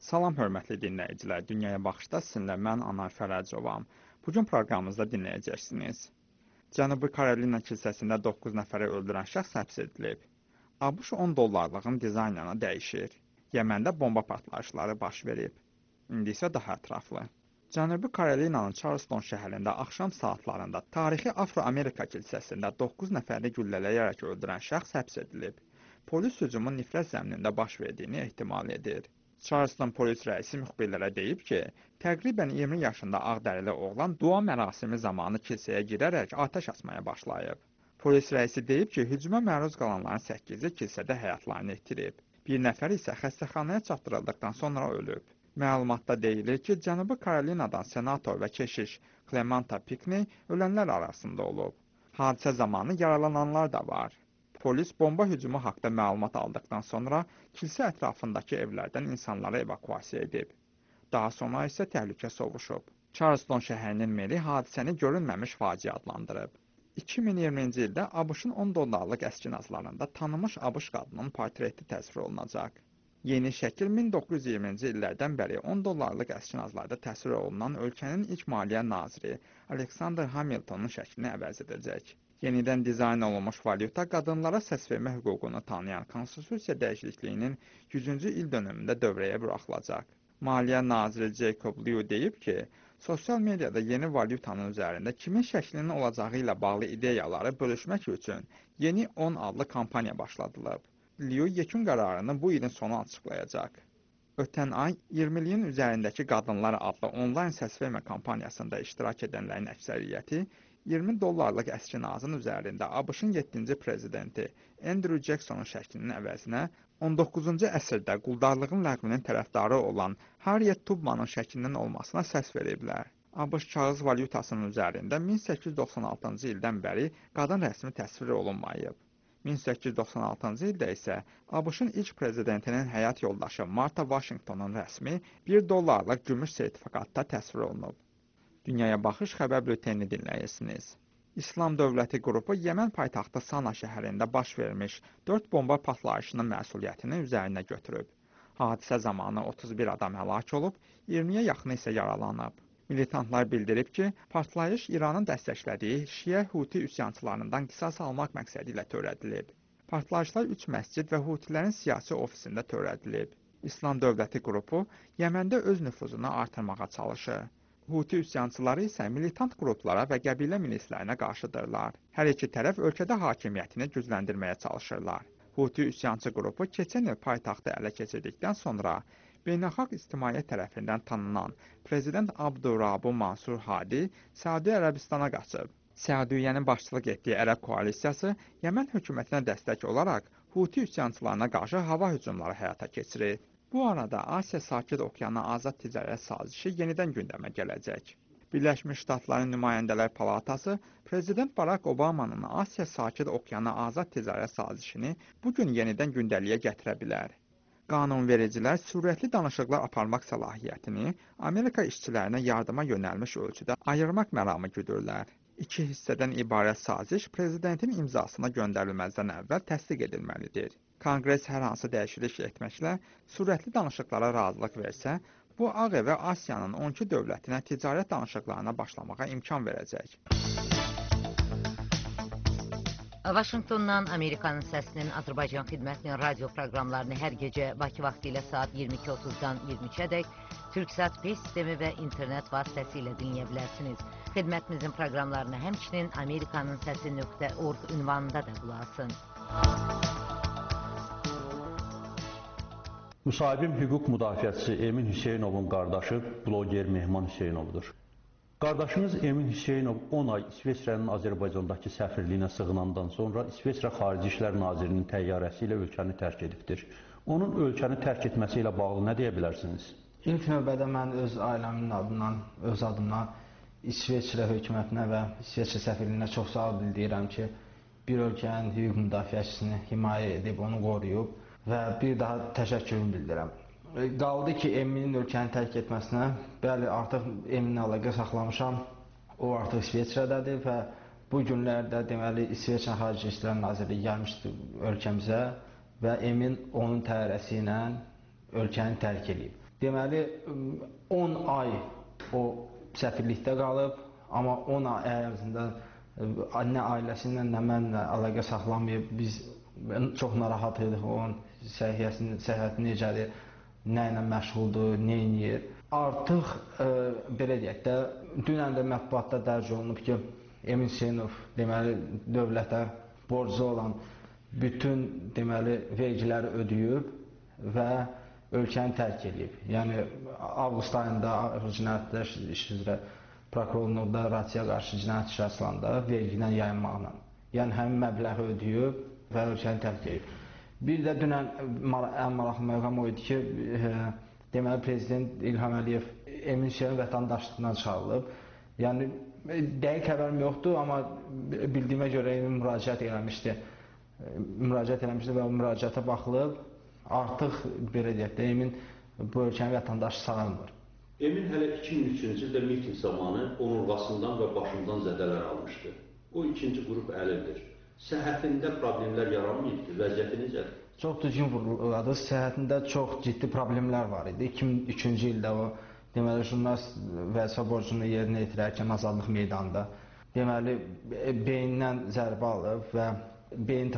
Salam hörmətli dinləyicilər, Dünyaya Baxışda sizinlə mən Anar Fərəcovam. Bugün proqramımızda dinləyəcəksiniz. Cənubi Karolina kilsəsində 9 nəfəri öldürən şəxs həbs edilib. ABŞ $10 dizaynını dəyişir. Yəməndə bomba partlayışları baş verib. İndi isə daha ətraflı. Cənubi Karolinanın Charleston şəhərində axşam saatlarında tarixi Afro-Amerika kilsəsində 9 nəfəri güllələyərək öldürən şəxs həbs edilib. Polis hücumun nifrət zəminində baş verdiyini ehtimal edir. Charleston polis rəisi müxbirlərə deyib ki, təqribən 20 yaşında ağdərili oğlan dua mərasimi zamanı kilsəyə girərək atəş açmaya başlayıb. Polis rəisi deyib ki, hücuma məruz qalanların 8-i kilsədə həyatlarını itirib. Bir nəfər isə xəstəxanaya çatdırıldıqdan sonra ölüb. Məlumatda deyilir ki, Cənubi Karolinadan senator və keşiş Clementa Pinckney ölənlər arasında olub. Hadisə zamanı yaralananlar da var. Polis bomba hücumu haqqında məlumat aldıqdan sonra kilsə ətrafındakı evlərdən insanları evakuasiya edib. Daha sonra isə təhlükə sovuşub. Charleston şəhərinin meri hadisəni görünməmiş faciə adlandırıb. 2020-ci ildə ABŞ-ın $10 əskinazlarında tanınmış ABŞ qadının portreti təsvir olunacaq. Yeni şəkil 1920-ci illərdən bəri $10 əskinazlarda təsvir olunan ölkənin ilk maliyyə naziri Alexander Hamiltonun şəklini əvəz edəcək. Yenidən dizayn olunmuş valyuta qadınlara səs vermə hüququnu tanıyan konstitusiya dəyişikliyinin 100-cü il dönümündə dövrəyə buraxılacaq. Maliyyə naziri Jacob Lew deyib ki, sosial mediada yeni valyutanın üzərində kimin şəklinin olacağı ilə bağlı ideyaları bölüşmək üçün Yeni 10 adlı kampaniya başladılıb. Lew yekun qərarını bu ilin sonu açıqlayacaq. Ötən ay 20-liyin üzərindəki qadınlar adlı onlayn səsvermə kampaniyasında iştirak edənlərin əksəriyyəti $20 əskinazın üzərində ABŞ-ın 7-ci prezidenti Andrew Jacksonun şəklinin əvəzinə 19-cu əsrdə quldarlığın ləğvinin tərəfdarı olan Harriet Tubmanın şəklinin olmasına səs veriblər. ABŞ kağız valyutasının üzərində 1896-cı ildən bəri qadın rəsmi təsvir olunmayıb. 1896-cı ildə isə ABŞ-ın ilk prezidentinin həyat yoldaşı Martha Washingtonun rəsmi $1 gümüş sertifikatda təsvir olunub. Dünyaya Baxış xəbər bültenini dinləyirsiniz. İslam dövləti qrupu Yəmən paytaxtı Sana şəhərində baş vermiş 4 bomba partlayışının məsuliyyətini üzərinə götürüb. Hadisə zamanı 31 adam həlak olub, 20-yə yaxını isə yaralanıb. Militantlar bildirib ki, partlayış İranın dəstəklədiyi Şiə Huti üsyançılarından qisas almaq məqsədi ilə törədilib. Partlayışlar 3 məscid və Hutilərin siyasi ofisində törədilib. İslam dövləti qrupu Yəməndə öz nüfuzunu artırmağa çalışır. Huti üsyançıları isə militant qruplara və qəbilə milislərinə qarşıdırlar. Hər iki tərəf ölkədə hakimiyyətini gücləndirməyə çalışırlar. Huti üsyançı qrupu keçən il paytaxtı ələ keçirdikdən sonra beynəlxalq ictimaiyyət tərəfindən tanınan prezident Abdurabu Mansur Hadi Səudi Ərəbistana qaçıb. Səudiyyənin başçılıq etdiyi Ərəb koalisiyası Yəmən hökumətinə dəstək olaraq Huti üsyançılarına qarşı hava hücumları həyata keçirir. Bu arada Asiya Sakit Okeanı Azad Ticarət Sazişi yenidən gündəmə gələcək. Birləşmiş Ştatların Nümayəndələr Palatası Prezident Barack Obamanın Asiya Sakit Okeanı Azad Ticarət Sazişini bugün yenidən gündəliyə gətirə bilər. Qanunvericilər sürətli danışıqlar aparmaq səlahiyyətini Amerika işçilərinə yardıma yönəlmiş ölçüdə ayırmaq məramı güdürlər. 2 hissədən ibarət saziş prezidentin imzasına göndərilməzdən əvvəl təsdiq edilməlidir. Konqres hər hansı dəyişiklik etməklə sürətli danışıqlara razılıq versə, bu Ağ Evə Asiyanın 12 dövlətinə ticarət danışıqlarına başlamağa imkan verəcək. Vaşinqtondan Amerikanın səsinin Azərbaycan xidmətinin radio proqramlarını hər gecə Bakı vaxtı ilə saat 22:30-dan 23-ədək Türksat P sistemi və internet vasitəsilə dinləyə bilərsiniz. Xidmətimizin proqramlarını həmçinin amerikanınsəsi.org ünvanında da qulaq. Müsahibim hüquq müdafiəçisi Emin Hüseynovun qardaşı bloger Mehman Hüseynovdur. Qardaşımız Emin Hüseynov 10 ay İsveçrənin Azərbaycandakı səfirliyinə sığınandan sonra İsveçrə Xarici İşlər Nazirinin təyyarəsi ilə ölkəni tərk edibdir. Onun ölkəni tərk etməsi ilə bağlı nə deyə bilərsiniz? İlk növbədə mən öz ailəmin adından, öz adımdan İsveçrə hökumətinə və İsveçrə səfirliyinə çox sağ ol deyirəm ki, bir ölkənin hüquq müdafiəçisini himayə edib, onu qoruyub və bir daha təşəkkürümü bildirirəm. Qaldı ki, Eminin ölkəni tərk etməsinə, bəli, artıq Eminlə əlaqə saxlamışam, o artıq İsveçrədədir və bu günlərdə deməli İsveçrə Xarici İşlər Nazirliyi gəlmişdi ölkəmizə və Emin onun təyyarəsi ilə ölkəni tərk edib. Deməli 10 ay o səfirlikdə qalıb, amma 10 ay ərzində nə ailəsi ilə, nə mənlə əlaqə saxlamayıb. Biz çox narahat idik onun səhhəti necədir, nə ilə məşğuldur, nə edir. Artıq belə deyək də, dünən də mətbuatda dərc olunub ki, Emin Hüseynov deməli dövlətə borcu olan bütün deməli vergiləri ödəyib və ölkəni tərk edib. Yəni avqust ayında cinayətlər işi üzrə prokurorluqda Rasiya qarşı cinayət işi açılanda vergidən yayınmaqla. Yəni həmin məbləği ödəyib və ölkəni tərk edib. Bir də dünən ən maraqlı məqam o idi ki, deməli prezident İlham Əliyev Emin Hüseynov vətəndaşlıqdan çıxarılıb. Yəni dəqiq xəbərim yoxdur, amma bildiyimə görə Emin müraciət eləmişdi və o müraciətə baxılıb. Artıq belə deyək də, Emin bu ölkənin vətəndaşı sayılmır. Emin hələ 2003-cü ildə miting zamanı onurğasından və başından zədələr almışdı. O ikinci qrup əlildir. Səhhətində problemlər yaranmayıbdır, vəziyyəti necədir? Çox düzgün vurguladınız. Səhhətində çox ciddi problemlər var idi. 2003-cü ildə o deməli jurnalist vəzifə borcunu yerinə yetirərkən Azadlıq meydanında deməli beynindən zərbə alıb və beyin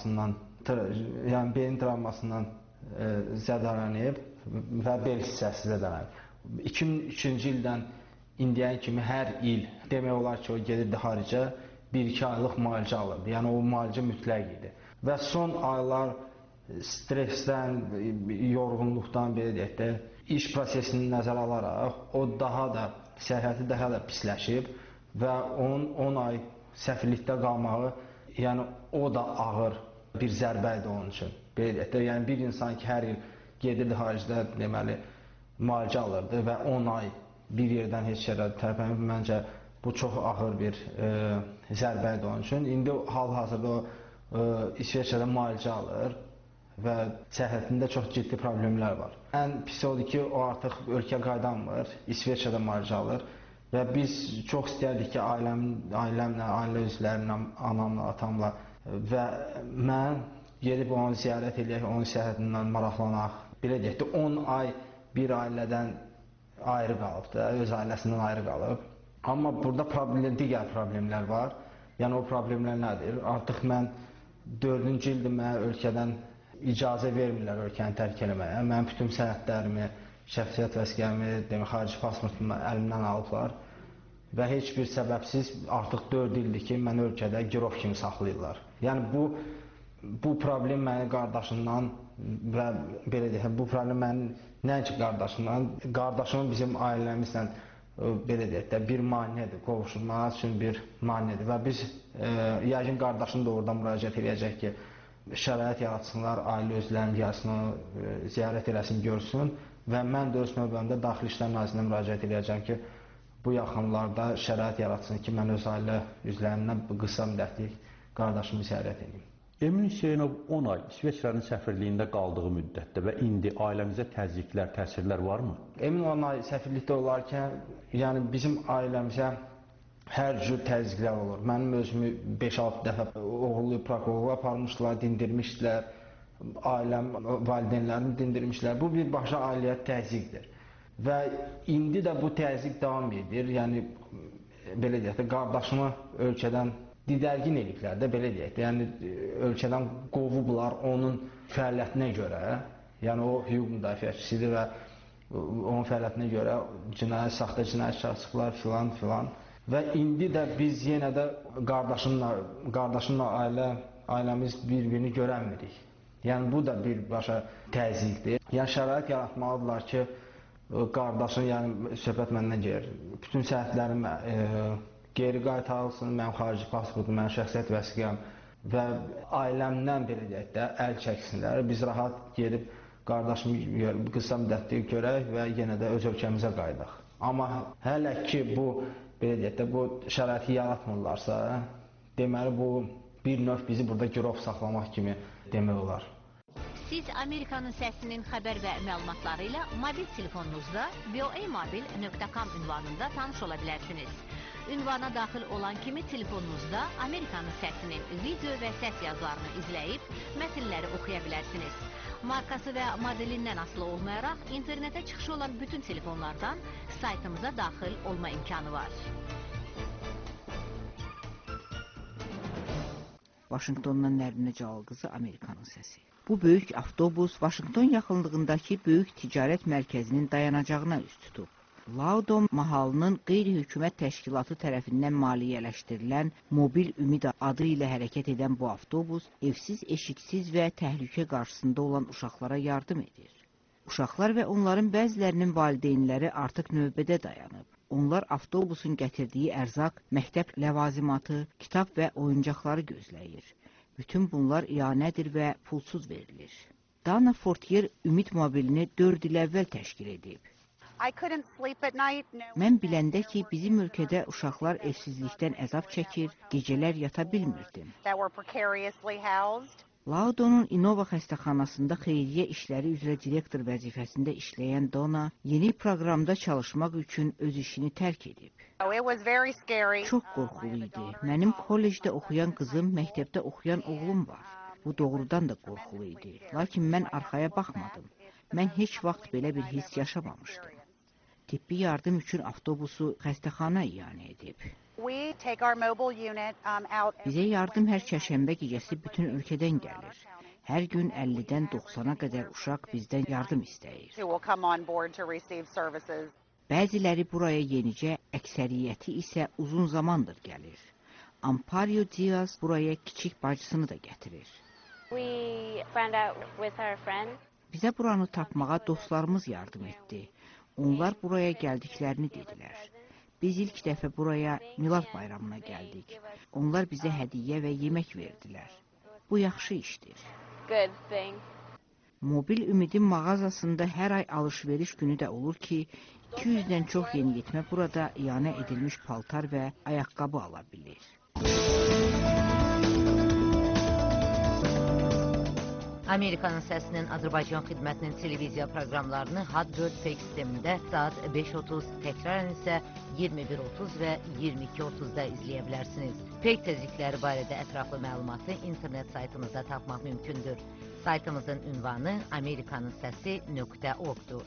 travmasından zədələnib və bel hissəsi zədələnib. 2003-cü ildən indiyən kimi hər il demək olar ki, o gedirdi xaricə, 1-2 aylıq müalicə alırdı. Yəni o müalicə mütləq idi. Və son aylar stressdən, yorğunluqdan belə deyək də, iş prosesini nəzərə alaraq o daha da səhhəti daha da pisləşib və onun 10 ay səfirlikdə qalmağı, yəni o da ağır bir zərbə idi onun üçün. Belə deyək də, yəni bir insan ki, hər il gedirdi xaricdə deməli müalicə alırdı və 10 ay bir yerdən heç yerə tərpənib, məncə bu çox ağır bir zərbə idi onun üçün. İndi hal-hazırda o İsveçrədə müalicə alır və səhhətində çox ciddi problemlər var. Ən pis odur ki, o artıq ölkə qaydanmır, İsveçrədə müalicə alır və biz çox istərdik ki, ailəmlə, ailə üzvlərimlə, anamla, atamla və mən gedib onu ziyarət edək, onun səhhətindən maraqlanaq. Belə deyək də, 10 ay bir ailədən ayrı qalıb da, öz ailəsindən ayrı qalıb. Amma burada digər problemlər var. Yəni o problemlər nədir? Artıq mən 4-cü ildir mənə ölkədən icazə vermirlər ölkəni tərk eləməyə. Mənim bütün sənədlərimi, şəxsiyyət vəsiqəmi, xarici pasportumu əlimdən alıblar və heç bir səbəbsiz artıq 4 ildir ki, məni ölkədə girov kimi saxlayırlar. Yəni bu problem məni qardaşımdan və belə deyək, bu problem məni nəinki qardaşımın bizim ailəmizlə belə deyək də bir maneədir, qovuşulmaq üçün bir maneədir və biz yəqin qardaşım da orada müraciət edəcək ki, şərait yaratsınlar, ailə üzvlərinin gəlsin, ziyarət eləsin, görsün və mən də öz növbəmdə Daxili İşlər Nazirinə müraciət edəcəm ki, bu yaxınlarda şərait yaratsın ki, mən öz ailə üzvlərindən qısa müddətlik qardaşımı ziyarət edeyim. Emin Hüseynov 10 ay İsveçrənin səfirliyində qaldığı müddətdə və indi ailəmizə təzyiqlər, təsirlər varmı? Emin 10 ay səfirlikdə olarkən, yəni bizim ailəmizə hər cür təzyiqlər olur. Mənim özümü 5-6 dəfə oğullu prokurorluğa aparmışdılar, dindirmişdilər, ailəm, valideynlərimi dindirmişdilər. Bu birbaşa ailəyə təzyiqdir. Və indi də bu təzyiq davam edir. Yəni, belə deyək də, qardaşımı ölkədən didərgin ediblər də, belə deyək də, yəni ölkədən qovublar onun fəaliyyətinə görə, yəni o hüquq müdafiəçisidir və onun fəaliyyətinə görə saxta cinayət açıqlar filan. Və indi də biz yenə də qardaşımla ailəmiz bir-birini görənmirik. Yəni bu da birbaşa təzyiqdir. Yəni şərait yaratmalıdırlar ki, qardaşım, yəni söhbət məndən gedir. Bütün səhətlərim geri qaytarılsın, mənim xarici pasportum, mənim şəxsiyyət vəsiqəm və ailəmdən belə deyək də əl çəksinlər. Biz rahat gedib qardaşımı qısa müddətli görək və yenə də öz ölkəmizə qayıdaq. Amma hələ ki bu belə deyək də bu şəraiti yaratmırlarsa, deməli bu bir növ bizi burada girov saxlamaq kimi demək olar. Siz Amerikanın səsinin xəbər və məlumatları ilə mobil telefonunuzda voamobil.com ünvanında tanış ola bilərsiniz. Ünvana daxil olan kimi telefonunuzda Amerikanın səsinin video və səs yazılarını izləyib mətnləri oxuya bilərsiniz. Markası və modelindən asılı olmayaraq, internetə çıxışı olan bütün telefonlardan saytımıza daxil olma imkanı var. Vaşinqtondan Nərminə Cəlal Amerikanın səsi. Bu böyük avtobus Vaşinqton yaxınlığındakı böyük ticarət mərkəzinin dayanacağına üst tutub. Laudon mahalının qeyri-hökumət təşkilatı tərəfindən maliyyələşdirilən Mobil Ümid adı ilə hərəkət edən bu avtobus evsiz, eşiksiz və təhlükə qarşısında olan uşaqlara yardım edir. Uşaqlar və onların bəzilərinin valideynləri artıq növbədə dayanıb. Onlar avtobusun gətirdiyi ərzaq, məktəb ləvazimatı, kitab və oyuncaqları gözləyir. Bütün bunlar iyanədir və pulsuz verilir. Dana Fortier Ümid mobilini 4 il əvvəl təşkil edib. Mən biləndə ki, bizim ölkədə uşaqlar evsizlikdən əzab çəkir, gecələr yata bilmirdim. Laudonun İnova xəstəxanasında xeyriyyə işləri üzrə direktor vəzifəsində işləyən Donna yeni proqramda çalışmaq üçün öz işini tərk edib. Çox qorxulu idi. Mənim kollecdə oxuyan qızım, məktəbdə oxuyan oğlum var. Bu doğrudan da qorxulu idi. Lakin mən arxaya baxmadım. Mən heç vaxt belə bir his yaşamamışdım. Tibbi yardım üçün avtobusu xəstəxana iyanə edib. Bizə yardım hər çərşənbə gecəsi bütün ölkədən gəlir. Hər gün 50-dən 90-a qədər uşaq bizdən yardım istəyir. Bəziləri buraya yenicə, əksəriyyəti isə uzun zamandır gəlir. Ampario Diaz buraya kiçik bacısını da gətirir. Bizə buranı tapmağa dostlarımız yardım etdi. Onlar buraya gəldiklərini dedilər. Biz ilk dəfə buraya Milad bayramına gəldik. Onlar bizə hədiyyə və yemək verdilər. Bu yaxşı işdir. Mobil Ümidin mağazasında hər ay alış-veriş günü də olur ki, 200-dən çox yeniyetmə burada iyanə edilmiş paltar və ayaqqabı ala bilir. Amerikanın səsinin Azərbaycan xidmətinin televiziya proqramlarını Had 4 pek sistemində saat 5:30, təkrarən isə 21:30 və 22:30-da izləyə bilərsiniz. Pek tezlikləri barədə ətraflı məlumatı internet saytımızda tapmaq mümkündür. Saytımızın ünvanı amerikanınsəsi.org-dur.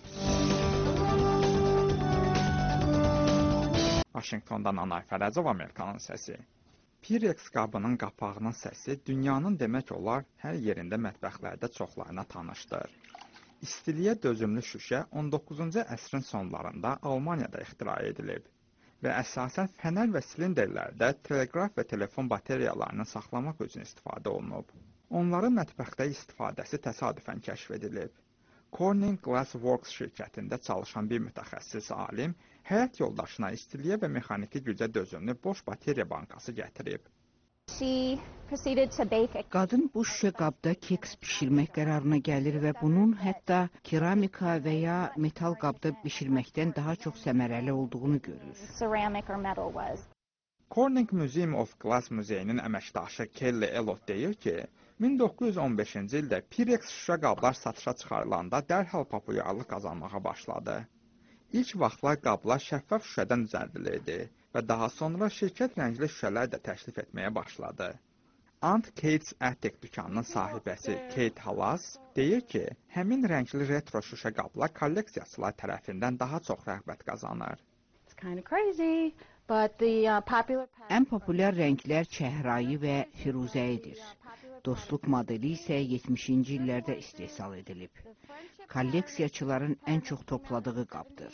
Vaşinqtondan Anar Fərəcov, Amerikanın səsi. Pirex qabının qapağının səsi dünyanın demək olar hər yerində mətbəxlərdə çoxlarına tanışdır. İstiliyə dözümlü şüşə 19-cu əsrin sonlarında Almaniyada ixtira edilib və əsasən fənər və silinderlərdə teleqraf və telefon bateriyalarını saxlamaq üçün istifadə olunub. Onların mətbəxdə istifadəsi təsadüfən kəşf edilib. Corning Glass Works şirkətində çalışan bir mütəxəssis alim həyat yoldaşına istiliyə və mexaniki gücə dözümlü boş bateriya bankası gətirib. Qadın bu şüşə qabda keks bişirmək qərarına gəlir və bunun hətta keramika və ya metal qabda bişirməkdən daha çox səmərəli olduğunu görür. Corning Museum of Glass muzeyinin əməkdaşı Kelly Elot deyir ki, 1915-ci ildə Pirex şüşə qablar satışa çıxarılanda dərhal populyarlıq qazanmağa başladı. İlk vaxtlar qablar şəffaf şüşədən düzəldilirdi və daha sonra şirkət rəngli şüşələr də təklif etməyə başladı. Aunt Kate's Attic dükanının sahibəsi Kate Halas deyir ki, həmin rəngli retro şüşə qablar kolleksiyaçılar tərəfindən daha çox rəğbət qazanır. Ən populyar rənglər çəhrayı və firuzəyidir. Dostluq modeli isə 70-ci illərdə istehsal edilib. Kolleksiyaçıların ən çox topladığı qabdır.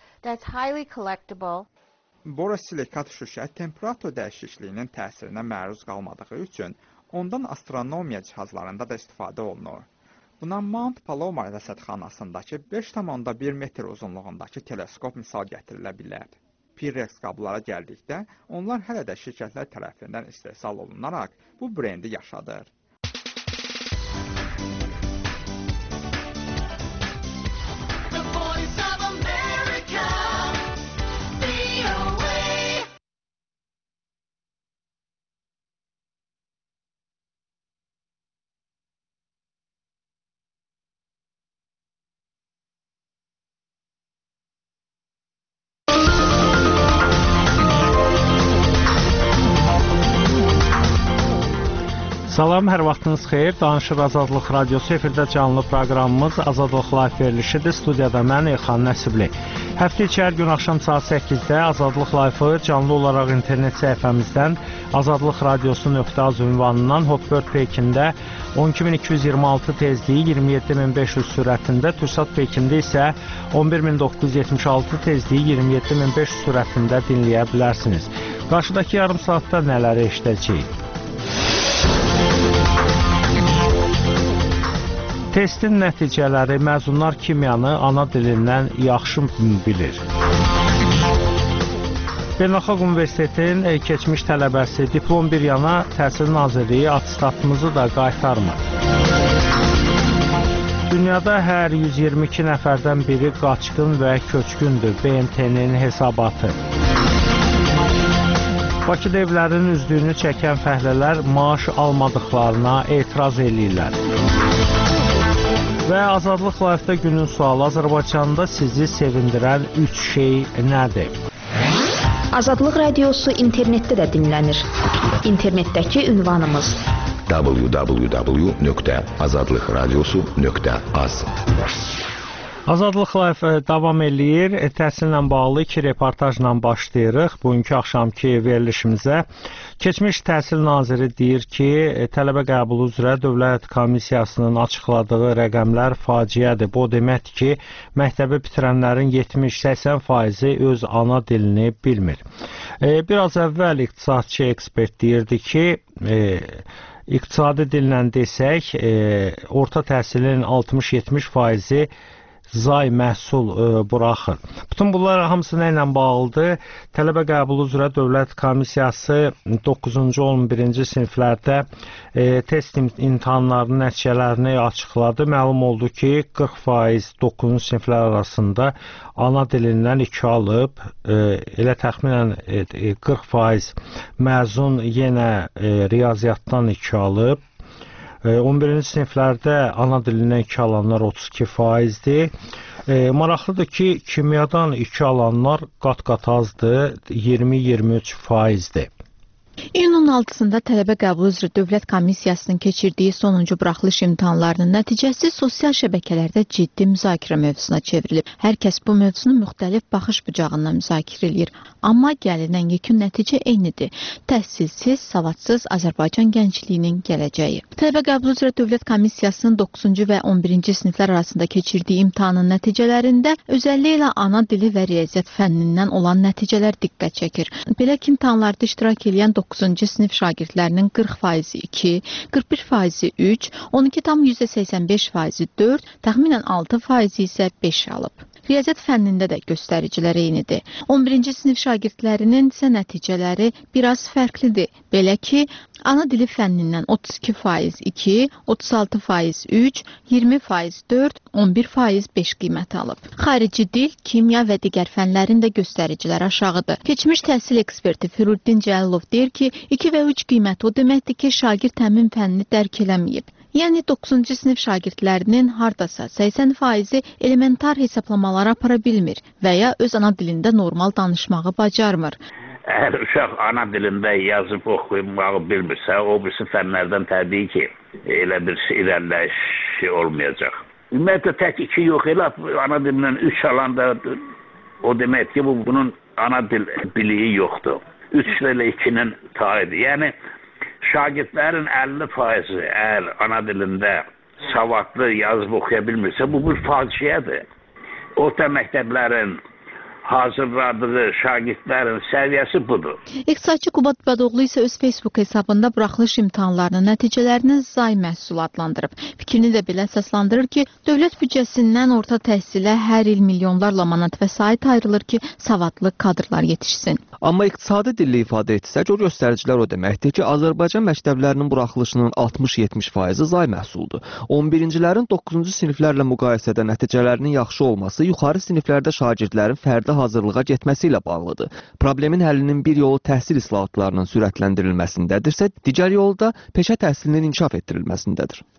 Borosilikat şüşə temperatur dəyişikliyinin təsirinə məruz qalmadığı üçün ondan astronomiya cihazlarında da istifadə olunur. Buna Mount Palomar rəsədxanasındakı 5,1 metr uzunluğundakı teleskop misal gətirilə bilər. Pirex qablara gəldikdə, onlar hələ də şirkətlər tərəfindən istehsal olunaraq bu brendi yaşadır. Salam, hər vaxtınız xeyir. Danışır Azadlıq Radiosu efirdə canlı proqramımız Azadlıq Live verilişidir. Studiyada mən Elxan Nəsibli. Həftə içi hər gün axşam saat 8-də Azadlıq Live-ı canlı olaraq internet səhifəmizdən azadlıqradiosu.az ünvanından Hotbird Pekində 12226 tezliyi 27500 sürətində, Tursat Pekində isə 11976 tezliyi 27500 sürətində dinləyə bilərsiniz. Qarşıdakı yarım saatda nələri eşidəcəyik? Testin nəticələri məzunlar kimyanı ana dilindən yaxşı bilir. Beynəlxalq Universitetin keçmiş tələbəsi diplom bir yana Təhsil Nazirliyi atestatımızı da qaytarmır. Dünyada hər 122 nəfərdən biri qaçqın və köçkündür. BMT-nin hesabatı. Bakıda evlərin üzdüyünü çəkən fəhlələr maaş almadıqlarına etiraz edirlər. Və Azadlıq Live-da günün sualı: Azərbaycanda sizi sevindirən 3 şey nədir? Azadlıq Radiosu internetdə də dinlənir. İnternetdəki ünvanımız www.azadlıqradiosu.az. Azadlıq Live davam eləyir. Təhsillə bağlı 2 reportajla başlayırıq bugünkü axşamki verilişimizə. Keçmiş Təhsil Naziri deyir ki, tələbə qəbulu üzrə Dövlət Komissiyasının açıqladığı rəqəmlər faciədir. Bu deməkdir ki, məktəbi bitirənlərin 70-80% öz ana dilini bilmir. Biraz əvvəl iqtisadçı ekspert deyirdi ki, iqtisadi dillə desək, orta təhsilin 60-70% zay məhsul buraxır. Bütün bunlar hamısı nə ilə bağlıdır? Tələbə qəbulu üzrə Dövlət Komissiyası 9-cu 11-ci siniflərdə test imtahanlarının nəticələrini açıqladı. Məlum oldu ki, 40% 9-cu siniflər arasında ana dilindən 2 alıb, elə təxminən 40% məzun yenə riyaziyyatdan 2 alıb. 11-ci siniflərdə ana dilindən 2 alanlar 32%-dir. Maraqlıdır ki, kimyadan 2 alanlar qat-qat azdır, 20-23%-dir. İyunun 6-sında tələbə qəbulu üzrə Dövlət Komissiyasının keçirdiyi sonuncu buraxılış imtahanlarının nəticəsi sosial şəbəkələrdə ciddi müzakirə mövzusuna çevrilib. Hər kəs bu mövzunu müxtəlif baxış bucağından müzakirə edir. Amma gəlinən yekun nəticə eynidir. Təhsilsiz, savadsız Azərbaycan gəncliyinin gələcəyi. Tələbə qəbulu üzrə Dövlət Komissiyasının 9-cu və 11-ci siniflər arasında keçirdiyi imtahanın nəticələrində özəlliyi ilə ana dili və riyaziyyat fənnindən olan nəticələr diqqət çəkir. Belə ki, imtahanlarda iştirak edən 9-cu sinif şagirdlərinin 40%-i 2, 41%-i 3, 12,85%-i 4, təxminən 6%-i isə 5 alıb. Riyaziyyat fənnində də göstəricilər eynidir. 11-ci sinif şagirdlərinin isə nəticələri biraz fərqlidir. Belə ki, ana dili fənnindən 32% 2, 36% 3, 20% 4, 11% 5 qiymət alıb. Xarici dil, kimya və digər fənlərin də göstəricilər aşağıdır. Keçmiş təhsil eksperti Firuddin Cəlilov deyir ki, 2 və 3 qiymət o deməkdir ki, şagird həmin fənni dərk eləməyib. Yəni 9-cu sinif şagirdlərinin hardasa 80%-i elementar hesablamaları apara bilmir və ya öz ana dilində normal danışmağı bacarmır. Əgər uşaq ana dilində yazıb oxumağı bilmirsə, o birisi fənlərdən təbii ki, elə bir irəliləyiş olmayacaq. Ümumiyyətlə tək 2 yox, elə ana dilindən 3 alan da o demək ki, bunun ana dil biliyi yoxdur. 3 ilə 2-nin tayıdır. Yəni şagirdlərin 50%-i əgər ana dilində savadlı yazıb oxuya bilmirsə, bu bir faciədir. Orta məktəblərin hazırladığı şagirdlərin səviyyəsi budur. İqtisadçı Qubad Badoğlu isə öz Facebook hesabında buraxılış imtahanlarının nəticələrini zay məhsul adlandırıb. Fikrini də belə əsaslandırır ki, dövlət büdcəsindən orta təhsilə hər il milyonlarla manat vəsait ayrılır ki, savadlı kadrlar yetişsin. Amma iqtisadi dilli ifadə etsək, o göstəricilər o deməkdir ki, Azərbaycan məktəblərinin buraxılışının 60-70%-i zay məhsuldur. 11-cilərin 9-cu siniflərlə müqayisədə nəticələrinin yaxşı olması yuxarı siniflərdə şagirdlərin fərdi hazırlığa getməsi ilə bağlıdır. Problemin həllinin bir yolu təhsil islahatlarının sürətləndirilməsindədirsə, digər yolu da peşə təhsilinin inkişaf etdirilməsindədir.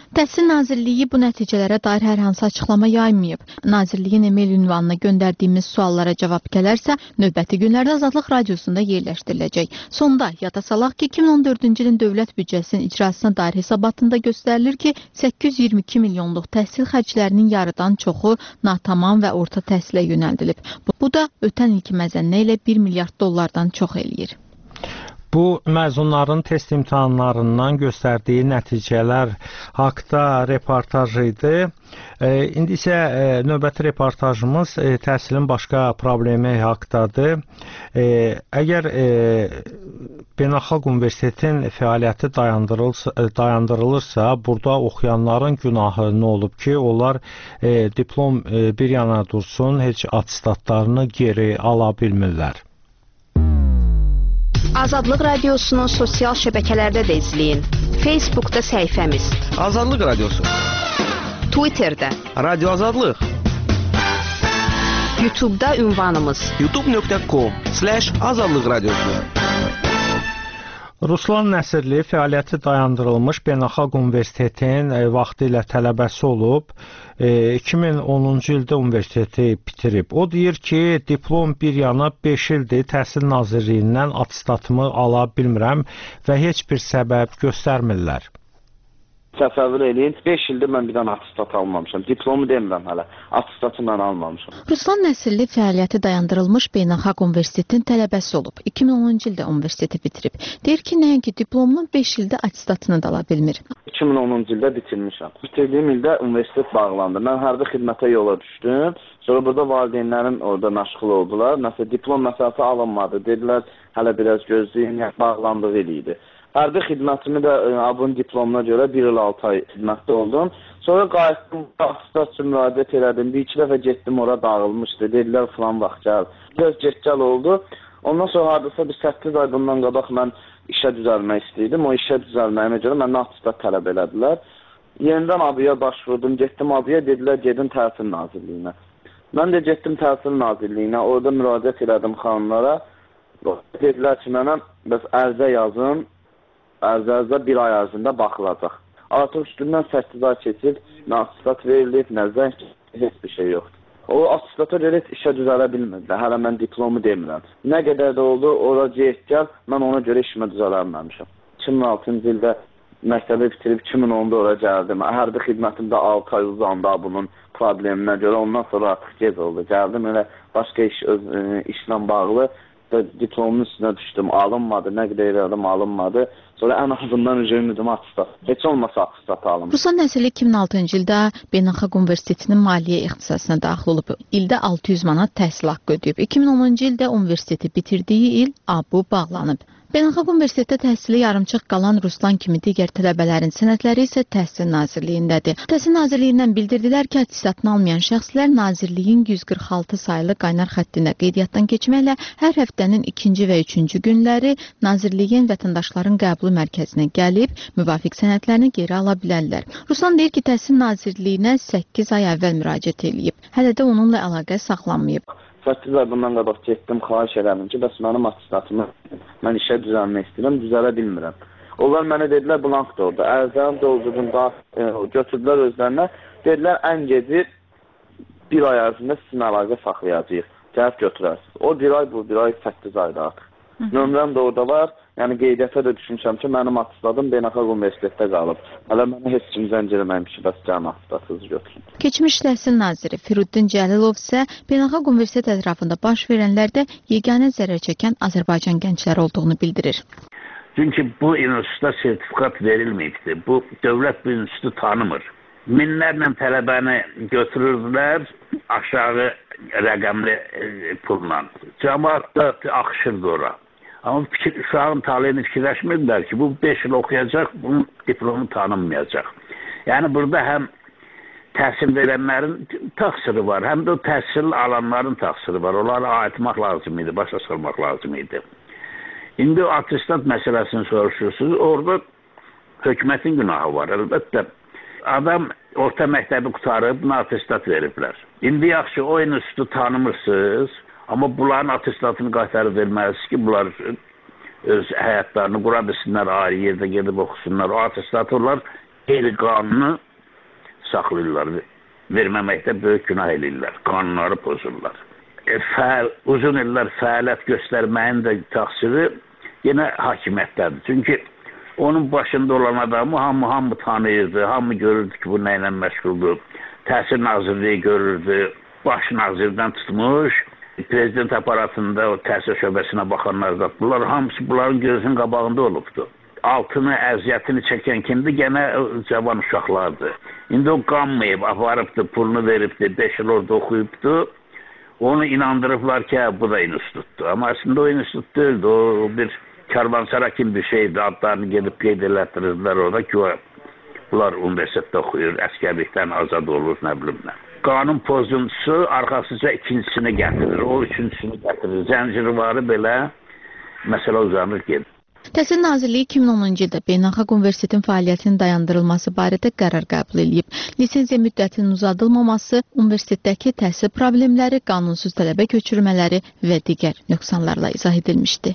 Təhsil Nazirliyi bu nəticələrə dair hər hansı açıqlama yaymayıb. Nazirliyin e-mail ünvanına göndərdiyimiz suallara cavab gələrsə, növbəti günlərdə Azadlıq Radiosunda yerləşdiriləcək. Sonda yada salaq ki, 2014-cü ilin dövlət büdcəsinin icrasına dair hesabatında göstərilir ki, 822 milyonluq təhsil xərclərinin yarıdan çoxu natamam və orta təhsilə yönəldilib. Bu da ötən ilki məzənnə ilə 1 milyard dollardan çox eləyir. Bu məzunların test imtahanlarından göstərdiyi nəticələr haqda reportaj idi. İndi isə növbəti reportajımız təhsilin başqa problemi haqdadır. Əgər Beynəlxalq Universitetin fəaliyyəti dayandırılırsa, burada oxuyanların günahı nə olub ki, onlar diplom bir yana dursun, heç attestatlarını geri ala bilmirlər. Azadlıq Radiosunu sosial şəbəkələrdə də izləyin. Facebookda səhifəmiz Azadlıq Radiosu, Twitterdə Radio Azadlıq, YouTube'da ünvanımız youtube.com/Azadlıq Radiosu. Ruslan Nəsirli fəaliyyəti dayandırılmış Beynəlxalq Universitetin vaxtilə tələbəsi olub. 2010-cu ildə universiteti bitirib. O deyir ki, diplom bir yana 5 ildir Təhsil Nazirliyindən attestatımı ala bilmirəm və heç bir səbəb göstərmirlər. Təsəvvür eləyin, 5 ildir mən bir dənə attestat almamışam. Diplomu demirəm hələ, attestatı mən almamışam. Ruslan Nəsirli fəaliyyəti dayandırılmış Beynəlxalq Universitetin tələbəsi olub. 2010-cu ildə universiteti bitirib. Deyir ki, nəinki diplomunu 5 ildə attestatını da ala bilmir. 2010-cu ildə bitirmişəm. Bitirdiyim ildə universitet bağlandı. Mən hərbi xidmətə yola düşdüm. Sonra burada valideynlərim orada məşğul oldular. Məsələn, diplom məsələsi alınmadı. Dedilər, hələ biraz gözləyin, bağlandığı il idi. Hərbi xidmətimi də abunun diplomuna görə 1 il 6 ay xidmətdə oldum. Sonra qayıtdım, attestat üçün müraciət elədim. Bir-iki dəfə getdim, ora dağılmışdı. Dedilər, falan vaxt gəl. Biraz get-gəl oldu. Ondan sonra hardasa bir 8 ay bundan qabaq mən işə düzəlmək istəyirdim. O işə düzəlməyimə görə məndən attestat tələb elədilər. Yenidən ABİyə başvurdum, getdim ABİyə, dedilər, gedin Təhsil Nazirliyinə. Mən də getdim Təhsil Nazirliyinə, orada müraciət elədim xanımlara. Dedilər ki, mənə bəs ərizə yazın. Ərzə 1 ay ərzində baxılacaq. Artıq üstündən 8 ay keçib, nə attestat verilib, nə zəng, heç bir şey yoxdur. O attestata görə işə düzələ bilmirdi. Hələ mən diplomu demirəm. Nə qədər də oldu, ora get-gəl, mən ona görə işimə düzələnməmişəm. 2006-cı ildə məktəbi bitirib 2010-da ora gəldim. Hərbi xidmətimdə 6 ay uzandı bunun probleminə görə. Ondan sonra artıq gec oldu. Gəldim, elə başqa işlə bağlı diplomun üstünə düşdüm, alınmadı, nə qədər elədim, alınmadı. Sonra ən azından ümidim attestat. Heç olmasa attestat alınmadı. Ruslan Nəsirli 2006-cı ildə Beynəlxalq Universitetinin maliyyə ixtisasına daxil olub. İldə 600 manat təhsil haqqı ödəyib. 2010-cu ildə universiteti bitirdiyi il ABU bağlanıb. Beynəlxalq Universitetdə təhsili yarımçıq qalan Ruslan kimi digər tələbələrin sənədləri isə Təhsil Nazirliyindədir. Təhsil Nazirliyindən bildirdilər ki, attestatını almayan şəxslər Nazirliyin 146 sayılı qaynar xəttində qeydiyyatdan keçməklə hər həftənin 2-ci və 3-cü günləri Nazirliyin vətəndaşların qəbulu mərkəzinə gəlib, müvafiq sənədlərini geri ala bilərlər. Ruslan deyir ki, Təhsil Nazirliyinə 8 ay əvvəl müraciət edib. Hələ də onunla əlaqə saxlanmayıb. 8 ay bundan qabaq getdim, xahiş elədim ki, bəs mənim attestatımı mən işə düzəlmək istəyirəm, düzələ bilmirəm. Onlar mənə dedilər, blank da orada. Ərzəm doldurdum, götürdülər özlərinə. Dedilər, ən geci 1 ay ərzində sizin əlaqə saxlayacağıq. Gəlib götürərsiniz. O 1 ay, bu 1 ay 8 ayda artıq. Nömrəm də orada var. Yəni qeydiyyata da düşünmüşəm ki, mənim attestadım Beynəlxalq Universitetdə qalıb. Hələ mənə heç kim zəng eləməyim ki, bəs gəlin attestatınızı götürün. Keçmiş Təhsil naziri Firuddin Cəlilov isə Beynəlxalq Universitet ətrafında baş verənlərdə yeganə zərər çəkən Azərbaycan gəncləri olduğunu bildirir. Çünki bu institutda sertifikat verilməyibdir. Bu dövlət bu institutu tanımır. Minlərlə tələbəni götürürdülər aşağı rəqəmli pulla. Cəmaat da axışırdı ora. Amma uşağın taleyini fikirləşmirdilər ki, bu 5 il oxuyacaq, bunun diplomu tanınmayacaq. Yəni burada həm təhsil verənlərin təqsiri var, həm də o təhsil alanların təqsiri var. Onları ayıtmaq lazım idi, başa salmaq lazım idi. İndi attestat məsələsini soruşursunuz, orada hökumətin günahı var. Əlbəttə, adam orta məktəbi qutarıb, buna attestat veriblər. İndi yaxşı, o institutu tanımırsınız, amma bunların attestatını qaytarıb verməlisiniz ki, bunlar öz həyatlarını qura bilsinlər, ayrı yerdə gedib oxusunlar. O attestatı onlar qeyri-qanunu saxlayırlar, verməməkdə böyük günah eləyirlər, qanunları pozurlar. Uzun illər fəaliyyət göstərməyin də təqsiri yenə hakimiyyətdədir. Çünki onun başında olan adamı hamı tanıyırdı, hamı görürdü ki, bu nə ilə məşğuldur. Təhsil Nazirliyi görürdü, baş nazirdən tutmuş, prezident aparatında o təhsil şöbəsinə baxanlar da, bunlar hamısı bunların gözünün qabağında olubdu. Altını, əziyyətini çəkən kimdir? Gənə cavan uşaqlardır. İndi o qanmayıb, aparıbdı, pulunu veribdi, 5 il orada oxuyubdu. Onu inandırıblar ki, bu da institutdur. Amma əslində o institut deyildi, o bir karvansara kimi bir şeydi. Adlarını gedib qeyd elətdirirlər orada ki, bunlar universitetdə oxuyur, əskərlikdən azad olur, nə bilim nə. Qanun pozuntusu arxasıca ikincisini gətirir, o üçüncüsünü gətirir. Zəncirvarı belə məsələ uzanır gedir. Təhsil Nazirliyi 2010-cu ildə beynəlxalq universitetin fəaliyyətinin dayandırılması barədə qərar qəbul edib. Lisenziya müddətinin uzadılmaması, universitetdəki təhsil problemləri, qanunsuz tələbə köçürülmələri və digər nöqsanlarla izah edilmişdi.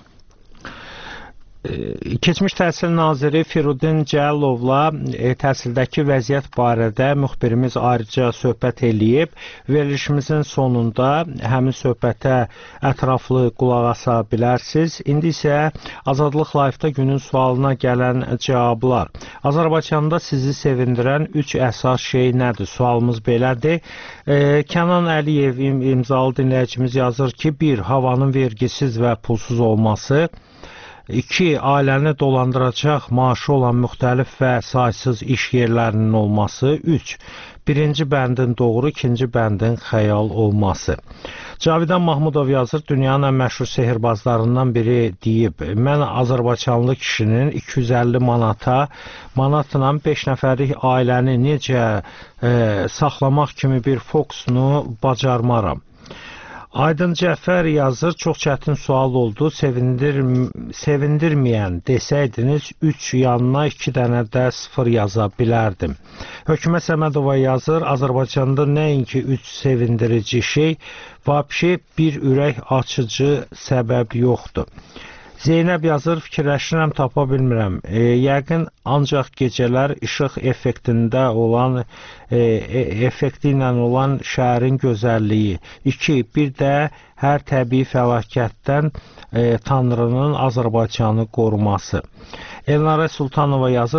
Keçmiş Təhsil Naziri Firudin Cəlilovla təhsildəki vəziyyət barədə müxbirimiz ayrıca söhbət eləyib. Verilişimizin sonunda həmin söhbətə ətraflı qulaq asa bilərsiniz. İndi isə Azadlıq Live-da günün sualına gələn cavablar. Azərbaycanda sizi sevindirən 3 əsas şey nədir? Sualımız belədir. Kənan Əliyev imzalı dinləyicimiz yazır ki, 1. Havanın vergisiz və pulsuz olması. 2. Ailəni dolandıracaq maaşı olan müxtəlif və saysız iş yerlərinin olması. 3. Birinci bəndin doğru, ikinci bəndin xəyal olması. Cavidan Mahmudov yazır, dünyanın ən məşhur sehirbazlarından biri deyib, mən Azərbaycanlı kişinin 250 manatla 5 nəfərlik ailəni necə saxlamaq kimi bir fokusunu bacarmaram. Aydın Cəfər yazır, çox çətin sual oldu, sevindirməyən desəydiniz 3 yanına 2 dənə də 0 yaza bilərdim. Hökümət Səmədova yazır, Azərbaycanda nəinki 3 sevindirici şey, vəbşi bir ürək açıcı səbəb yoxdur. Zeynəb yazır, fikirləşirəm, tapa bilmirəm. Yəqin ancaq gecələr işıq effekti ilə olan şəhərin gözəlliyi. 2. Bir də hər təbii fəlakətdən Tanrının Azərbaycanı qoruması. Elnarə Sultanova yazır,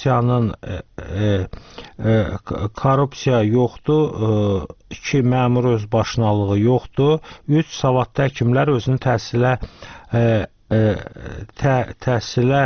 korrupsiya yoxdur. 2. Məmur özbaşınalığı yoxdur. 3. Savadlı həkimlər özünü təhsilə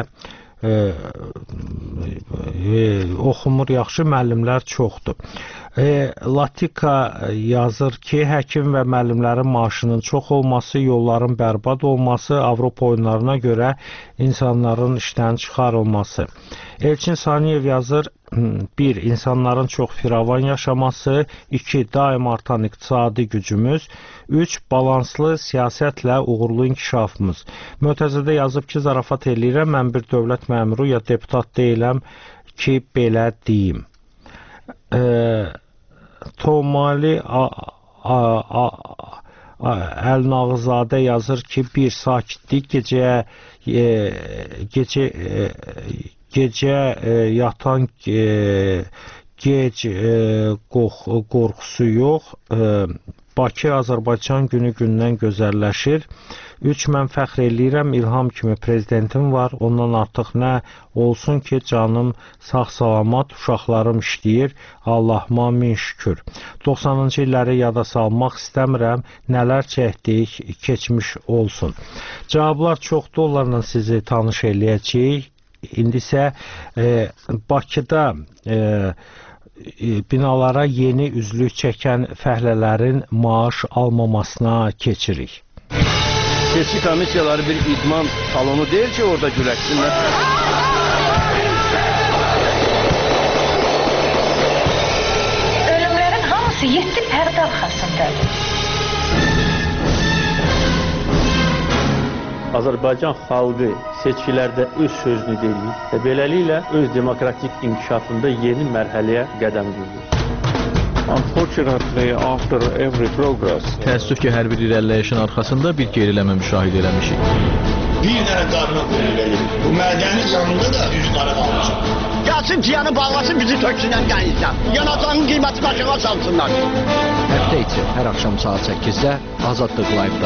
oxumur yaxşı, müəllimlər çoxdur. Latika yazır ki, həkim və müəllimlərin maaşının çox olması, yolların bərbad olması, Avropa oyunlarına görə insanların işdən çıxarılması. Elçin Saniyev yazır, 1. İnsanların çox firavan yaşaması, 2. Daim artan iqtisadi gücümüz, 3. Balanslı siyasətlə uğurlu inkişafımız. Mötəzədə yazıb ki, zarafat eləyirəm, mən bir dövlət məmuru ya deputat deyiləm ki, belə deyim. Tomali Əlnağızadə yazır ki, 1. Sakitlik, gecə yatan gec qorxusu yox. Bakı Azərbaycan günü-gündən gözəlləşir. 3. Mən fəxr eləyirəm, İlham kimi prezidentim var. Ondan artıq nə olsun ki, canım sağ-salamat, uşaqlarım işləyir. Allahıma min şükür. 90-cı illəri yada salmaq istəmirəm. Nələr çəkdik, keçmiş olsun. Cavablar çoxdur, onlarla sizi tanış eləyəcəyik. İndi isə Bakıda binalara yeni üzlük çəkən fəhlələrin maaş almamasına keçirik. Seçki komissiyaları bir idman salonu deyil ki, orada güləşsinlər. Ölümlərin hamısı 7 pərdə arxasındadır. Azərbaycan xalqı seçkilərdə öz sözünü deyir və beləliklə öz demokratik inkişafında yeni mərhələyə qədəm qoyur. Unfortunately, after every progress, təəssüf ki, hər bir irəliləyişin arxasında bir geriləmə müşahidə eləmişik. Bir dənə qarına verir. Bu mədənin yanında da üzləri qalmışıq. Gəlsin piyanı bağlasın, bizi töksünən qəyizlər. Yanacağın qiymətini aşağı salsınlar. Həftə içi hər axşam saat 8-də Azadlıq Live-da.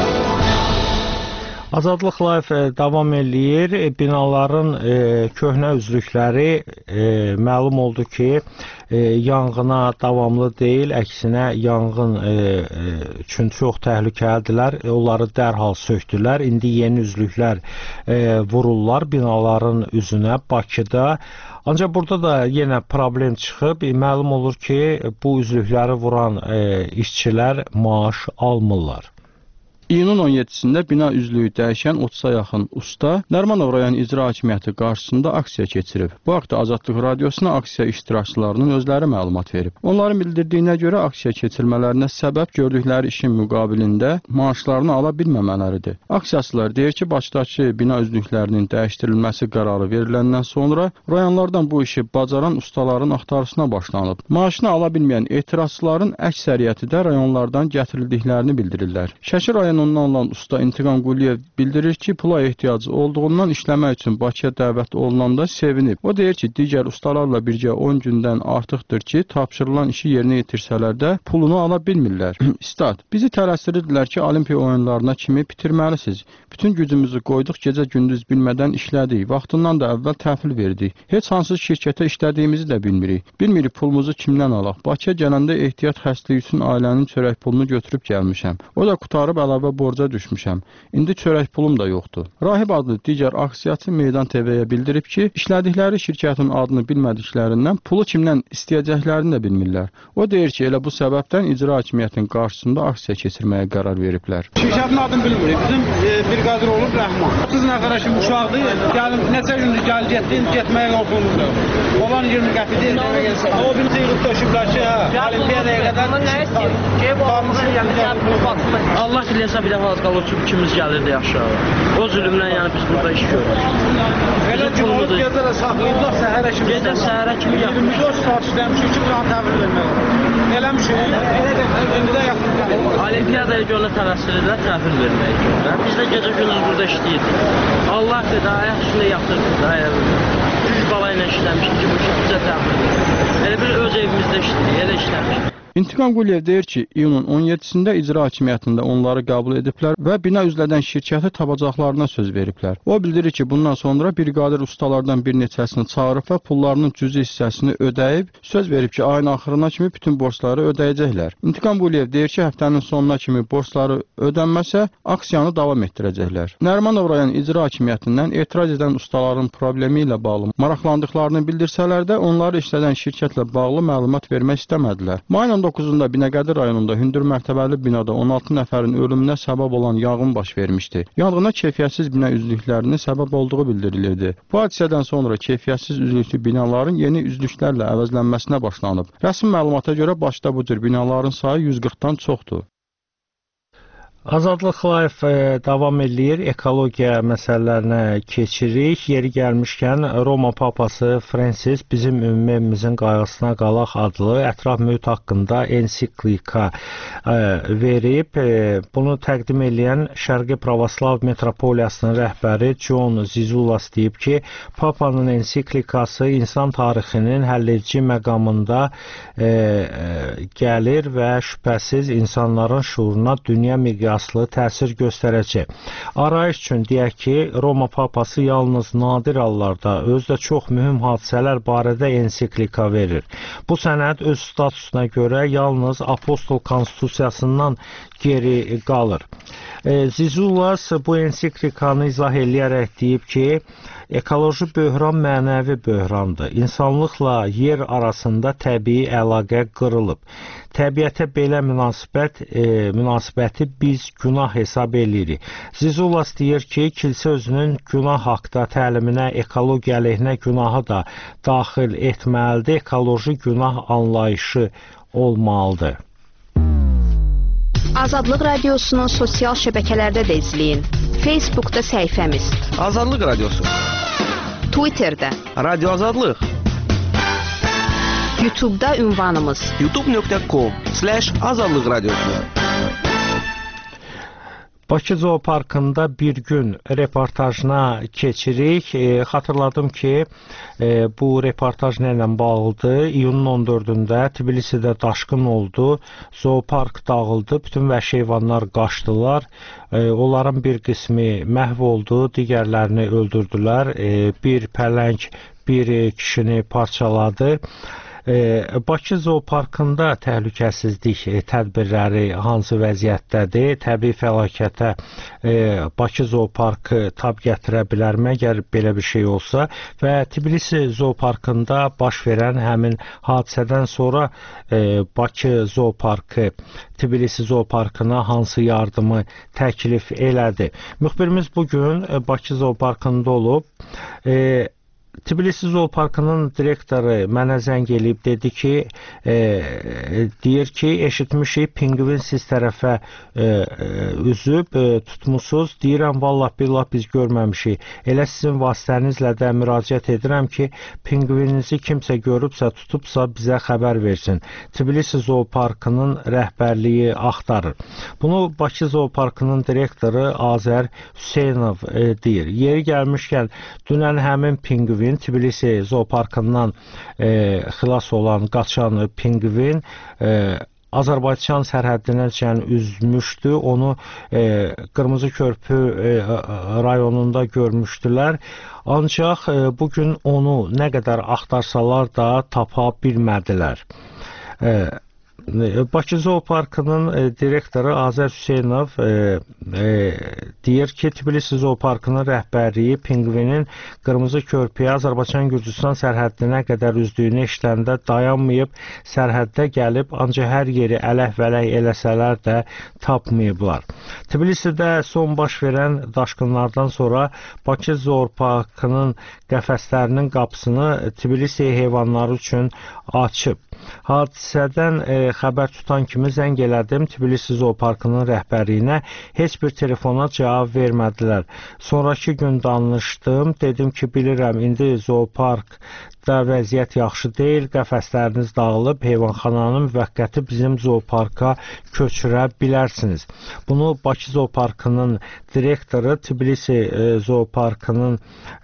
Azadlıq Live davam eləyir. Binaların köhnə üzlükləri məlum oldu ki, yanğına davamlı deyil, əksinə yanğın üçün çox təhlükəlidirlər. Onları dərhal sökdülər. İndi yeni üzlüklər vururlar binaların üzünə Bakıda. Ancaq burada da yenə problem çıxıb. Məlum olur ki, bu üzlükləri vuran işçilər maaş almırlar. İyunun 17-sində bina üzlüyü dəyişən 30-a yaxın usta Nərimanov rayon icra hakimiyyəti qarşısında aksiya keçirib. Bu haqda Azadlıq Radiosuna aksiya iştirakçılarının özləri məlumat verib. Onların bildirdiyinə görə aksiya keçirmələrinə səbəb gördükləri işin müqabilində maaşlarını ala bilməmələridir. Aksiyaçılar deyir ki, Bakıdakı bina üzlüklərinin dəyişdirilməsi qərarı veriləndən sonra rayonlardan bu işi bacaran ustaların axtarışına başlanıb. Maaşını ala bilməyən etirazçıların əksəriyyəti də rayonlardan gətirildiklərini bildirirlər. Şəki rayonundan olan usta İntiqam Quliyev bildirir ki, pula ehtiyacı olduğundan işləmək üçün Bakıya dəvət olunanda sevinib. O deyir ki, digər ustalarla birgə 10 gündən artıqdır ki, tapşırılan işi yerinə yetirsələr də pulunu ala bilmirlər. İstat, bizi tələsirdilər ki, Olimpiya oyunlarına kimi bitirməlisiniz. Bütün gücümüzü qoyduq, gecə-gündüz bilmədən işlədik. Vaxtından da əvvəl təhvil verdik. Heç hansı şirkətə işlədiyimizi də bilmirik. Bilmirik pulumuzu kimdən alaq. Bakıya gələndə ehtiyat xəstəliyi üçün ailənin çörək pulunu götürüb gəlmişəm. O da qutarıb əlavə borca düşmüşəm. İndi çörək pulum da yoxdur. Rahib adlı digər aksiyaçı Meydan TV-yə bildirib ki, işlədikləri şirkətin adını bilmədiklərindən pulu kimdən istəyəcəklərini də bilmirlər. O deyir ki, elə bu səbəbdən icra hakimiyyətinin qarşısında aksiya keçirməyə qərar veriblər. Şirkətin adını bilmirik. Bizim bir qadir olub Rəhman. 30 nəfərə kimi uşaqdır. Gəlin neçə gündür gəlib getməyə yol pulumuz yox. Olan 20 qəpidir. O bir yığıb döşüblər ki, Olimpiyadaya qədər Allah biləsə bir dəfə az qalır ki, ikimiz gəlirdi aşağı. O zülümdən yəni biz burada iş görürük. Elə ki, onu gecə də saxlayıblar, səhərə kimi. Gecə səhərə kimi yapmışıq. 24 saat işləmişik ki, buranı təhvil vermək. Eləmişik. İndi də yaxın. Olimpiyadaya görə tələsdirirlər, təhvil verməyə görə. Biz də gecə-gündüz burada işləyirdik. Allah dedi, ayaq üstündə yatırdıq da. Güc bala ilə işləmişdik ki, bu işi bizə təhvil verir. Elə bir öz evimizdə işlədik, elə işləmişdik. İntiqam Quliyev deyir ki, iyunun 17-sində icra hakimiyyətində onları qəbul ediblər və bina üzlədən şirkəti tapacaqlarına söz veriblər. O bildirir ki, bundan sonra bir qadir ustalardan bir neçəsini çağırıb və pullarının cüzi hissəsini ödəyib, söz verib ki, ayın axırına kimi bütün borcları ödəyəcəklər. İntiqam Quliyev deyir ki, həftənin sonuna kimi borcları ödənməsə, aksiyanı davam etdirəcəklər. Nərimanov rayon icra hakimiyyətindən etiraz edən ustaların problemi ilə bağlı maraqlandıqlarını bildirsələr də, onları işlədən şirkətlə bağlı məlumat vermək istəmədilər. Mayın 19-da Binəqədi rayonunda hündür mərtəbəli binada 16 nəfərin ölümünə səbəb olan yanğın baş vermişdi. Yanğına keyfiyyətsiz bina üzlüklərinin səbəb olduğu bildirilirdi. Bu hadisədən sonra keyfiyyətsiz üzlüklü binaların yeni üzlüklərlə əvəzlənməsinə başlanıb. Rəsmi məlumata görə Bakıda bu cür binaların sayı 140-dan çoxdur. Azadlıq Live davam eləyir. Ekologiya məsələlərinə keçirik. Yeri gəlmişkən Roma papası Fransis bizim ümumi evimizin qayğısına qalaq adlı ətraf mühit haqqında ensiklika verib. Bunu təqdim edən Şərqi Pravoslav Metropoliyasının rəhbəri John Zizulas deyib ki, papanın ensiklikası insan tarixinin həlledici məqamında gəlir və şübhəsiz insanların şuuruna dünya miqyasında təsir göstərəcək. Arayış üçün deyək ki, Roma papası yalnız nadir hallarda özdə çox mühüm hadisələr barədə ensiklika verir. Bu sənəd öz statusuna görə yalnız Apostol Konstitusiyasından geri qalır. Zizulas bu ensiklikanı izah eləyərək deyib ki, ekoloji böhran mənəvi böhrandır. İnsanlıqla yer arasında təbii əlaqə qırılıb. Təbiətə belə münasibəti biz günah hesab edirik. Zizulas deyir ki, kilsə özünün günah haqda təliminə ekologiya əleyhinə günahı da daxil etməlidir. Ekoloji günah anlayışı olmalıdır. Azadlıq Radiosunu sosial şəbəkələrdə də izləyin. Facebookda səhifəmiz Azadlıq Radiosu, Twitterdə Radio Azadlıq, YouTube-da ünvanımız youtube.com/azadlıq radiosu. Bakı Zooparkında bir gün reportajına keçirik. Xatırladım ki, bu reportaj nə ilə bağlıdır? İyunun 14-də Tbilisidə daşqın oldu. Zoopark dağıldı. Bütün vəhşi heyvanlar qaçdılar. Onların bir qismi məhv oldu, digərlərini öldürdülər. Bir pələng bir kişini parçaladı. Bakı Zooparkında təhlükəsizlik tədbirləri hansı vəziyyətdədir? Təbii fəlakətə Bakı Zooparkı tab gətirə bilərmi, əgər belə bir şey olsa? Və Tbilisi Zooparkında baş verən həmin hadisədən sonra Bakı Zooparkı Tbilisi Zooparkına hansı yardımı təklif elədi? Müxbirimiz bugün Bakı Zooparkında olub. Tbilisi Zooparkının direktoru mənə zəng eləyib, dedi ki, deyir ki, eşitmişik, pingvin siz tərəfə üzüb, tutmusuz. Deyirəm, vallah billah biz görməmişik. Elə sizin vasitənizlə də müraciət edirəm ki, pingvininizi kimsə görübsə, tutubsa bizə xəbər versin. Tbilisi Zooparkının rəhbərliyi axtarır. Bunu Bakı Zooparkının direktoru Azər Hüseynov deyir. Yeri gəlmişkən, dünən həmin pingvin Tbilisi Zooparkından xilas olan, qaçan pingvin Azərbaycan sərhəddinəcən üzmüşdü. Onu Qırmızı Körpü rayonunda görmüşdülər. Ancaq bugün onu nə qədər axtarsalar da tapa bilmədilər. Bakı Zooparkının direktoru Azər Hüseynov deyir ki, Tbilisi Zooparkının rəhbərliyi pingvinin Qırmızı Körpüyə Azərbaycan-Gürcüstan sərhəddinə qədər üzdüyünü eşitəndə dayanmayıb, sərhəddə gəlib, ancaq hər yeri ələk-vələk eləsələr də tapmayıblar. Tbilisidə son baş verən daşqınlardan sonra Bakı Zooparkının qəfəslərinin qapısını Tbilisi heyvanları üçün açıb. Hadisədən xəbər tutan kimi zəng elədim Tbilisi Zooparkının rəhbərliyinə, heç bir telefona cavab vermədilər. Sonraki gün danışdım, dedim ki, bilirəm, indi Zooparkda vəziyyət yaxşı deyil, qəfəsləriniz dağılıb, heyvanxananın müvəqqəti bizim Zooparka köçürə bilərsiniz. Bunu Bakı Zooparkının direktoru Tbilisi Zooparkının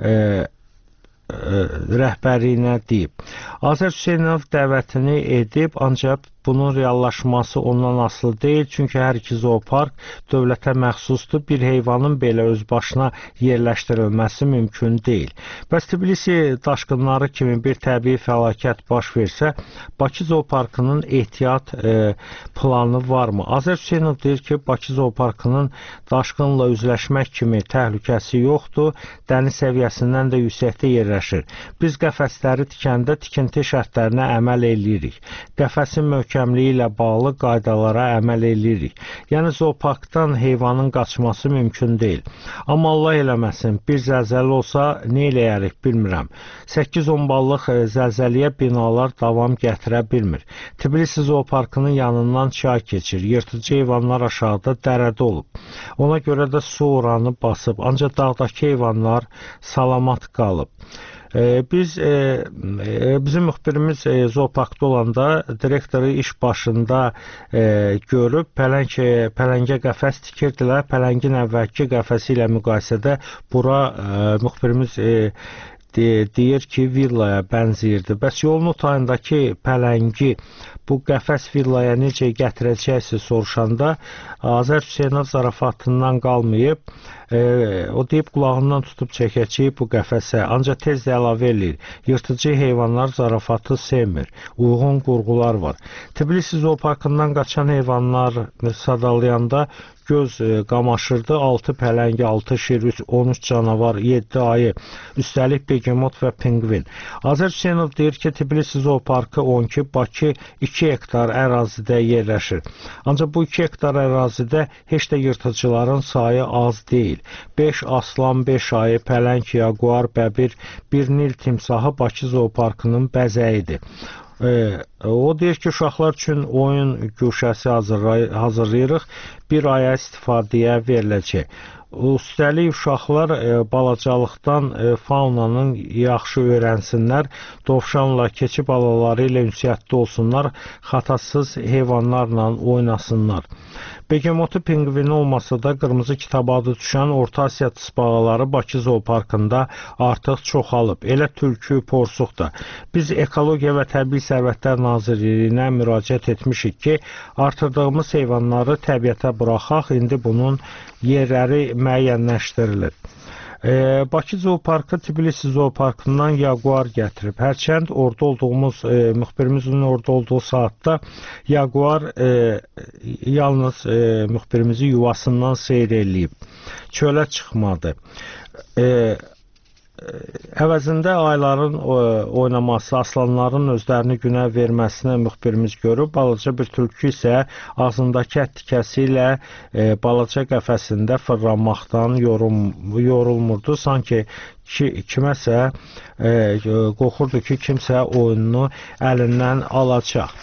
rəhbərliyinə deyib. Azər Hüseynov dəvətini edib, ancaq bunun reallaşması ondan asılı deyil, çünki hər iki zoopark dövlətə məxsusdur. Bir heyvanın belə öz başına yerləşdirilməsi mümkün deyil. Bəs Tbilisi daşqınları kimi bir təbii fəlakət baş versə, Bakı Zooparkının ehtiyat planı varmı? Azər Hüseynov deyir ki, Bakı Zooparkının daşqınla üzləşmək kimi təhlükəsi yoxdur, dəniz səviyyəsindən də yüksəkdə yerləşir. Biz qəfəsləri tikəndə tikinti şərtlərinə əməl eləyirik. Qəfəsin möhkəmliyi ilə bağlı qaydalara əməl eləyirik. Yəni, zooparkdan heyvanın qaçması mümkün deyil. Amma Allah eləməsin, bir zəlzələ olsa, nə eləyərik, bilmirəm. 8-10 ballıq zəlzəliyə binalar davam gətirə bilmir. Tbilisi Zooparkının yanından çay keçir. Yırtıcı heyvanlar aşağıda dərədə olub. Ona görə də su oranı basıb. Ancaq dağdakı heyvanlar salamat qalıb. Bizim müxbirimiz zooparkda olanda direktoru iş başında görüb, pələngə qəfəs tikirdilər. Pələngin əvvəlki qəfəsi ilə müqayisədə bura müxbirimiz deyir ki, villaya bənzəyirdi. Bəs yolun otayındakı pələngi bu qəfəs villaya necə gətirəcəksə soruşanda Azər Hüseynov zarafatından qalmayıb, o deyib qulağından tutub çəkəcəyik bu qəfəsə, ancaq tez də əlavə eləyir. Yırtıcı heyvanlar zarafatı sevmir. Uyğun qurğular var. Tbilisi Zooparkından qaçan heyvanlar sadalayanda göz qamaşırdı. 6 pələng, 6 şir, 13 canavar, 7 ayı, üstəlik begemot və pingvin. Azər Hüseynov deyir ki, Tbilisi Zooparkı 12, Bakı 2 hektar ərazidə yerləşir. Ancaq bu 2 hektar ərazidə heç də yırtıcıların sayı az deyil. 5 aslan, 5 ayı, pələng, yaguar, bəbir, bir Nil timsahı Bakı Zooparkının bəzəyidir. O deyir ki, uşaqlar üçün oyun güşəsi hazırlayırıq, bir aya istifadəyə veriləcək. Üstəlik uşaqlar balacalıqdan faunanın yaxşı öyrənsinlər, dovşanla, keçi balaları ilə ünsiyyətdə olsunlar, xatasız heyvanlarla oynasınlar. Begemotu pinqvini olmasa da qırmızı kitaba adı düşən Orta Asiya tısbağaları Bakı Zooparkında artıq çoxalıb. Elə tülkü, porsuq da. Biz Ekologiya və Təbii Sərvətlər Nazirliyinə müraciət etmişik ki, artırdığımız heyvanları təbiətə buraxaq, indi bunun yerləri müəyyənləşdirilir. Bakı Zooparkı Tbilisi Zooparkından Jaguar gətirib. Hərçənd orada olduğumuz, müxbirimizin orada olduğu saatda Jaguar yalnız müxbirimizi yuvasından seyr eləyib. Çölə çıxmadı. Əvəzində ayların oynaması, aslanların özlərini günə verməsinə müxbirimiz görüb, balaca bir tülkü isə ağzındakı ət tikəsi ilə balaca qəfəsində fırlanmaqdan yorulmurdu. Sanki kiməsə qorxurdu ki, kimsə oyununu əlindən alacaq.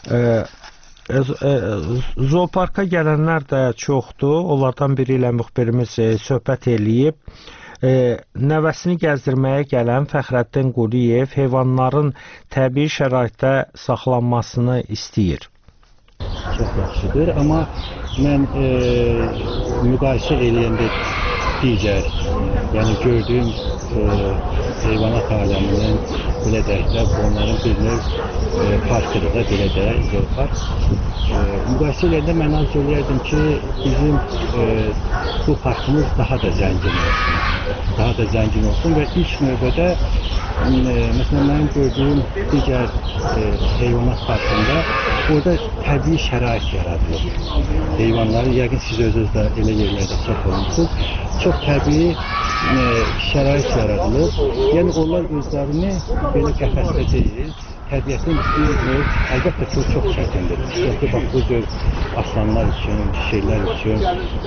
Zooparka gələnlər də çoxdur. Onlardan biri ilə müxbirimiz söhbət eləyib. Nəvəsini gəzdirməyə gələn Fəxrəddin Quliyev heyvanların təbii şəraitdə saxlanmasını istəyir. Çox yaxşıdır, amma mən müqayisə eləyəndə digər, yəni gördüyüm heyvanat aləminin belə deyək də, onların bir növ parkıdır da, belə deyək, zoopark. Müqayisə eləyəndə mən arzu eləyərdim ki, bizim bu parkımız daha da zəngin olsun və ilk növbədə məsələn mənim gördüyüm digər heyvanat parkında orada təbii şərait yaradılır. Heyvanları, yəqin siz özünüz də elə yerlərdə çox olmuşsunuz, çox təbii şərait yaradılır. Yəni onlar özlərini belə qəfəsdə deyil, təbiətin bir növ, əlbəttə çox çətindir. Çünki bax bu cür aslanlar üçün, şeylər üçün.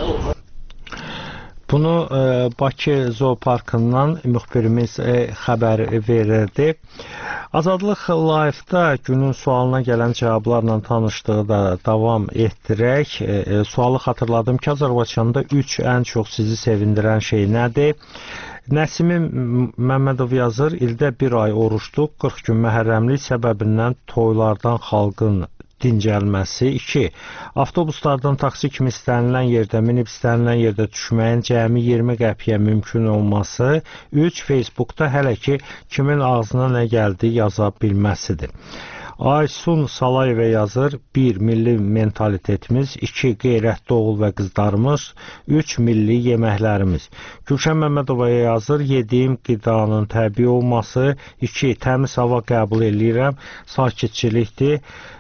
Bunu Bakı Zooparkından müxbirimiz xəbər verirdi. Azadlıq Live-da günün sualına gələn cavablarla tanışdığı da davam etdirək. Sualı xatırladım ki, Azərbaycanda 3 ən çox sizi sevindirən şey nədir? Nəsimi Məmmədov yazır, ildə bir ay oruçluq, 40 gün məhərrəmlik səbəbindən toylardan xalqın dincəlməsi. 2. Avtobuslardan taksi kimi istənilən yerdə minib istənilən yerdə düşməyin cəmi 20 qəpiyə mümkün olması. 3. Facebookda hələ ki kimin ağzına nə gəldi yaza bilməsidir. Aysun Salayevə yazır, 1. Milli mentalitetimiz, 2. Qeyrətli oğul və qızlarımız, 3. Milli yeməklərimiz. Gülşən Məmmədova yazır, yediyim qidanın təbii olması, 2. Təmiz hava qəbul eləyirəm, sakitçilikdir.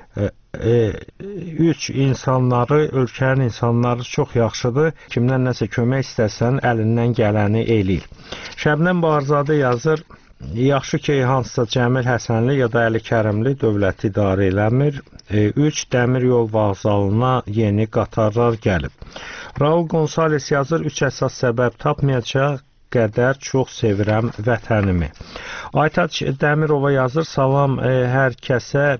3. İnsanları, ölkənin insanları çox yaxşıdır. Kimdən nəsə kömək istəsən, əlindən gələni eləyir. Şəbnəm Baharzadə yazır, yaxşı ki, hansısa Cəmil Həsənli ya da Əli Kərimli dövləti idarə eləmir. 3. Dəmir yol vağzalına yeni qatarlar gəlib. Raul Gonzales yazır, 3 əsas səbəb tapmayacaq qədər çox sevirəm vətənimi. Aytaç Dəmirova yazır, salam hər kəsə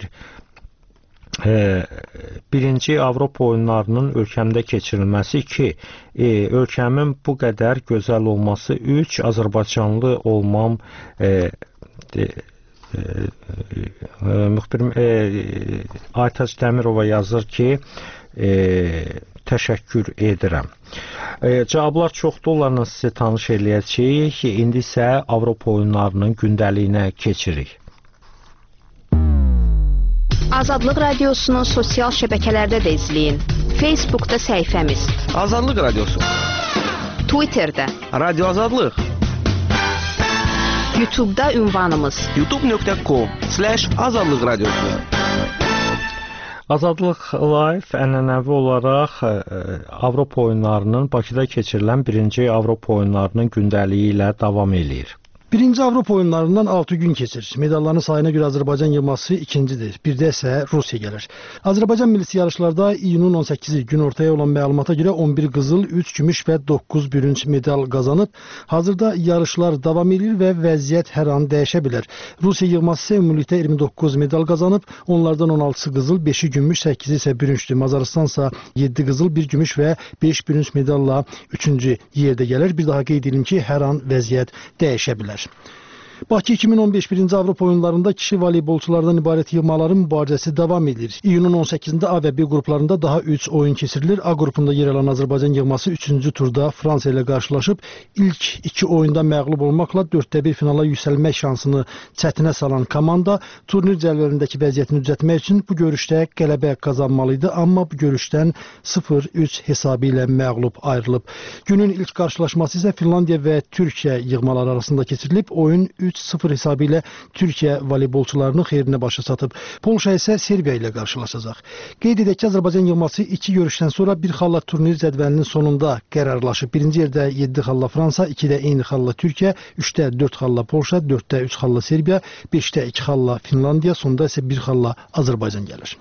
birinci Avropa oyunlarının ölkəmdə keçirilməsi, 2. Ölkəmin bu qədər gözəl olması, 3. Azərbaycanlı olmam, müxbirim Aytaç Dəmirova yazır ki, təşəkkür edirəm. Cavablar çoxdur, onlarla sizi tanış eləyəcəyik. İndi isə Avropa oyunlarının gündəliyinə keçirik. Azadlıq Radiosunu sosial şəbəkələrdə də izləyin. Facebookda səhifəmiz Azadlıq Radiosu, Twitterdə Radio Azadlıq, YouTube'da ünvanımız youtube.com/Azadlıq Radiosu. Azadlıq Live ənənəvi olaraq Avropa oyunlarının Bakıda keçirilən 1-ci Avropa oyunlarının gündəliyi ilə davam eləyir. Birinci Avropa oyunlarından 6 gün keçir. Medalların sayına görə Azərbaycan yığması ikincidir. Bir də isə Rusiya gəlir. Azərbaycan millisi yarışlarda iyunun 18-i gün ortaya olan məlumata görə 11 qızıl, 3 gümüş və 9 bürünc medal qazanıb. Hazırda yarışlar davam edir və vəziyyət hər an dəyişə bilər. Rusiya yığması isə ümumilikdə 29 medal qazanıb. Onlardan 16-sı qızıl, 5-i gümüş, 8-i isə bürüncdür. Macarıstan isə 7 qızıl, 1 gümüş və 5 bürünc medalla 3-cü yerdə gəlir. Bir daha qeyd edim ki, hər an vəziyyət dəyişə bilər. Bakı 2015 birinci Avropa oyunlarında kişi voleybolçulardan ibarət yığmaların mübarizəsi davam edir. İyunun 18-də A və B qruplarında daha 3 oyun keçirilir. A qrupunda yer alan Azərbaycan yığması 3-cü turda Fransa ilə qarşılaşıb. İlk 2 oyunda məğlub olmaqla 4-1 finala yüksəlmək şansını çətinə salan komanda turnir cədvəlindəki vəziyyətini düzəltmək üçün bu görüşdə qələbə qazanmalıydı, amma bu görüşdən 0-3 hesabı ilə məğlub ayrılıb. Günün ilk qarşılaşması isə Finlandiya və Türkiyə yığmaları arasında keçirilib. Oyun 3-0 hesabı ilə Türkiyə voleybolçularının xeyrinə başa çatıb. Polşa isə Serbiya ilə qarşılaşacaq. Qeyd edək ki, Azərbaycan yığması 2 görüşdən sonra bir xalla turnir cədvəlinin sonunda qərarlaşıb. Birinci yerdə 7 xalla Fransa, 2-də eyni xalla Türkiyə, 3-də 4 xalla Polşa, 4-də 3 xalla Serbiya, 5-də 2 xalla Finlandiya, sonda isə 1 xalla Azərbaycan gəlir.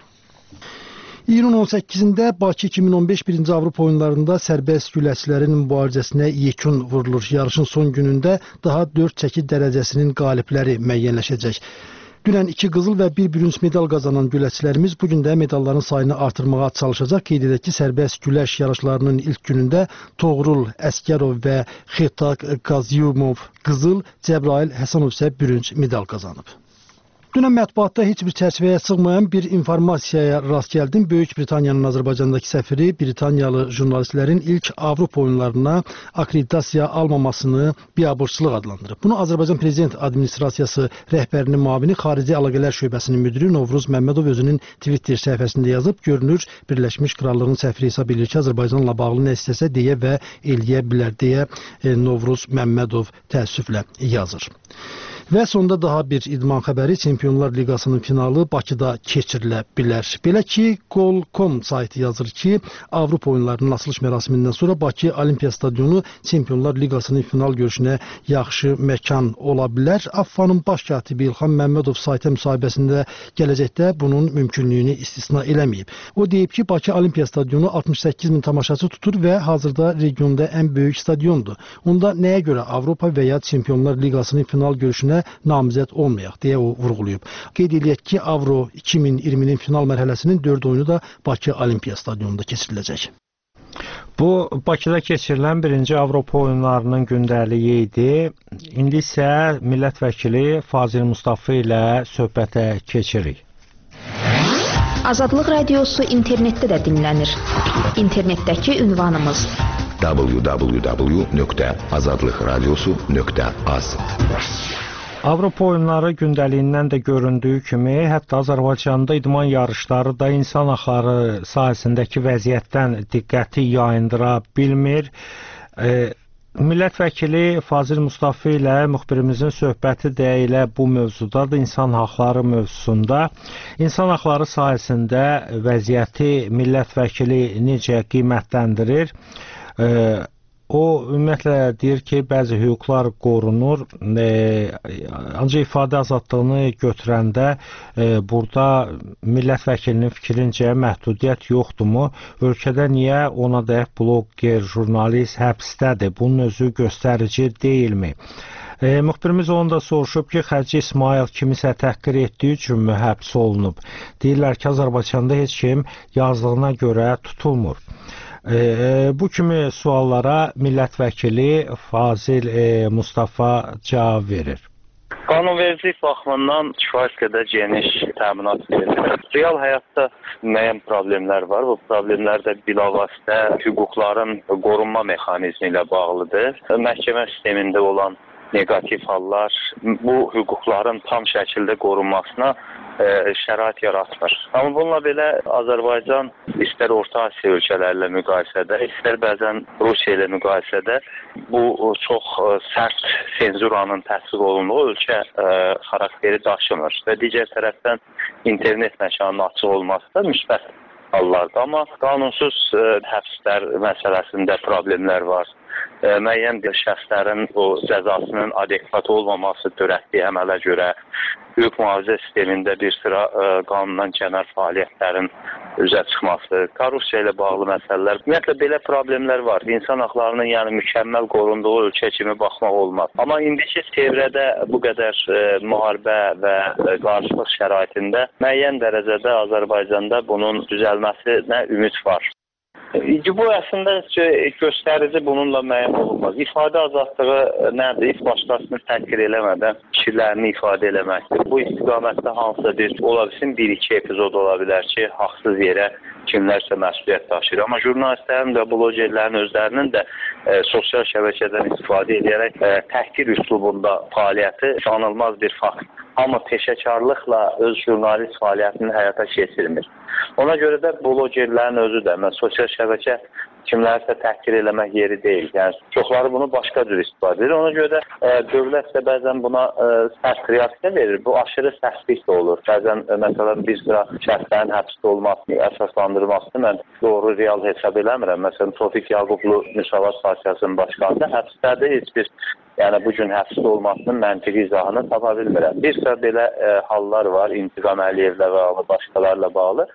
İyunun 18-də Bakı 2015 birinci Avropa oyunlarında sərbəst güləçilərin mübarizəsinə yekun vurulur. Yarışın son günündə daha 4 çəki dərəcəsinin qalibləri müəyyənləşəcək. Dünən 2 qızıl və 1 bürünc medal qazanan güləçilərimiz bugün də medalların sayını artırmağa çalışacaq. Qeyd edək ki, sərbəst güləş yarışlarının ilk günündə Toğrul Əskərov və Xetak Qazyumov qızıl, Cəbrail Həsənov isə bürünc medal qazanıb. Dünən mətbuatda heç bir çərçivəyə sığmayan bir informasiyaya rast gəldim. Böyük Britaniyanın Azərbaycandakı səfiri Britaniyalı jurnalistlərin ilk Avropa oyunlarına akreditasiya almamasını biabırçılıq adlandırıb. Bunu Azərbaycan Prezident Administrasiyası rəhbərinin müavini Xarici Əlaqələr Şöbəsinin müdiri Novruz Məmmədov özünün Twitter səhifəsində yazıb. Görünür, Birləşmiş Krallığın səfiri hesab edir ki, Azərbaycanla bağlı nə istəsə deyə və eləyə bilər deyə Novruz Məmmədov təəssüflə yazır. Və sonda daha bir idman xəbəri, Çempionlar Liqasının finalı Bakıda keçirilə bilər. Belə ki, Goal.com saytı yazır ki, Avropa oyunlarının açılış mərasimindən sonra Bakı Olimpiya Stadionu Çempionlar Liqasının final görüşünə yaxşı məkan ola bilər. AFFA-nın baş katibi İlham Məmmədov saytə müsahibəsində gələcəkdə bunun mümkünlüyünü istisna eləməyib. O deyib ki, Bakı Olimpiya Stadionu 68 min tamaşaçı tutur və hazırda regionda ən böyük stadiondur. Onda nəyə görə Avropa və ya Çempionlar Liqasının final görüşünə namizəd olmayaq deyə o vurğulayıb. Qeyd edək ki, Avro 2020-nin final mərhələsinin 4 oyunu da Bakı Olimpiya Stadionunda keçiriləcək. Bu, Bakıda keçirilən birinci Avropa oyunlarının gündəliyi idi. İndi isə millət vəkili Fazil Mustafa ilə söhbətə keçirik. Azadlıq radiosu internetdə də dinlənir. İnternetdəki ünvanımız www.azadlıqradiosu.az. Avropa oyunları gündəliyindən də göründüyü kimi, hətta Azərbaycanda idman yarışları da insan axarı sahəsindəki vəziyyətdən diqqəti yayındıra bilmir. Millət vəkili Fazil Mustafa ilə müxbirimizin söhbəti də elə bu mövzudadır, insan haqları mövzusunda. İnsan haqları sahəsində vəziyyəti millət vəkili necə qiymətləndirir? O ümumiyyətlə deyir ki, bəzi hüquqlar qorunur, ancaq ifadə azadlığını götürəndə burada millət vəkilinin fikrincə məhdudiyyət yoxdurmu? Ölkədə niyə ona dəyək bloger, jurnalist həbsdədir? Bunun özü göstərici deyilmi? Müxbirimiz onu da soruşub ki, Xərci İsmail kimisə təhqir etdiyi üçünmü həbs olunub? Deyirlər ki, Azərbaycanda heç kim yazdığına görə tutulmur. Bu kimi suallara millət vəkili Fazil Mustafa cavab verir. Qanunvericilik baxımından kifayət qədər geniş təminat verilir. Real həyatda müəyyən problemlər var. Bu problemlər də bilavasitə hüquqların qorunma mexanizmi ilə bağlıdır. Məhkəmə sistemində olan negativ hallar bu hüquqların tam şəkildə qorunmasına şərait yaratmır. Amma bununla belə Azərbaycan istər Orta Asiya ölkələrlə müqayisədə, istər bəzən Rusiya ilə müqayisədə bu çox sərt senzuranın tətbiq olunduğu ölkə xarakteri daşımır. Və digər tərəfdən internet məkanının açıq olması da müsbət hallardır. Amma qanunsuz həbslər məsələsində problemlər var. müəyyən bir şəxslərin o cəzasının adekvat olmaması törətdiyi əmələ görə hüquq mühafizə sistemində bir sıra qanundan kənar fəaliyyətlərin üzə çıxması, korrupsiya ilə bağlı məsələlər. Ümumiyyətlə belə problemlər var. İnsan haqlarının yəni mükəmməl qorunduğu ölkə kimi baxmaq olmaz. Amma indiki çevrədə bu qədər müharibə və qarşılıq şəraitində müəyyən dərəcədə Azərbaycanda bunun düzəlməsinə ümid var. Bu əslində göstərici bununla müəyyən olunmaz. İfadə azadlığı nədir? Başqasını təhqir eləmədən fikirlərini ifadə eləməkdir. Bu istiqamətdə hansısa bir ola bilsin, bir-iki epizod ola bilər ki, haqsız yerə kimlərsə məsuliyyət daşıyır. Amma jurnalistlərin və blogerlərin özlərinin də sosial şəbəkədən istifadə edərək təhqir üslubunda fəaliyyəti sanılmaz bir fakt. Amma peşəkarlıqla öz jurnalist fəaliyyətini həyata keçirmir. Ona görə də blogerlərin özü də, sosial şəbəkə kimlərsə təhqir eləmək yeri deyil. Yəni, çoxları bunu başqa cür istifadə edir. Ona görə də dövlət də bəzən buna sərt reaksiya verir. Bu aşırı sərtlik də olur. Bəzən, məsələn, bir sıra şəxslərin həbsdə olmasını, əsaslandırmasını mən doğru, real hesab eləmirəm. Məsələn, Tofiq Yaqublu Müsavat Partiyasının başqanı da həbsdədir. Heç bir yəni bu gün həbsdə olmasının məntiqi izahını tapa bilmirəm. Bir sıra belə hallar var, İntiqam Əliyevlə bağlı, başqalarla bağlı.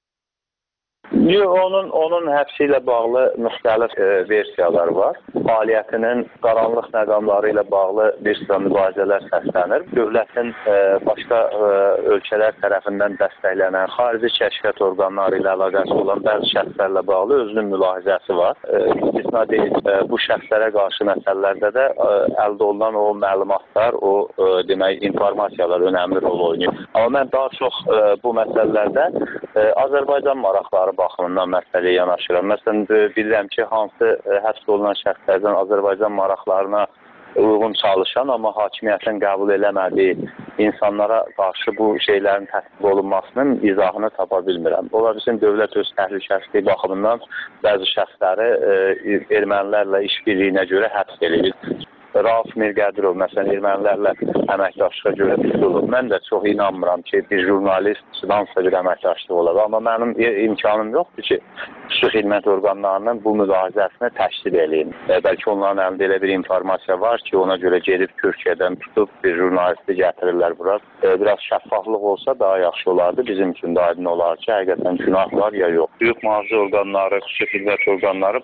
Onun həbsi ilə bağlı müxtəlif versiyalar var. Fəaliyyətinin qaranlıq məqamları ilə bağlı bir sıra mübarizələr səslənir. Dövlətin başqa ölkələr tərəfindən dəstəklənən xarici kəşfiyyat orqanları ilə əlaqəsi olan bəzi şəxslərlə bağlı özünün mülahizəsi var. İstisna deyil, bu şəxslərə qarşı məsələlərdə də əldə olunan o məlumatlar, o demək informasiyalar önəmli rol oynayır. Amma mən daha çox bu məsələlərdə Azərbaycan maraqları baxımından məsələyə yanaşıram. Məsələn, bilirəm ki, hansı həbs olunan şəxslərdən Azərbaycan maraqlarına uyğun çalışan, amma hakimiyyətin qəbul eləmədiyi insanlara qarşı bu şeylərin təsdiq olunmasının izahını tapa bilmirəm. Ola bilsin, dövlət öz təhlükəsizliyi baxımından bəzi şəxsləri ermənilərlə işbirliyinə görə həbs edir. Rauf Mirqədirov, məsələn, ermənilərlə əməkdaşlığa görə tutulub. Mən də çox inanmıram ki, bir jurnalist hansısa bir əməkdaşlıq olar. Amma mənim imkanım yoxdur ki, xüsusi xidmət orqanlarının bu müqayisəsini təşkil edeyim. Bəlkə onların əlində elə bir informasiya var ki, ona görə gedib Türkiyədən tutub bir jurnalisti gətirirlər bura. Biraz şəffaflıq olsa daha yaxşı olardı. Bizim üçün də aydın olar ki, həqiqətən günah var ya yox. Hüquq mühafizə orqanları, xüsusi xidmət orqanları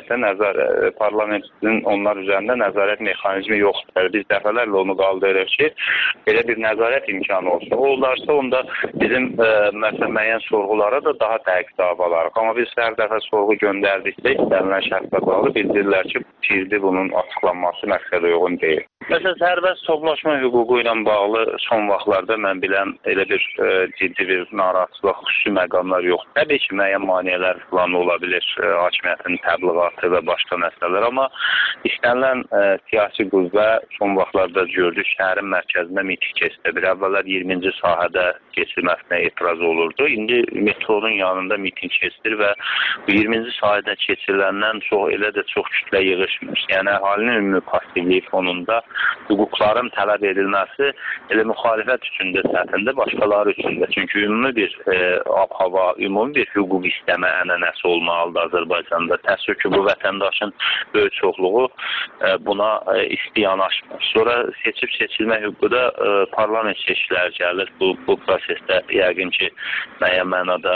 parlamentin onlar üzərində nəzarət mexanizmi yoxdur. Biz dəfələrlə onu qaldırırıq ki, belə bir nəzarət imkanı olsun. O olarsa, onda bizim müəyyən sorğulara da daha dəqiq cavab alarıq. Amma biz hər dəfə sorğu göndərdikdə istənilən şəxslə bağlı bildirirlər ki, gizli bunun açıqlanması məqsədə uyğun deyil. Məsələn, sərbəst toplaşma hüququ ilə bağlı son vaxtlarda mən bilən elə bir ciddi bir narahatçılıq, xüsusi məqamlar yoxdur. Təbii ki, müəyyən maneələr falan ola bilir, hakimiyyətin təbliğatı və başqa məsələlər, amma istənilən siyasi qüvvə son vaxtlarda gördük, şəhərin mərkəzində miting keçirilir. Əvvəllər 20-ci sahədə keçirilməsinə etiraz olurdu. İndi metronun yanında miting keçirilir və bu 20-ci sahədə keçiriləndən elə də çox kütlə yığışmır. Yəni, əhalinin ümumi passivliyi fonunda hüquqların tələb edilməsi elə müxalifət üçün də səthində, başqaları üçün də. Çünki ümumi bir ab-hava, ümumi bir hüquq istəmə ənənəsi olmalıdır Azərbaycanda. Təəssüf ki, bu vətəndaşın böyük çoxluğu buna isti yanaşmır. Sonra seçib-seçilmə hüququ da parlament seçkiləri gəlir. Bu prosesdə yəqin ki, müəyyən mənada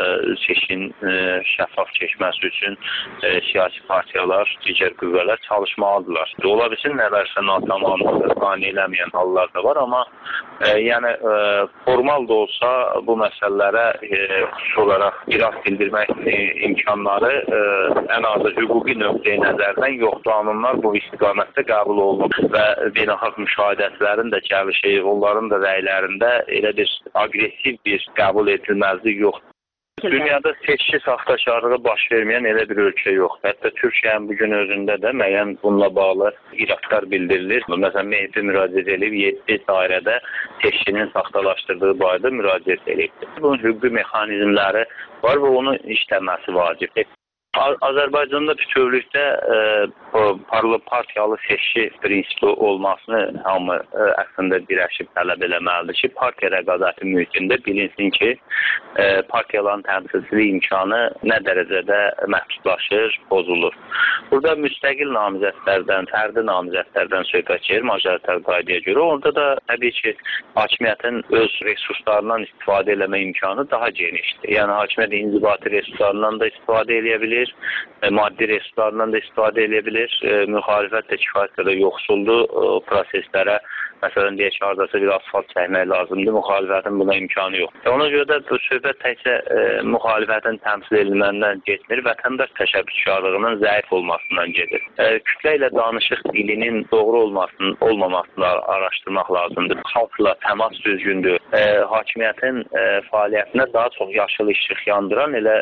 seçkin şəffaf keçməsi üçün siyasi partiyalar, digər qüvvələr çalışmalıdırlar. Ola bilsin, nələrsə natamamlıdır, qane eləməyən hallar da var, amma yəni formal da olsa bu məsələlərə xüsusi olaraq irad bildirmək imkanları ən azı hüquqi nöqteyi nəzərdən yoxdur. Qanunlar bu istiqamətdə qəbul olunur və beynəlxalq müşahidətlərin də gəlişi, onların da rəylərində elə bir aqressiv bir qəbul edilməzlik yoxdur. Dünyada seçki saxtakarlığı baş verməyən elə bir ölkə yoxdur. Hətta Türkiyənin bugün özündə də müəyyən bununla bağlı iradlar bildirilir. Məsələn, MHP müraciət edib 7 dairədə seçkinin saxtalaşdırdığı barədə müraciət edib. Bunun hüquqi mexanizmləri var və onun işləməsi vacibdir. Azərbaycanda bütövlükdə çıxarılıb partiyalı seçki prinsipi olmasını hamı əslində birləşib tələb eləməlidir ki, partiya rəqabəti mühitində bilinsin ki, partiyaların təmsilçiliyi imkanı nə dərəcədə məhdudlaşır, pozulur. Burada müstəqil namizədlərdən, fərdi namizədlərdən söhbət gedir majoritar qaydaya görə. Orada da təbii ki, hakimiyyətin öz resurslarından istifadə eləmə imkanı daha genişdir. Yəni hakimiyyət inzibati resurslarından da istifadə edə bilir, maddi resurslarından da istifadə edə bilir. Müxalifət də kifayət qədər yoxsuldur proseslərə. Məsələn, deyək ki, haradasa bir asfalt çəkmək lazımdır, müxalifətin buna imkanı yox. Ona görə də bu söhbət təkcə müxalifətin təmsil edilməndən getmir, vətəndaş təşəbbüskarlığının zəif olmasından gedir. Kütlə ilə danışıq dilinin doğru olmamasını araşdırmaq lazımdır. Xalqla təmas düzgündür. Hakimiyyətin fəaliyyətinə daha çox yaşıl işıq yandıran elə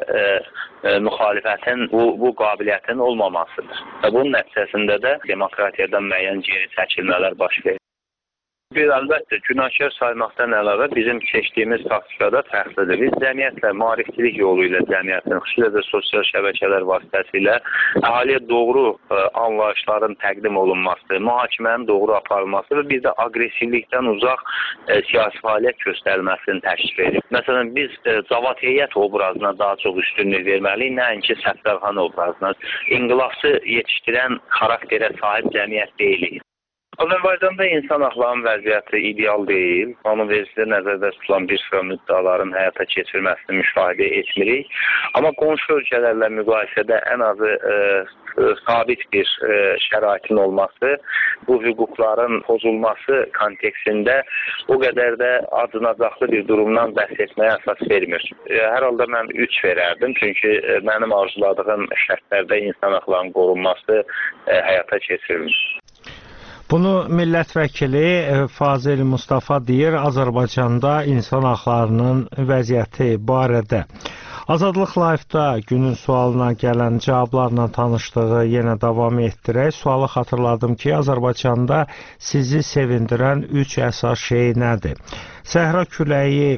müxalifətin bu qabiliyyətin olmamasıdır. Bunun nəticəsində də demokratiyadan müəyyən geri çəkilmələr baş verir. Bir əlbəttə, günahkar saymaqdan əlavə bizim keçdiyimiz taktikada fərqlidir. Biz cəmiyyətlə, maarifçilik yolu ilə cəmiyyətin, xüsusilə də sosial şəbəkələr vasitəsilə əhaliyə doğru anlayışların təqdim olunması, mühakimənin doğru aparılması və bir də aqressivlikdən uzaq siyasi fəaliyyət göstərilməsini təşkil edir. Məsələn, biz Cavad heyət obrazına daha çox üstünlük verməliyik, nəinki Səfdərxan obrazına. İnqilabçı yetişdirən xarakterə sahib cəmiyyət deyilik. Azərbaycanda insan haqlarının vəziyyəti ideal deyil. Qanunvericidə nəzərdə tutulan bir sıra müddəaların həyata keçirilməsini müşahidə etmirik. Amma qonşu ölkələrlə müqayisədə ən azı sabit bir şəraitin olması, bu hüquqların pozulması kontekstində o qədər də acınacaqlı bir durumdan bəhs etməyə əsas vermir. Hər halda mən 3 verərdim, çünki mənim arzuladığım şərtlərdə insan haqlarının qorunması həyata keçirilir. Bunu millət vəkili Fazil Mustafa deyir Azərbaycanda insan haqlarının vəziyyəti barədə. Azadlıq Live-da günün sualına gələn cavablarla tanışdığı yenə davam etdirək. Sualı xatırladım ki, Azərbaycanda sizi sevindirən 3 əsas şey nədir? Səhra Küləyi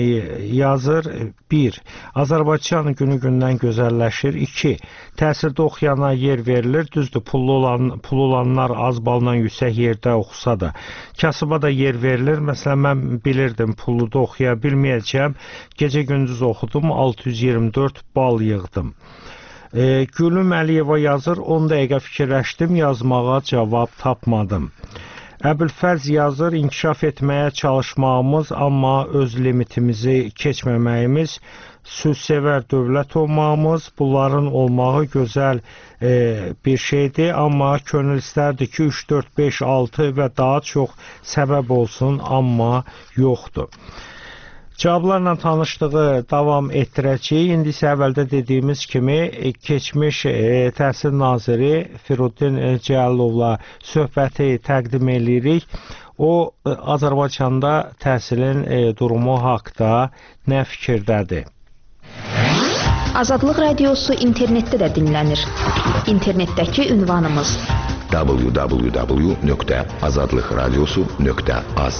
yazır. 1. Azərbaycan günü-gündən gözəlləşir. 2. Təhsildə oxuyana yer verilir. Düzdür, pulu olanlar az balla yüksək yerdə oxusa da. Kasıba da yer verilir. Məsələn, mən bilirdim, pulu da oxuya bilməyəcəm. Gecə-gündüz oxudum, 624 bal yığdım. Gülüm Əliyeva yazır. 10 dəqiqə fikirləşdim, yazmağa cavab tapmadım. Əbülfərz yazır, inkişaf etməyə çalışmağımız, amma öz limitimizi keçməməyimiz, sülhsevər dövlət olmağımız, bunların olmağı gözəl bir şeydir, amma könül istərdi ki, 3, 4, 5, 6 və daha çox səbəb olsun, amma yoxdur. Cavablarla tanışdığı davam etdirəcəyik. İndi isə əvvəldə dediyimiz kimi keçmiş Təhsil Naziri Firuddin Cəllalovla söhbəti təqdim edirik. O, Azərbaycanda təhsilin durumu haqda nə fikirdədir? Azadlıq Radiosu internetdə də dinlənir. İnternetdəki ünvanımız www.azadlıqradiosu.az.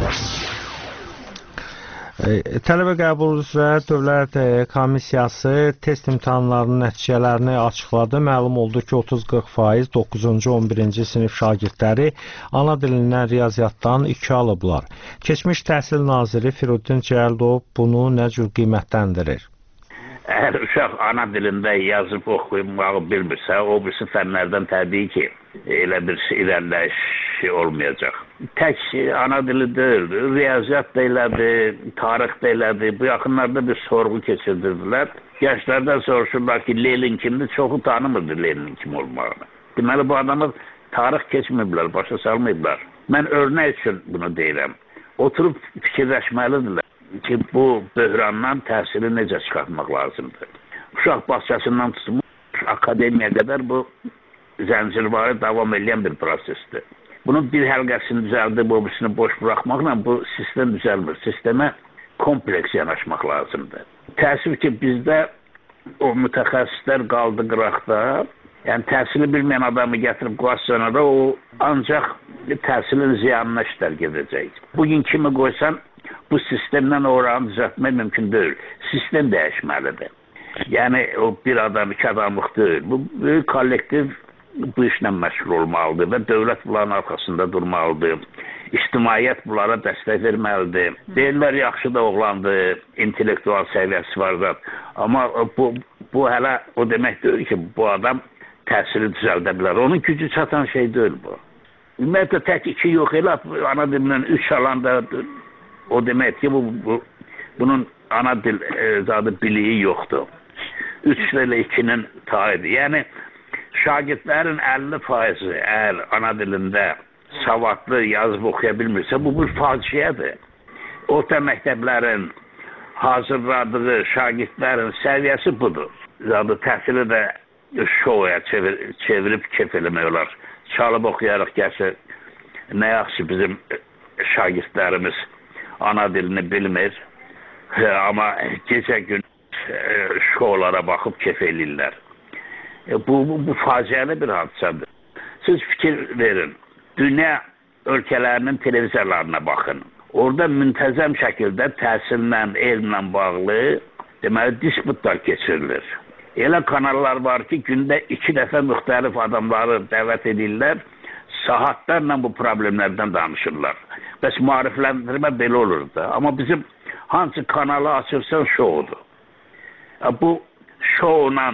Tələbə qəbulu üzrə Dövlət Komissiyası test imtahanlarının nəticələrini açıqladı. Məlum oldu ki, 30-40% 9-cu 11-ci sinif şagirdləri ana dilindən riyaziyyatdan 2 alıblar. Keçmiş Təhsil Naziri Firuddin Cəllov bunu nə cür qiymətləndirir? Əgər uşaq ana dilində yazıb oxuymağı bilmirsə, o birisi fənlərdən təbii ki, elə bir irəliləyiş olmayacaq. Tək ana dili deyil, riyaziyyat da elədir, tarix da elədir. Bu yaxınlarda bir sorğu keçirdirdilər. Gənclərdən soruşurlar ki, Lenin kimdir? Çoxu tanımırdı Lenin kim olmağını. Deməli, bu adamı tarix keçməyiblər, başa salmayıblar. Mən örnək üçün bunu deyirəm. Oturub fikirləşməlidirlər ki, bu böhrandan təhsili necə çıxartmaq lazımdır. Uşaq bağçasından tutmuş akademiya qədər bu zəncirvarı davam edən bir prosesdir. Bunun bir həlqəsini düzəldib, o birisini boş buraxmaqla bu sistem düzəlmir. Sistemə kompleks yanaşmaq lazımdır. Təəssüf ki, bizdə o mütəxəssislər qaldı qıraqda. Yəni, təhsili bilməyən adamı gətirib qoyasana o ancaq təhsilin ziyanına işlər gedəcək. Bugün kimi qoysan, bu sistemdən oranı düzəltmək mümkün deyil. Sistem dəyişməlidir. Yəni, o bir adam, iki adamlıq deyil. Bu böyük kollektiv bu işlə məşğul olmalıdır və dövlət bunların arxasında durmalıdır. İctimaiyyət bunlara dəstək verməlidir. Deyirlər, yaxşı da oğlandır, intellektual səviyyəsi var da. Amma bu hələ o demək deyil ki, bu adam təhsili düzəldə bilər. Onun gücü çatan şey deyil bu. Ümumiyyətlə, tək 2 yox, elə ana dilindən 3 alanda o demək ki, bunun ana dil zadı biliyi yoxdur. 3 ilə 2-nin tayıdır. Yəni, şagirdlərin 50% əgər ana dilində savadlı yazıb oxuya bilmirsə, bu bir faciədir. Orta məktəblərin hazırladığı şagirdlərin səviyyəsi budur. Zadı təhsili də şoya çevirib kef eləmək olar. Çalıb oxuyaraq gəlsə, nə yaxşı bizim şagirdlərimiz ana dilini bilmir. Amma gecə gün şolara baxıb kef eləyirlər. Bu faciəli bir hadisədir. Siz fikir verin. Dünya ölkələrinin televiziyalarına baxın. Orada müntəzəm şəkildə təhsillə, elmlə bağlı deməli disputlar keçirilir. Elə kanallar var ki, gündə 2 dəfə müxtəlif adamları dəvət edirlər, saatlarla bu problemlərdən danışırlar. Bəs maarifləndirmə belə olurdu. Amma bizim hansı kanalı açırsan şoudur. Bu şouna,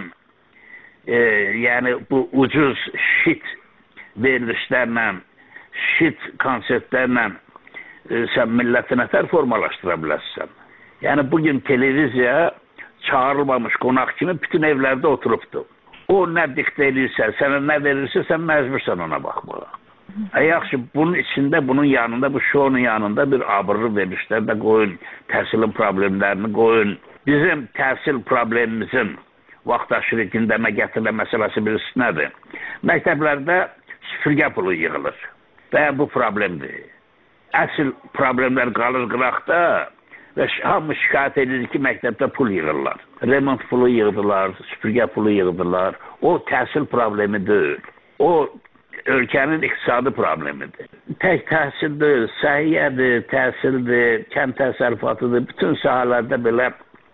yəni bu ucuz şit verilişlərlə, şit konsertlərlə sən milləti nətər formalaşdıra bilərsən. Yəni bugün televiziya çağırılmamış qonaq kimi bütün evlərdə oturubdur. O nə diktə edirsə, sənə nə verirsə, sən məcbursan ona baxmağa. Yaxşı, bunun içində, bunun yanında, bu şounun yanında bir abırlı verilişlər də qoyun, təhsilin problemlərini qoyun. Bizim təhsil problemimizin vaxt aşırı gündəmə gətirilən məsələsi birisi nədir? Məktəblərdə süpürgə pulu yığılır və bu problemdir. Əsl problemlər qalır qıraqda və hamı şikayət edir ki, məktəbdə pul yığırlar. Remont pulu yığdılar, süpürgə pulu yığdılar. O təhsil problemi deyil. O ölkənin iqtisadi problemidir. Tək təhsildir, səhiyyədir, təhsildir, kənd təsərrüfatıdır. Bütün sahələrdə belə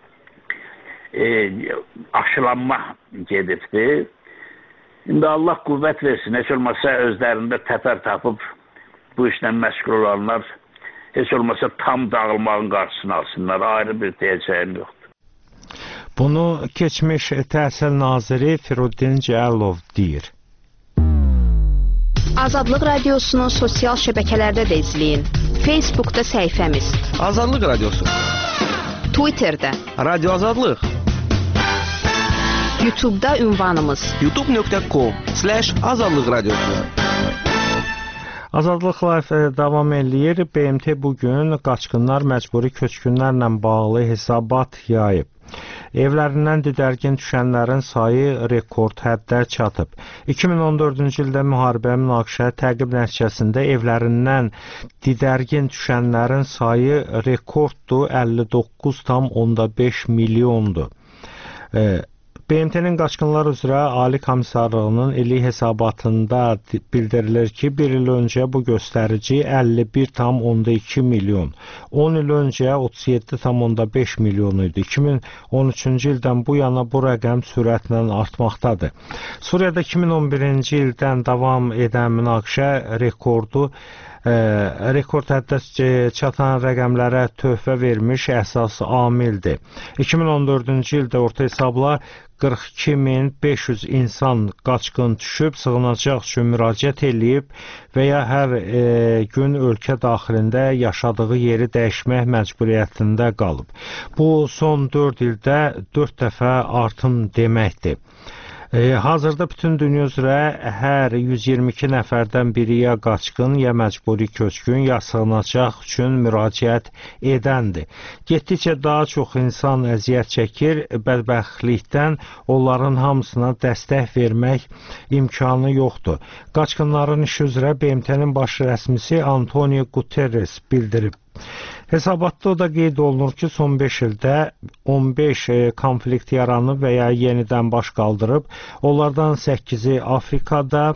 aşılanma gedibdir. İndi Allah qüvvət versin, heç olmasa özlərində təpər tapıb bu işlə məşğul olanlar heç olmasa tam dağılmağın qarşısını alsınlar. Ayrı bir deyəcəyim yoxdur. Bunu keçmiş Təhsil Naziri Firuddin Cəlilov deyir. Azadlıq Radiosunu sosial şəbəkələrdə də izləyin. Facebookda səhifəmiz Azadlıq Radiosu, Twitterdə Radio Azadlıq, YouTube'da ünvanımız youtube.com/azadlıq radiosu. Azadlıq Live davam eləyir. BMT bugün qaçqınlar məcburi köçkünlərlə bağlı hesabat yayıb. Evlərindən didərgin düşənlərin sayı rekord həddə çatıb. 2014-cü ildə müharibə münaqişə təqib nəticəsində evlərindən didərgin düşənlərin sayı rekorddur, 59,5 milyondur. BMT-nin qaçqınlar üzrə Ali Komissarlığının illik hesabatında bildirilir ki, bir il öncə bu göstərici 51,2 milyon, 10 il öncə 37,5 milyon idi. 2013-cü ildən bu yana bu rəqəm sürətlə artmaqdadır. Suriyada 2011-ci ildən davam edən münaqişə rekord həddə çatan rəqəmlərə töhfə vermiş əsas amildir. 2014-cü ildə orta hesabla 42.500 insan qaçqın düşüb, sığınacaq üçün müraciət eləyib və ya hər gün ölkə daxilində yaşadığı yeri dəyişmək məcburiyyətində qalıb. Bu, son 4 ildə 4 dəfə artım deməkdir. Hazırda bütün dünya üzrə hər 122 nəfərdən biri ya qaçqın, ya məcburi köçkün, ya sığınacaq üçün müraciət edəndir. Getdikcə daha çox insan əziyyət çəkir, bədbəxtlikdən onların hamısına dəstək vermək imkanı yoxdur. Qaçqınların işi üzrə BMT-nin baş rəsmisi Antonio Guterres bildirib. Hesabatda o da qeyd olunur ki, son 5 ildə 15 konflikt yaranıb və ya yenidən baş qaldırıb. Onlardan 8-i Afrikada,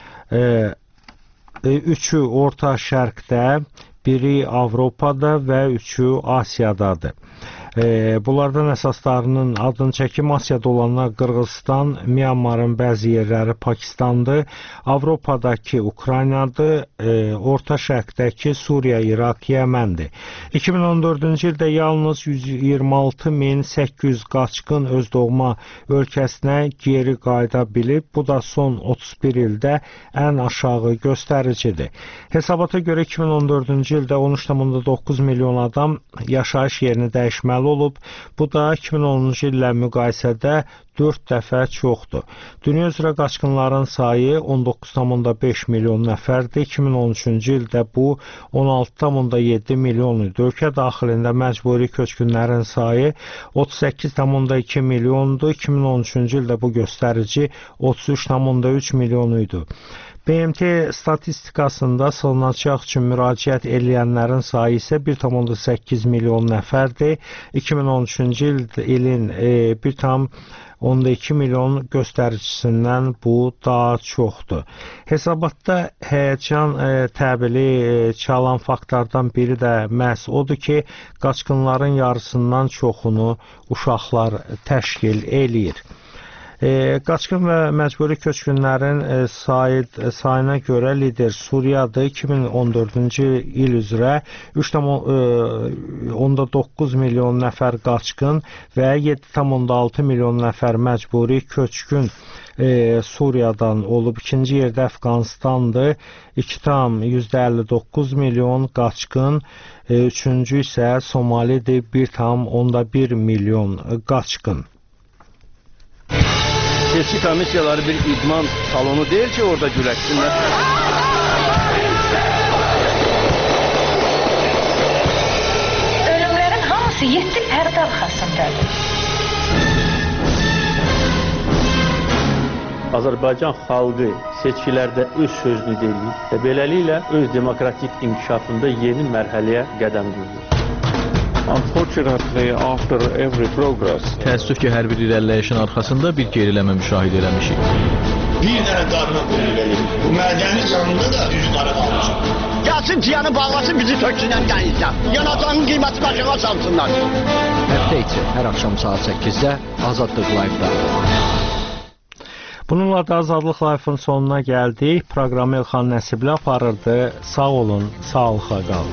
3-ü Orta Şərqdə, biri Avropada və 3-ü Asiyadadır. Bunlardan əsaslarının adını çəkim Asiyada olanlar Qırğızistan, Myanmarın bəzi yerləri Pakistandır, Avropadakı Ukraynadır, Orta Şərqdəki Suriya, İraq, Yəməndir. 2014-cü ildə yalnız 126.800 qaçqın öz doğma ölkəsinə geri qayıda bilib. Bu da son 31 ildə ən aşağı göstəricidir. Hesabata görə 2014-cü ildə 13,9 milyon adam yaşayış yerini dəyişməli olub. Bu da 2010-cu illə müqayisədə 4 dəfə çoxdur. Dünya üzrə qaçqınların sayı 19,5 milyon nəfərdir. 2013-cü ildə bu 16,7 milyon idi. Ölkə daxilində məcburi köçkünlərin sayı 38,2 milyondur. 2013-cü ildə bu göstərici 33,3 milyon idi. BMT statistikasında sığınacaq üçün müraciət edilənlərin sayı isə 1,8 milyon nəfərdir. 2013-cü ilin 1,2 milyon göstəricisindən bu daha çoxdur. Hesabatda həyəcan təbili çalan faktlardan biri də məhz odur ki, qaçqınların yarısından çoxunu uşaqlar təşkil eləyir. Qaçqın və məcburi köçkünlərin sayına görə lider Suriyadır. 2014-cü il üzrə 3,9 milyon nəfər qaçqın və 7,6 milyon nəfər məcburi köçkün Suriyadan olub. İkinci yerdə Əfqanistandır. 2,59 milyon qaçqın. Üçüncü isə Somalidir. 1,1 milyon qaçqın. Seçki komissiyaları bir idman salonu deyil ki, orada güləşsinlər. Ölümlərin hamısı 7 pərdə arxasındadır. Azərbaycan xalqı seçkilərdə öz sözünü deyir və beləliklə öz demokratik inkişafında yeni mərhələyə qədəm qoyur. Unfortunately, after every progress, təəssüf ki, hər bir irəliləyişin arxasında bir geriləmə müşahidə eləmişik. Bir dənə qarına verir. Bu mədəni canında da üzləri qalmışıq. Gəlsin ciyanı bağlasın, bizi töksünən dənizdən. Yanacağın qiyməti başına salsınlar. Həftə içi hər axşam saat 8-də Azadlıq Live-da. Bununla da Azadlıq Live-ın sonuna gəldik. Proqramı Elxan Nəsibli aparırdı. Sağ olun, sağlıqla qalın.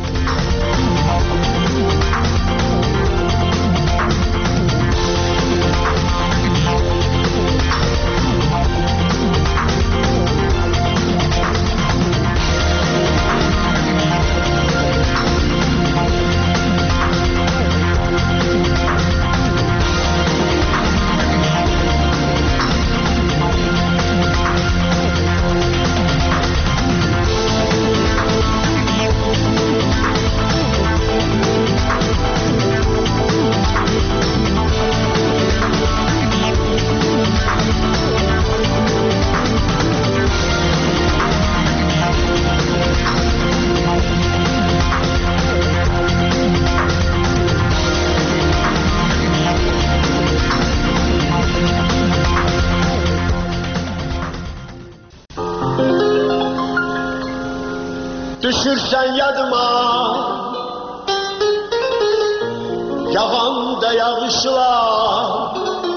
Düşürsen yadıma, yağan da yağışlar,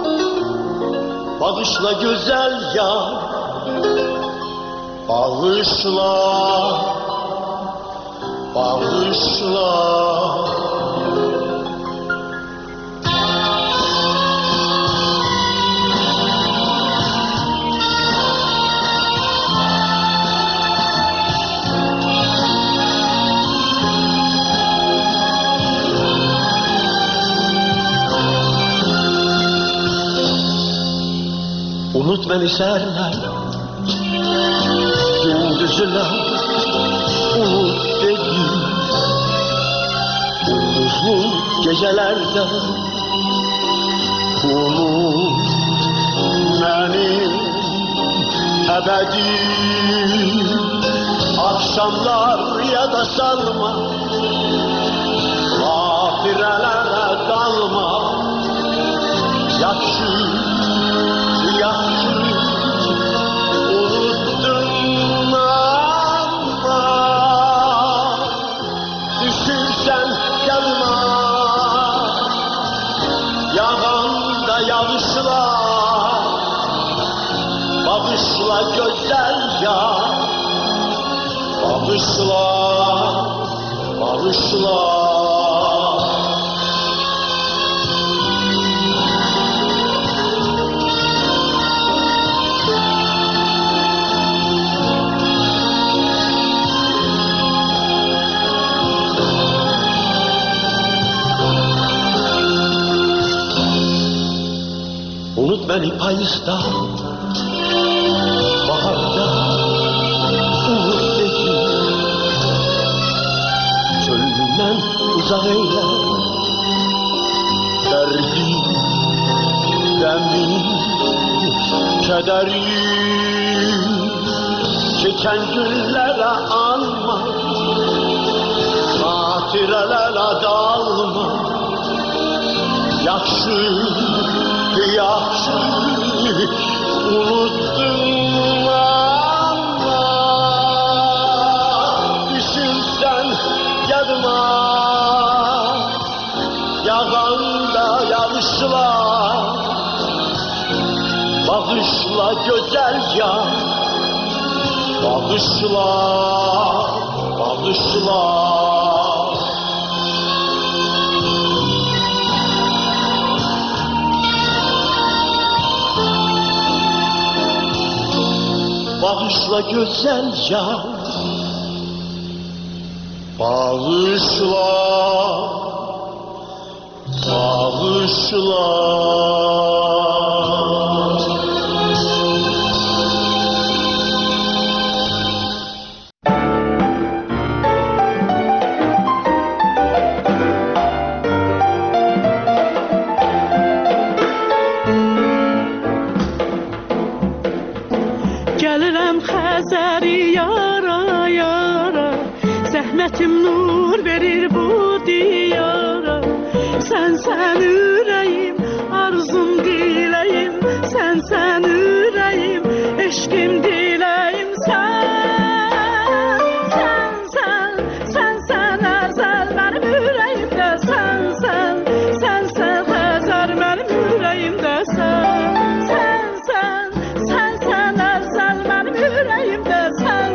bağışla güzel yar, bağışla, bağışla. Unut beni serler, gündüzler, unut dedi. Uzun gecelerde unut beni ebedi. Akşamlar ya da salma, gafirelere dalma. Yakşı unuttum ama düşürsen yanıma, Bağışla, bağışla. Unut beni payızda, baharda, umut dedi. Çölünden uzak eyle, derdim, demin, kederim. Geçen günlere anma, hatirelere dalma. Yaxşı, yaxşı unuttun ama düşünsen yadıma yağanda yağışlar bağışla güzel ya bağışla bağışla. Bağışla güzel yar, bağışla, bağışla. Zəhmətim nur verir bu diyara. Sən ürəyim, arzum diləyim. Sən ürəyim, eşqim diləyim. Sən əzəl mənim ürəyimdə. Sən Xəzər mənim ürəyimdə. Sən əzəl mənim ürəyimdə. Sən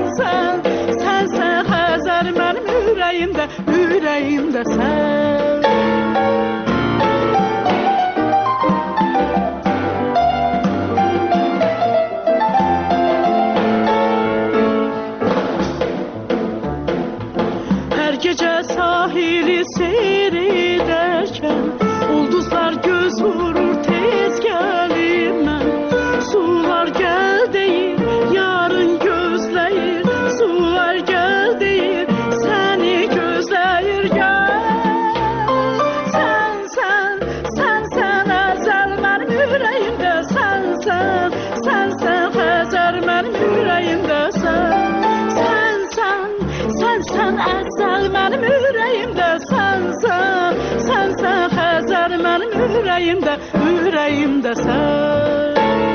Xəzər mənim ürəyimdə, ürəyimdə sən. Hər gecə sahili seyr edərkən ulduzlar göz vurur, tez gəlir mən. Sular gəl deyir, yarın gözləyir. Sular gəl deyir, səni gözləyir gəl. Sən əzəl mənim ürəyimdə. Sən Xəzər mənim ürəyimdə. Sən əzəl mənim ürəyimdə. Sən Xəzər mənim ürəyimdə, ürəyimdə sən.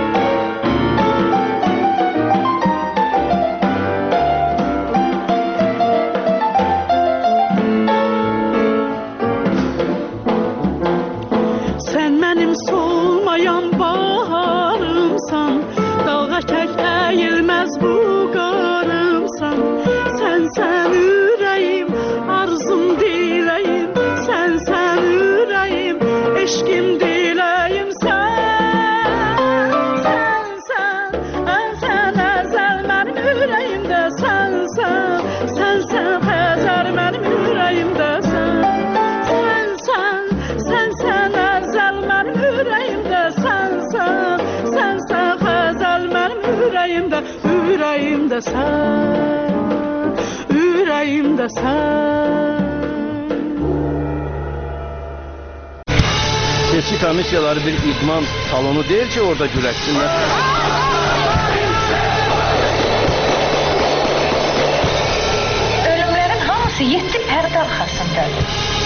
Mənim solmayan baharımsan, dalğa tək əyilməz bu qarımsan. Sən ürəyim, arzum diləyim. Sən ürəyim, eşqim diləyim. Sən əzəl mənim ürəyimdə. Sən Xəzər mənim ürəyimdə. Sən əzəl mənim ürəyimdə. Sən Xəzər mənim ürəyimdə, ürəyimdə sən, ürəyimdə sən. Seçki komissiyaları bir idman salonu değil ki orada güləşsinlər. Ölümlərin hamısı 7 pərdə arxasındadır.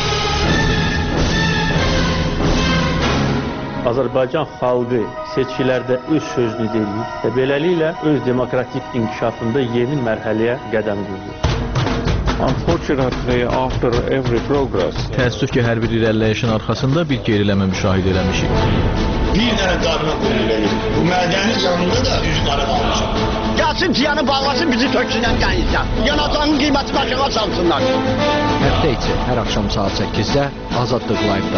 Azərbaycan xalqı seçkilərdə öz sözünü deyir və beləliklə öz demokratik inkişafında yeni mərhələyə qədəm qoyur. Unfortunately, after every progress, təəssüf ki, hər bir irəliləyişin arxasında bir geriləmə müşahidə eləmişik. Bir dənə qarına qoyulur. Bu mədəni canında da üzləri qalmışam. Gəlsin ciyanı bağlasın, bizi töksünən gəlirsən. Yanacağın qiymətini aşağı salsınlar. Həftə içi hər axşam saat 8-də Azadlıq Live-da.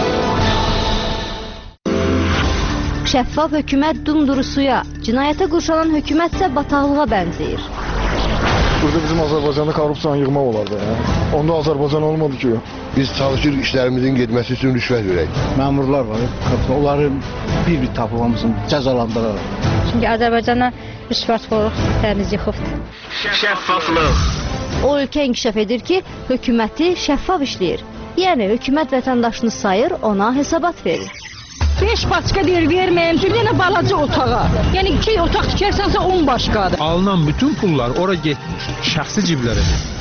Şəffaf hökumət dumduru suya, cinayətə qurşanan hökumət isə bataqlığa bənzəyir. Burada bizim Azərbaycanda korrupsiyanı yığmaq olardı. Onda Azərbaycan olmadı ki. Biz çalışırıq işlərimizin getməsi üçün rüşvət verək. Məmurlar var, onları bir tapılmamızın cəzalandırarıq. Çünki Azərbaycana rüşvətxorluq təmiz yıxıbdır. Şəffaflıq. O ölkə inkişaf edir ki, hökuməti şəffaf işləyir. Yəni hökumət vətəndaşını sayır, ona hesabat verir. 5 başqa deyir verməyim, bir dənə balaca otağa. Yəni 2 otaq tikərsənsə 10 başqadır. Alınan bütün pullar ora getmir, şəxsi ciblərə.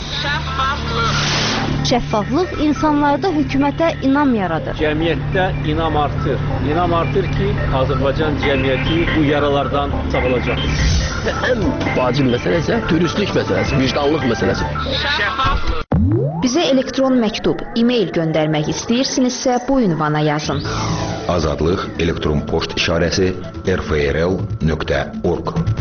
Şəffaflıq insanlarda hökumətə inam yaradır. Cəmiyyətdə inam artır. İnam artır ki, Azərbaycan cəmiyyəti bu yaralardan sağalacaq. Ən vacib məsələ isə dürüstlük məsələsi, vicdanlıq məsələsi. Şəffaflıq. Bizə elektron məktub, e-mail göndərmək istəyirsinizsə bu ünvana yazın. Azadlıq elektron poçt işarəsi rfrl.org